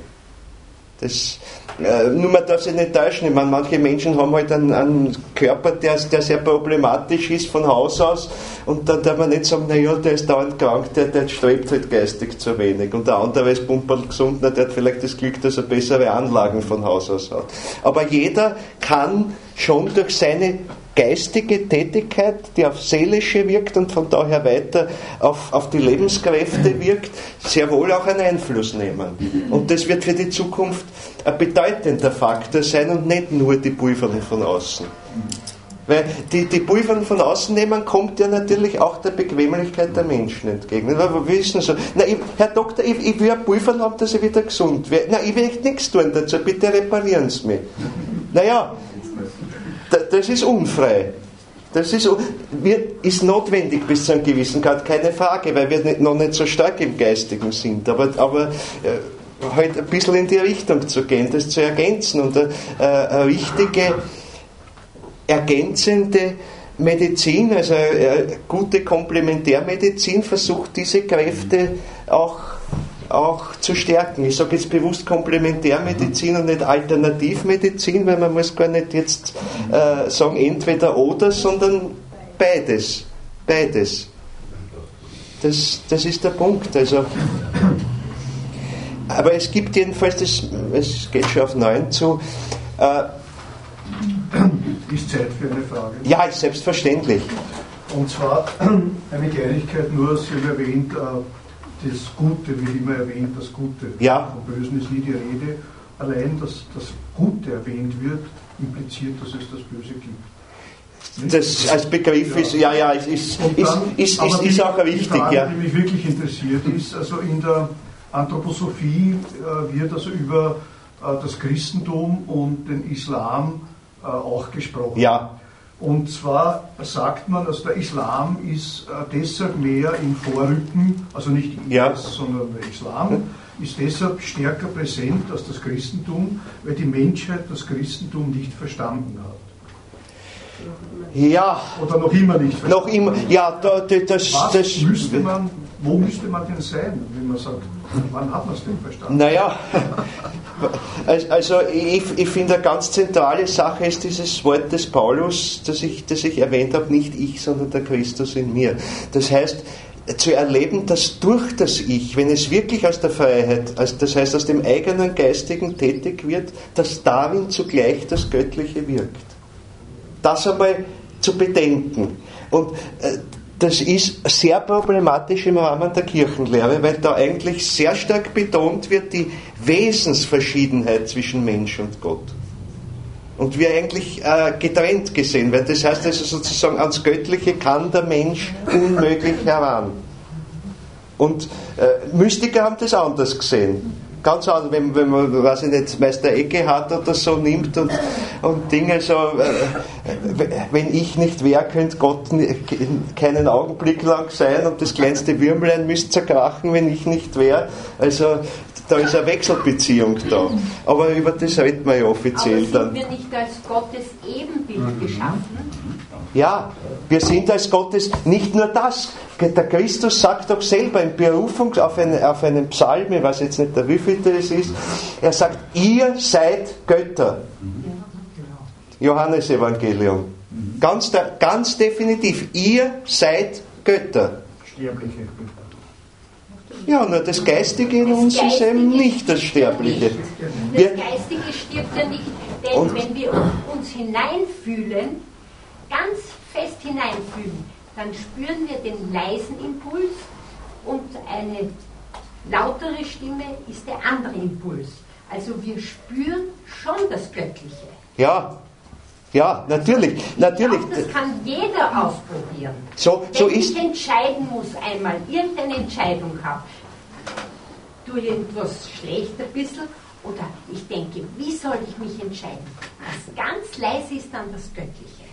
[SPEAKER 1] Das, äh, nur man darf sich nicht täuschen. Ich meine, manche Menschen haben halt einen, einen Körper, der, der sehr problematisch ist von Haus aus, und dann darf man nicht sagen, naja, der ist dauernd krank, der, der strebt halt geistig zu wenig. Und der andere ist pumperl gesund, na, der hat vielleicht das Glück, dass er bessere Anlagen von Haus aus hat. Aber jeder kann schon durch seine geistige Tätigkeit, die auf Seelische wirkt und von daher weiter auf, auf die Lebenskräfte wirkt, sehr wohl auch einen Einfluss nehmen. Und das wird für die Zukunft ein bedeutender Faktor sein und nicht nur die Pulverung von außen. Weil die, die Pulverung von außen nehmen, kommt ja natürlich auch der Bequemlichkeit der Menschen entgegen. Wir wissen so, na, ich, Herr Doktor, ich, ich will ein Pulver haben, dass ich wieder gesund werde. Na, ich will echt nichts tun dazu, bitte reparieren Sie mich. Naja, das ist unfrei. Das ist, ist notwendig bis zu einem gewissen Grad, keine Frage, weil wir nicht, noch nicht so stark im Geistigen sind. Aber, aber äh, halt ein bisschen in die Richtung zu gehen, das zu ergänzen und äh, eine richtige, ergänzende Medizin, also äh, gute Komplementärmedizin versucht diese Kräfte auch auch zu stärken. Ich sage jetzt bewusst Komplementärmedizin und nicht Alternativmedizin, weil man muss gar nicht jetzt äh, sagen entweder oder, sondern beides. Beides. Das, das ist der Punkt. Also, aber es gibt jedenfalls, das, es geht schon auf neun zu, äh,
[SPEAKER 10] ist Zeit für eine Frage?
[SPEAKER 1] Ja, ist selbstverständlich.
[SPEAKER 10] Und zwar eine Kleinigkeit nur, Sie haben erwähnt, äh, das Gute, wie immer erwähnt, das Gute.
[SPEAKER 1] Ja.
[SPEAKER 10] Vom Bösen ist nie die Rede. Allein, dass das Gute erwähnt wird, impliziert, dass es das Böse gibt.
[SPEAKER 1] Das als Begriff ist, ja, ja, ist, ist, dann, ist, ist, ist, ist auch wichtig.
[SPEAKER 10] Die Frage,
[SPEAKER 1] ja.
[SPEAKER 10] die mich wirklich interessiert, ist, also in der Anthroposophie äh, wird also über äh, das Christentum und den Islam äh, auch gesprochen.
[SPEAKER 1] Ja.
[SPEAKER 10] Und zwar sagt man, dass der Islam ist äh, deshalb mehr im Vorrücken, also nicht IS, ja. sondern der Islam ist deshalb stärker präsent als das Christentum, weil die Menschheit das Christentum nicht verstanden hat.
[SPEAKER 1] Ja.
[SPEAKER 10] Oder noch immer nicht verstanden.
[SPEAKER 1] Noch immer, ja, da, das,
[SPEAKER 10] Was
[SPEAKER 1] das,
[SPEAKER 10] müsste man, wo müsste man denn sein, wenn man sagt, wann hat man es denn verstanden?
[SPEAKER 1] Naja, also ich, ich finde eine ganz zentrale Sache ist dieses Wort des Paulus, das ich, das ich erwähnt habe, nicht ich, sondern der Christus in mir. Das heißt, zu erleben, dass durch das Ich, wenn es wirklich aus der Freiheit, also das heißt aus dem eigenen Geistigen tätig wird, dass darin zugleich das Göttliche wirkt. Das einmal zu bedenken. Und äh, das ist sehr problematisch im Rahmen der Kirchenlehre, weil da eigentlich sehr stark betont wird die Wesensverschiedenheit zwischen Mensch und Gott. Und wir eigentlich äh, getrennt gesehen werden. Das heißt also sozusagen, ans Göttliche kann der Mensch unmöglich heran. Und äh, Mystiker haben das anders gesehen. Ganz anders, wenn, wenn man, weiß ich nicht, Meister Eckehart oder so nimmt und, und Dinge so, äh, wenn ich nicht wäre, könnte Gott keinen Augenblick lang sein und das kleinste Würmlein müsste zerkrachen, wenn ich nicht wäre. Also da ist eine Wechselbeziehung da. Aber über das reden wir ja offiziell
[SPEAKER 8] Aber sind
[SPEAKER 1] dann.
[SPEAKER 8] wir nicht als Gottes Ebenbild geschaffen?
[SPEAKER 1] Ja, wir sind als Gottes, nicht nur das. Der Christus sagt doch selber in Berufung auf einen, auf einen Psalm, ich weiß jetzt nicht, der wievielte es ist, er sagt, ihr seid Götter. Johannesevangelium. Ganz, ganz definitiv, ihr seid Götter.
[SPEAKER 10] Sterbliche.
[SPEAKER 1] Ja, nur das Geistige in
[SPEAKER 8] das
[SPEAKER 1] uns
[SPEAKER 8] Geistige
[SPEAKER 1] ist eben nicht das Sterbliche.
[SPEAKER 8] Nicht. Das
[SPEAKER 1] Wir,
[SPEAKER 8] Geistige stirbt ja nicht, denn wenn wir uns hineinfühlen, ganz fest hineinfühlen, dann spüren wir den leisen Impuls und eine lautere Stimme ist der andere Impuls. Also wir spüren schon das Göttliche.
[SPEAKER 1] ja, ja, natürlich, natürlich.
[SPEAKER 8] Ich glaube, das kann jeder ausprobieren.
[SPEAKER 1] So,
[SPEAKER 8] Wenn
[SPEAKER 1] so
[SPEAKER 8] ich
[SPEAKER 1] ist,
[SPEAKER 8] entscheiden muss, einmal irgendeine Entscheidung habe, tue ich etwas schlecht ein bisschen, oder ich denke, wie soll ich mich entscheiden? Was ganz leise ist dann das Göttliche.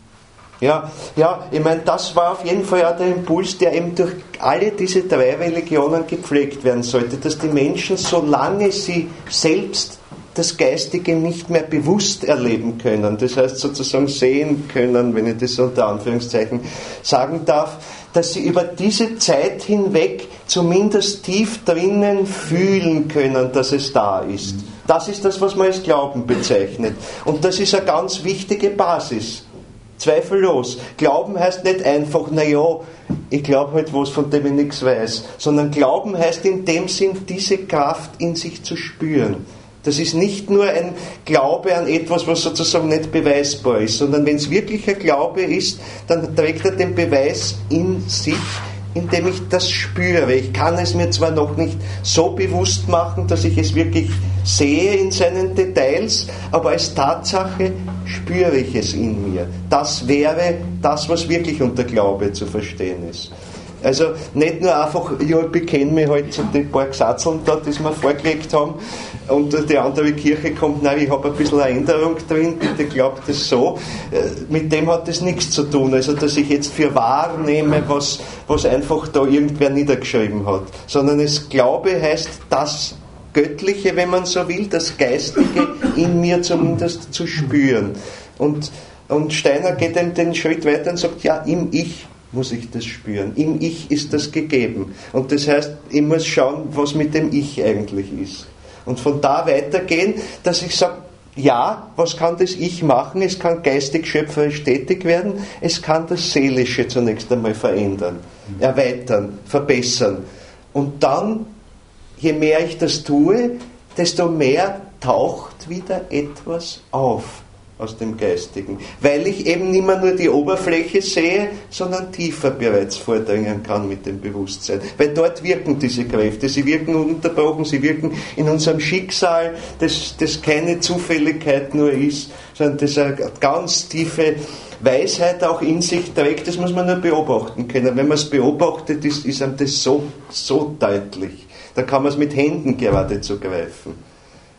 [SPEAKER 1] Ja, ja, ich meine, das war auf jeden Fall auch der Impuls, der eben durch alle diese drei Religionen gepflegt werden sollte, dass die Menschen, solange sie selbst das Geistige nicht mehr bewusst erleben können, das heißt sozusagen sehen können, wenn ich das unter Anführungszeichen sagen darf, dass sie über diese Zeit hinweg zumindest tief drinnen fühlen können, dass es da ist. Das ist das, was man als Glauben bezeichnet. Und das ist eine ganz wichtige Basis. Zweifellos. Glauben heißt nicht einfach, naja, ich glaube halt was, von dem ich nichts weiß, sondern Glauben heißt in dem Sinn, diese Kraft in sich zu spüren. Das ist nicht nur ein Glaube an etwas, was sozusagen nicht beweisbar ist, sondern wenn es wirklich ein Glaube ist, dann trägt er den Beweis in sich, indem ich das spüre. Ich kann es mir zwar noch nicht so bewusst machen, dass ich es wirklich sehe in seinen Details, aber als Tatsache spüre ich es in mir. Das wäre das, was wirklich unter Glaube zu verstehen ist. Also nicht nur einfach, ja, ich bekenne mich halt zu den paar Gesatzeln da, die wir vorgelegt haben, und die andere Kirche kommt, nein, ich habe ein bisschen eine Änderung drin, bitte glaubt es so. Mit dem hat das nichts zu tun, also dass ich jetzt für wahr nehme, was, was einfach da irgendwer niedergeschrieben hat. Sondern es Glaube heißt, das Göttliche, wenn man so will, das Geistige in mir zumindest zu spüren. Und, und Steiner geht dann den Schritt weiter und sagt, ja, im Ich muss ich das spüren. Im Ich ist das gegeben. Und das heißt, ich muss schauen, was mit dem Ich eigentlich ist. Und von da weitergehen, dass ich sage, ja, was kann das Ich machen? Es kann geistig schöpferisch tätig werden, es kann das Seelische zunächst einmal verändern, erweitern, verbessern. Und dann, je mehr ich das tue, desto mehr taucht wieder etwas auf aus dem Geistigen. Weil ich eben nicht mehr nur die Oberfläche sehe, sondern tiefer bereits vordringen kann mit dem Bewusstsein. Weil dort wirken diese Kräfte, sie wirken ununterbrochen, sie wirken in unserem Schicksal, das, das keine Zufälligkeit nur ist, sondern das eine ganz tiefe Weisheit auch in sich trägt, das muss man nur beobachten können. Wenn man es beobachtet, ist, ist einem das so, so deutlich. Da kann man es mit Händen geradezu greifen.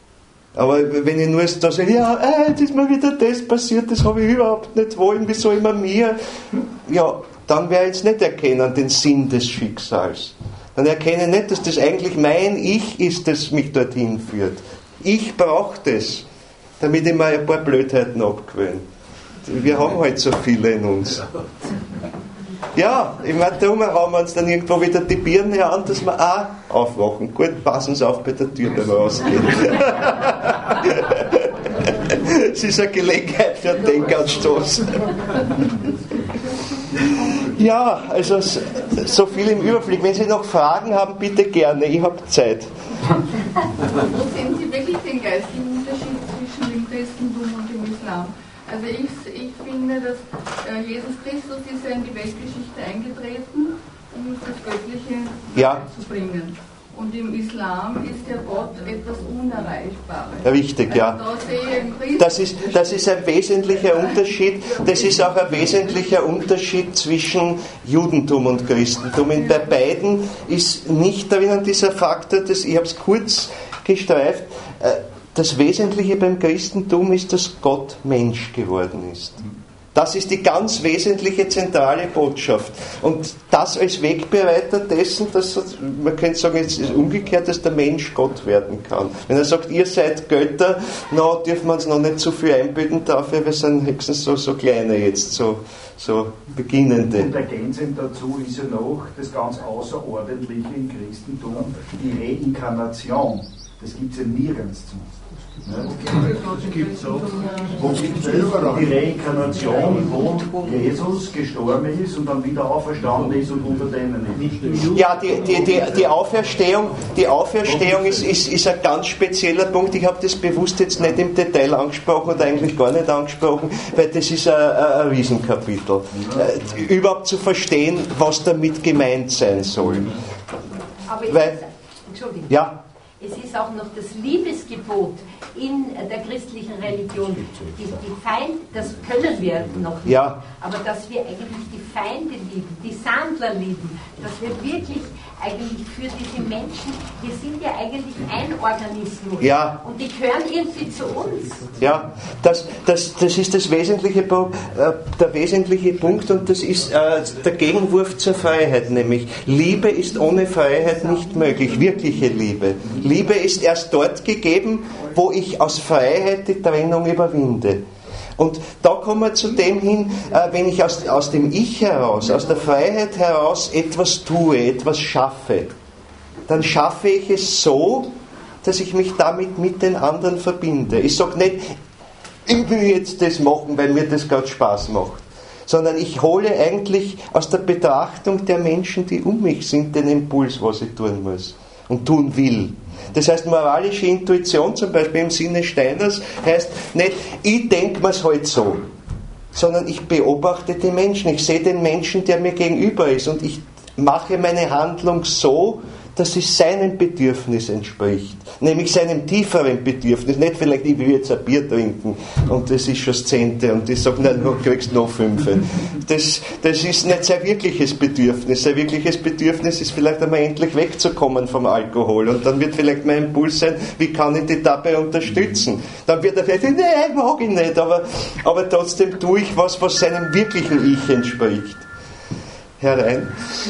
[SPEAKER 1] Aber wenn ich nur da sage, ja, äh, jetzt ist mir wieder das passiert, das habe ich überhaupt nicht wollen, wieso immer mir? Ja, dann werde ich jetzt nicht erkennen den Sinn des Schicksals. Dann erkenne ich nicht, dass das eigentlich mein Ich ist, das mich dorthin führt. Ich brauche das, damit ich mir ein paar Blödheiten abgewöhne. Wir haben halt so viele in uns. Ja, ich meine, darum hauen wir uns dann irgendwo wieder die Birne an, dass wir auch aufwachen. Gut, passen Sie auf bei der Tür, wenn wir rausgehen. Es ist eine Gelegenheit für einen Denkanstoß. Ja, also so viel im Überblick. Wenn Sie noch Fragen haben, bitte gerne. Ich habe Zeit.
[SPEAKER 6] Wo sehen Sie wirklich den geistigen Unterschied zwischen dem Christentum und dem Islam? Also ich, ich finde, dass äh, Jesus Christus ist ja in die Weltgeschichte eingetreten, um uns das Göttliche
[SPEAKER 1] ja.
[SPEAKER 6] zu bringen. Und im Islam ist der Gott etwas Unerreichbares.
[SPEAKER 1] Richtig, ja.
[SPEAKER 6] Also da sehe ich
[SPEAKER 1] das, ist, das ist ein wesentlicher Unterschied. Das ist auch ein wesentlicher Unterschied zwischen Judentum und Christentum. Und bei beiden ist nicht darin dieser Faktor, dass, ich habe es kurz gestreift, das Wesentliche beim Christentum ist, dass Gott Mensch geworden ist. Das ist die ganz wesentliche zentrale Botschaft. Und das als Wegbereiter dessen, dass man könnte sagen, es ist umgekehrt, dass der Mensch Gott werden kann. Wenn er sagt, ihr seid Götter, na, dürfen wir uns noch nicht zu viel einbilden dafür, wir sind höchstens so, so kleine jetzt, so, so beginnende.
[SPEAKER 3] Und ergänzend dazu ist ja noch das ganz Außerordentliche im Christentum, die Reinkarnation. Das gibt es ja nirgends zu.
[SPEAKER 10] Das gibt es auch.
[SPEAKER 3] Wo gibt es die Reinkarnation, wo Jesus gestorben ist und dann wieder auferstanden ist und unter denen ist?
[SPEAKER 1] Ja, die, die, die, die Auferstehung, die Auferstehung ist, ist, ist ein ganz spezieller Punkt. Ich habe das bewusst jetzt nicht im Detail angesprochen oder eigentlich gar nicht angesprochen, weil das ist ein, ein Riesenkapitel. Äh, überhaupt zu verstehen, was damit gemeint sein soll.
[SPEAKER 8] Aber ich
[SPEAKER 1] weil,
[SPEAKER 8] Entschuldigung.
[SPEAKER 1] Ja.
[SPEAKER 8] Es ist auch noch das Liebesgebot in der christlichen Religion. Die, die Feind, das können wir noch nicht,
[SPEAKER 1] ja.
[SPEAKER 8] aber dass wir eigentlich die Feinde lieben, die Sandler lieben, dass wir wirklich eigentlich für diese Menschen, wir sind ja eigentlich ein Organismus
[SPEAKER 1] ja.
[SPEAKER 8] und die gehören irgendwie zu uns.
[SPEAKER 1] Ja, das, das, das ist das wesentliche, äh, der wesentliche Punkt und das ist äh, der Gegenwurf zur Freiheit, nämlich Liebe ist ohne Freiheit nicht möglich, wirkliche Liebe. Liebe ist erst dort gegeben, wo ich aus Freiheit die Trennung überwinde. Und da kommen wir zu dem hin, äh, wenn ich aus, aus dem Ich heraus, aus der Freiheit heraus etwas tue, etwas schaffe, dann schaffe ich es so, dass ich mich damit mit den anderen verbinde. Ich sage nicht, ich will jetzt das machen, weil mir das gerade Spaß macht, sondern ich hole eigentlich aus der Betrachtung der Menschen, die um mich sind, den Impuls, was ich tun muss und tun will. Das heißt, moralische Intuition zum Beispiel im Sinne Steiners heißt nicht, ich denke mir es halt so, sondern ich beobachte die Menschen. Ich sehe den Menschen, der mir gegenüber ist und ich mache meine Handlung so, dass es seinem Bedürfnis entspricht. Nämlich seinem tieferen Bedürfnis. Nicht vielleicht, ich will jetzt ein Bier trinken und das ist schon das Zehnte und ich sage, nein, du kriegst noch fünf. Das, das ist nicht sein wirkliches Bedürfnis. Sein wirkliches Bedürfnis ist vielleicht einmal endlich wegzukommen vom Alkohol und dann wird vielleicht mein Impuls sein, wie kann ich dich dabei unterstützen? Dann wird er vielleicht sagen, nein, mag ich nicht, aber, aber trotzdem tue ich was, was seinem wirklichen Ich entspricht. Herein.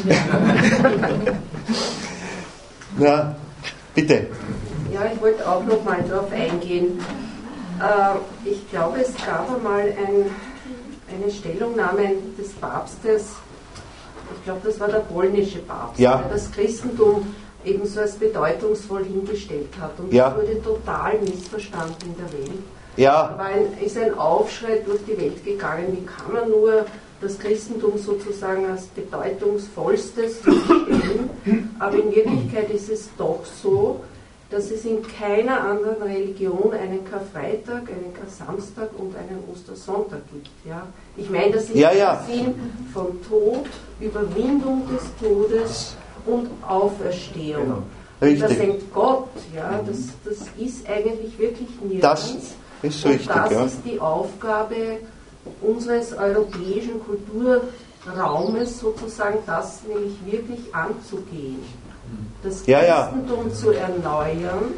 [SPEAKER 1] Ja, bitte.
[SPEAKER 11] Ja, ich wollte auch noch mal darauf eingehen. Äh, ich glaube, es gab einmal ein, eine Stellungnahme des Papstes, ich glaube, das war der polnische Papst,
[SPEAKER 1] ja.
[SPEAKER 11] der das Christentum ebenso als bedeutungsvoll hingestellt hat. Und
[SPEAKER 1] ja.
[SPEAKER 11] das wurde total missverstanden in der Welt.
[SPEAKER 1] Ja.
[SPEAKER 11] Da war ein, ist ein Aufschrei durch die Welt gegangen, wie kann man nur das Christentum sozusagen als bedeutungsvollstes stellen, aber in Wirklichkeit ist es doch so, dass es in keiner anderen Religion einen Karfreitag, einen Kar-Samstag und einen Ostersonntag gibt. Ja? Ich meine, das ist
[SPEAKER 1] ja, ja.
[SPEAKER 11] der Sinn von Tod, Überwindung des Todes und Auferstehung.
[SPEAKER 1] Richtig.
[SPEAKER 11] Das ist Gott, ja? das, das ist eigentlich wirklich nirgends.
[SPEAKER 1] Das ist richtig,
[SPEAKER 11] und das
[SPEAKER 1] ja.
[SPEAKER 11] ist die Aufgabe unseres europäischen Kulturraumes sozusagen, das nämlich wirklich anzugehen. Das
[SPEAKER 1] ja,
[SPEAKER 11] Christentum
[SPEAKER 1] ja.
[SPEAKER 11] zu erneuern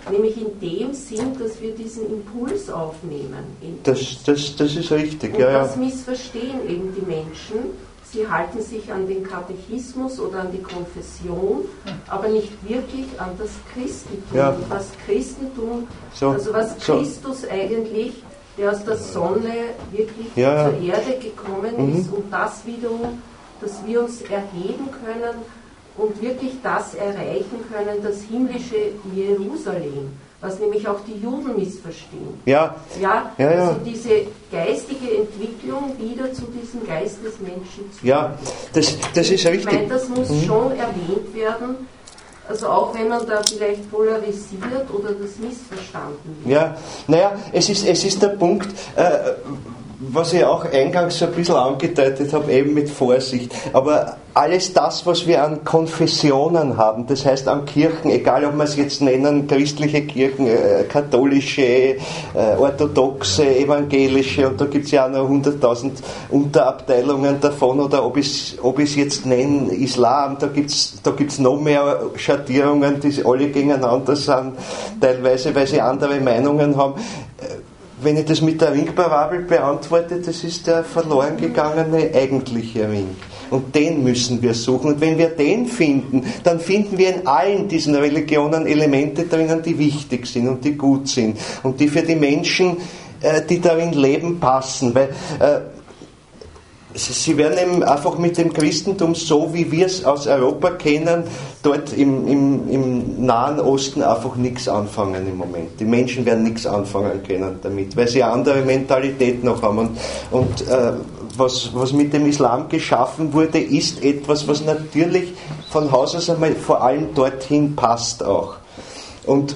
[SPEAKER 11] nämlich in dem Sinn, dass wir diesen Impuls aufnehmen.
[SPEAKER 1] Das, das, das ist richtig,
[SPEAKER 11] und
[SPEAKER 1] ja, ja.
[SPEAKER 11] Das missverstehen eben die Menschen. Sie halten sich an den Katechismus oder an die Konfession, aber nicht wirklich an das Christentum.
[SPEAKER 1] Ja.
[SPEAKER 11] Was Christentum,
[SPEAKER 1] so,
[SPEAKER 11] also was
[SPEAKER 1] so.
[SPEAKER 11] Christus eigentlich, der aus der Sonne wirklich
[SPEAKER 1] ja, ja.
[SPEAKER 11] zur Erde gekommen
[SPEAKER 1] mhm.
[SPEAKER 11] ist, und das wiederum, dass wir uns erheben können und wirklich das erreichen können, das himmlische Jerusalem, was nämlich auch die Juden missverstehen.
[SPEAKER 1] Ja,
[SPEAKER 11] ja,
[SPEAKER 1] ja, ja.
[SPEAKER 11] Also diese geistige Entwicklung wieder zu diesem Geist des Menschen zu
[SPEAKER 1] Ja, das, das ist richtig.
[SPEAKER 11] Ich meine, das muss mhm. schon erwähnt werden, also auch wenn man da vielleicht polarisiert oder das missverstanden wird.
[SPEAKER 1] Ja, naja, es ist, es ist der Punkt, äh, was ich auch eingangs so ein bisschen angedeutet habe, eben mit Vorsicht. Aber alles das, was wir an Konfessionen haben, das heißt an Kirchen, egal ob wir es jetzt nennen, christliche Kirchen, äh, katholische, äh, orthodoxe, evangelische, und da gibt es ja auch noch hunderttausend Unterabteilungen davon, oder ob ich ob ich es jetzt nenne, Islam, da gibt es da gibt's noch mehr Schattierungen, die alle gegeneinander sind, teilweise, weil sie andere Meinungen haben. Wenn ich das mit der Ringparabel beantworte, das ist der verloren gegangene eigentliche Ring. Und den müssen wir suchen. Und wenn wir den finden, dann finden wir in allen diesen Religionen Elemente drinnen, die wichtig sind und die gut sind und die für die Menschen, die darin leben, passen. Weil äh, sie werden eben einfach mit dem Christentum, so wie wir es aus Europa kennen, dort im, im, im Nahen Osten einfach nichts anfangen im Moment. Die Menschen werden nichts anfangen können damit, weil sie eine andere Mentalität noch haben. Und, und äh, was, was mit dem Islam geschaffen wurde, ist etwas, was natürlich von Haus aus einmal vor allem dorthin passt auch. Und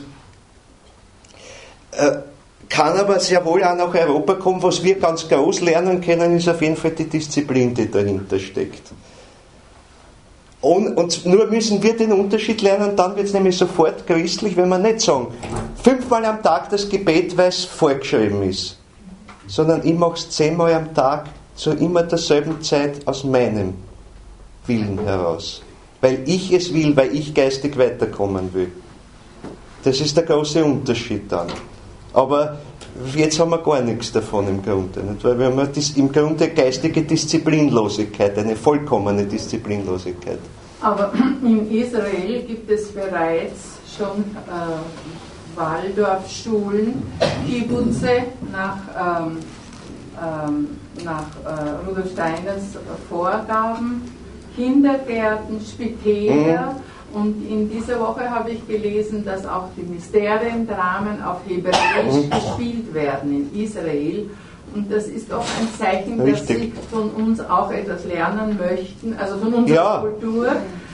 [SPEAKER 1] äh, kann aber sehr wohl auch nach Europa kommen. Was wir ganz groß lernen können, ist auf jeden Fall die Disziplin, die dahinter steckt. Und, und nur müssen wir den Unterschied lernen, dann wird es nämlich sofort christlich, wenn wir nicht sagen, fünfmal am Tag das Gebet, weil es vorgeschrieben ist, sondern ich mache es zehnmal am Tag zu immer derselben Zeit aus meinem Willen heraus. Weil ich es will, weil ich geistig weiterkommen will. Das ist der große Unterschied dann. Aber jetzt haben wir gar nichts davon im Grunde. Nicht? Weil wir haben im Grunde geistige Disziplinlosigkeit, eine vollkommene Disziplinlosigkeit.
[SPEAKER 6] Aber in Israel gibt es bereits schon äh, Waldorfschulen, Kibbutze nach, ähm, ähm, nach äh, Rudolf Steiners Vorgaben, Kindergärten, Spitäler. Mhm. Und in dieser Woche habe ich gelesen, dass auch die Mysteriendramen auf Hebräisch gespielt werden in Israel. Und das ist doch ein Zeichen, Richtig. dass sie von uns auch etwas lernen möchten, also von unserer ja. Kultur,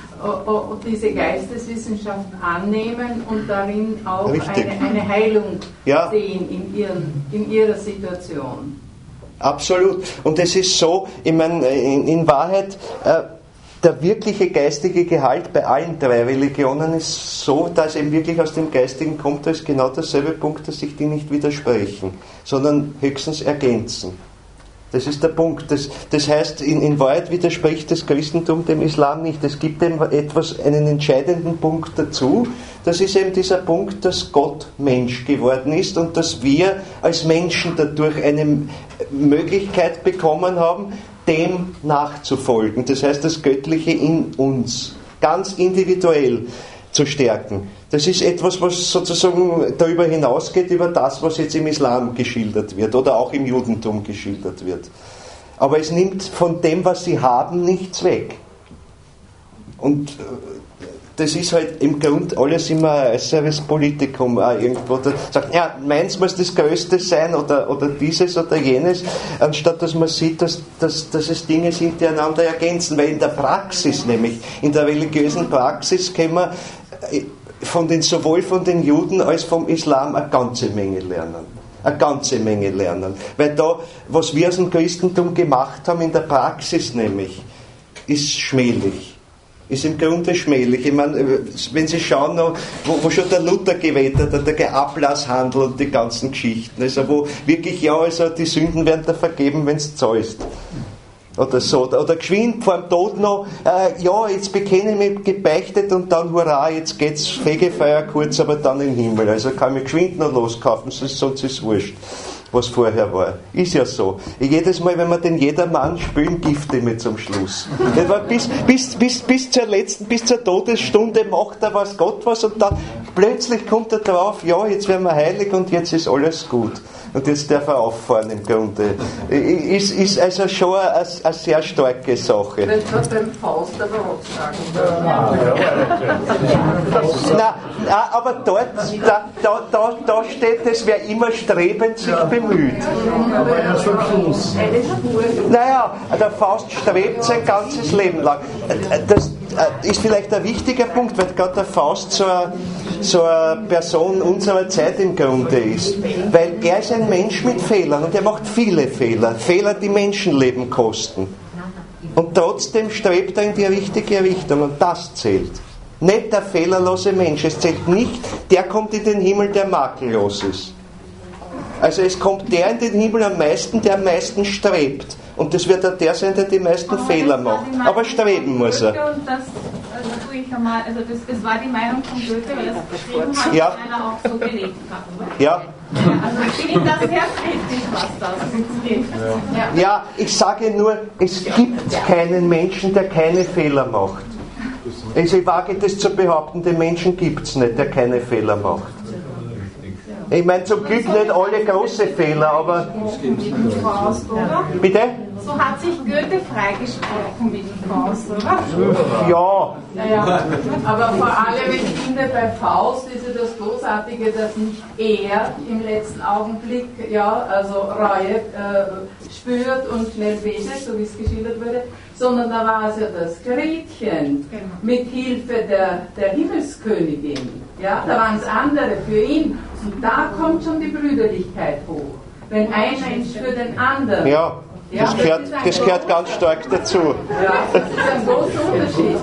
[SPEAKER 6] und diese Geisteswissenschaften annehmen und darin auch eine, eine Heilung ja. sehen in, ihren, in ihrer Situation.
[SPEAKER 1] Absolut. Und es ist so, ich meine, in, in Wahrheit, äh, der wirkliche geistige Gehalt bei allen drei Religionen ist so, dass eben wirklich aus dem Geistigen kommt, das ist genau derselbe Punkt, dass sich die nicht widersprechen, sondern höchstens ergänzen. Das ist der Punkt. Das, das heißt, in, in Wahrheit widerspricht das Christentum dem Islam nicht. Es gibt eben etwas, einen entscheidenden Punkt dazu. Das ist eben dieser Punkt, dass Gott Mensch geworden ist und dass wir als Menschen dadurch eine Möglichkeit bekommen haben, dem nachzufolgen. Das heißt, das Göttliche in uns ganz individuell zu stärken. Das ist etwas, was sozusagen darüber hinausgeht, über das, was jetzt im Islam geschildert wird oder auch im Judentum geschildert wird. Aber es nimmt von dem, was sie haben, nichts weg. Und das ist halt im Grund alles immer ein Service Politikum auch irgendwo. Da sagt, ja, meins muss das Größte sein oder, oder dieses oder jenes, anstatt dass man sieht, dass, dass, dass es Dinge sind, die einander ergänzen. Weil in der Praxis, nämlich in der religiösen Praxis, können wir von den, sowohl von den Juden als vom Islam eine ganze Menge lernen. Eine ganze Menge lernen. Weil da, was wir aus dem Christentum gemacht haben in der Praxis nämlich, ist schmählich. Ist im Grunde schmählich. Ich meine, wenn Sie schauen, wo, wo schon der Luther gewettet hat, der Ablasshandel und die ganzen Geschichten, also wo wirklich, ja, also die Sünden werden da vergeben, wenn es zahlst. Oder so. Oder geschwind vor dem Tod noch, äh, ja, jetzt bekenne ich mich gebeichtet und dann hurra, jetzt geht's Fegefeuer kurz, aber dann in den Himmel. Also kann ich geschwind noch loskaufen, sonst ist es wurscht, was vorher war. Ist ja so. Jedes Mal, wenn wir den Jedermann spielen, gifte mir zum Schluss. bis, bis, bis, bis zur letzten, bis zur Todesstunde macht er was Gott was und dann plötzlich kommt er drauf, ja, jetzt werden wir heilig und jetzt ist alles gut. Und jetzt darf er auffahren im Grunde. Ist, ist also schon eine, eine sehr starke Sache.
[SPEAKER 11] Wenn man beim Faust aber auch sagen
[SPEAKER 1] Nein, nein, aber dort, da, da, da, da steht es, wer immer strebend sich bemüht.
[SPEAKER 10] Aber erst am Schluss.
[SPEAKER 1] Naja, der Faust strebt sein ganzes Leben lang. Das ist vielleicht ein wichtiger Punkt, weil gerade der Faust so eine, so eine Person unserer Zeit im Grunde ist. Weil er ist ein Mensch mit Fehlern und er macht viele Fehler. Fehler, die Menschenleben kosten. Und trotzdem strebt er in die richtige Richtung und das zählt. Nicht der fehlerlose Mensch. Es zählt nicht, der kommt in den Himmel, der makellos ist. Also es kommt der in den Himmel am meisten, der am meisten strebt. Und das wird auch der sein, der die meisten aber Fehler macht. Aber streben muss er.
[SPEAKER 12] Und das, also tue ich einmal, also das, das war die Meinung von Goethe, weil er es geschrieben hat,
[SPEAKER 1] ja.
[SPEAKER 12] weil er auch so gelebt hat.
[SPEAKER 1] Ja.
[SPEAKER 12] Also ich finde das sehr kritisch, was das betrifft.
[SPEAKER 1] Ja. ja, ich sage nur, es gibt keinen Menschen, der keine Fehler macht. Also ich wage das zu behaupten, den Menschen gibt es nicht, der keine Fehler macht. Ich meine zum Glück nicht alle große Fehler, aber...
[SPEAKER 12] Faust, oder?
[SPEAKER 1] Bitte?
[SPEAKER 12] So hat sich Goethe freigesprochen mit dem Faust, oder?
[SPEAKER 1] Ja.
[SPEAKER 13] Ja, ja. Aber vor allem, ich finde, bei Faust ist ja das Großartige, dass nicht er im letzten Augenblick, ja, also Reue äh, spürt und schnell betet, so wie es geschildert wurde, sondern da war es ja das Gretchen mit Hilfe der, der Himmelskönigin. Ja, da waren es andere für ihn. Und da kommt schon die Brüderlichkeit hoch. Wenn ein Mensch für den anderen.
[SPEAKER 1] Ja, das, ja, gehört, das, das gehört ganz stark dazu.
[SPEAKER 13] Ja, das ist ein großer Unterschied.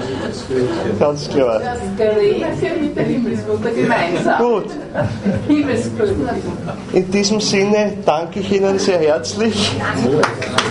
[SPEAKER 1] Ganz klar.
[SPEAKER 13] Das Gretchen mit der Himmelsmutter gemeinsam.
[SPEAKER 1] Gut.
[SPEAKER 13] Himmelskönigin.
[SPEAKER 1] In diesem Sinne danke ich Ihnen sehr herzlich.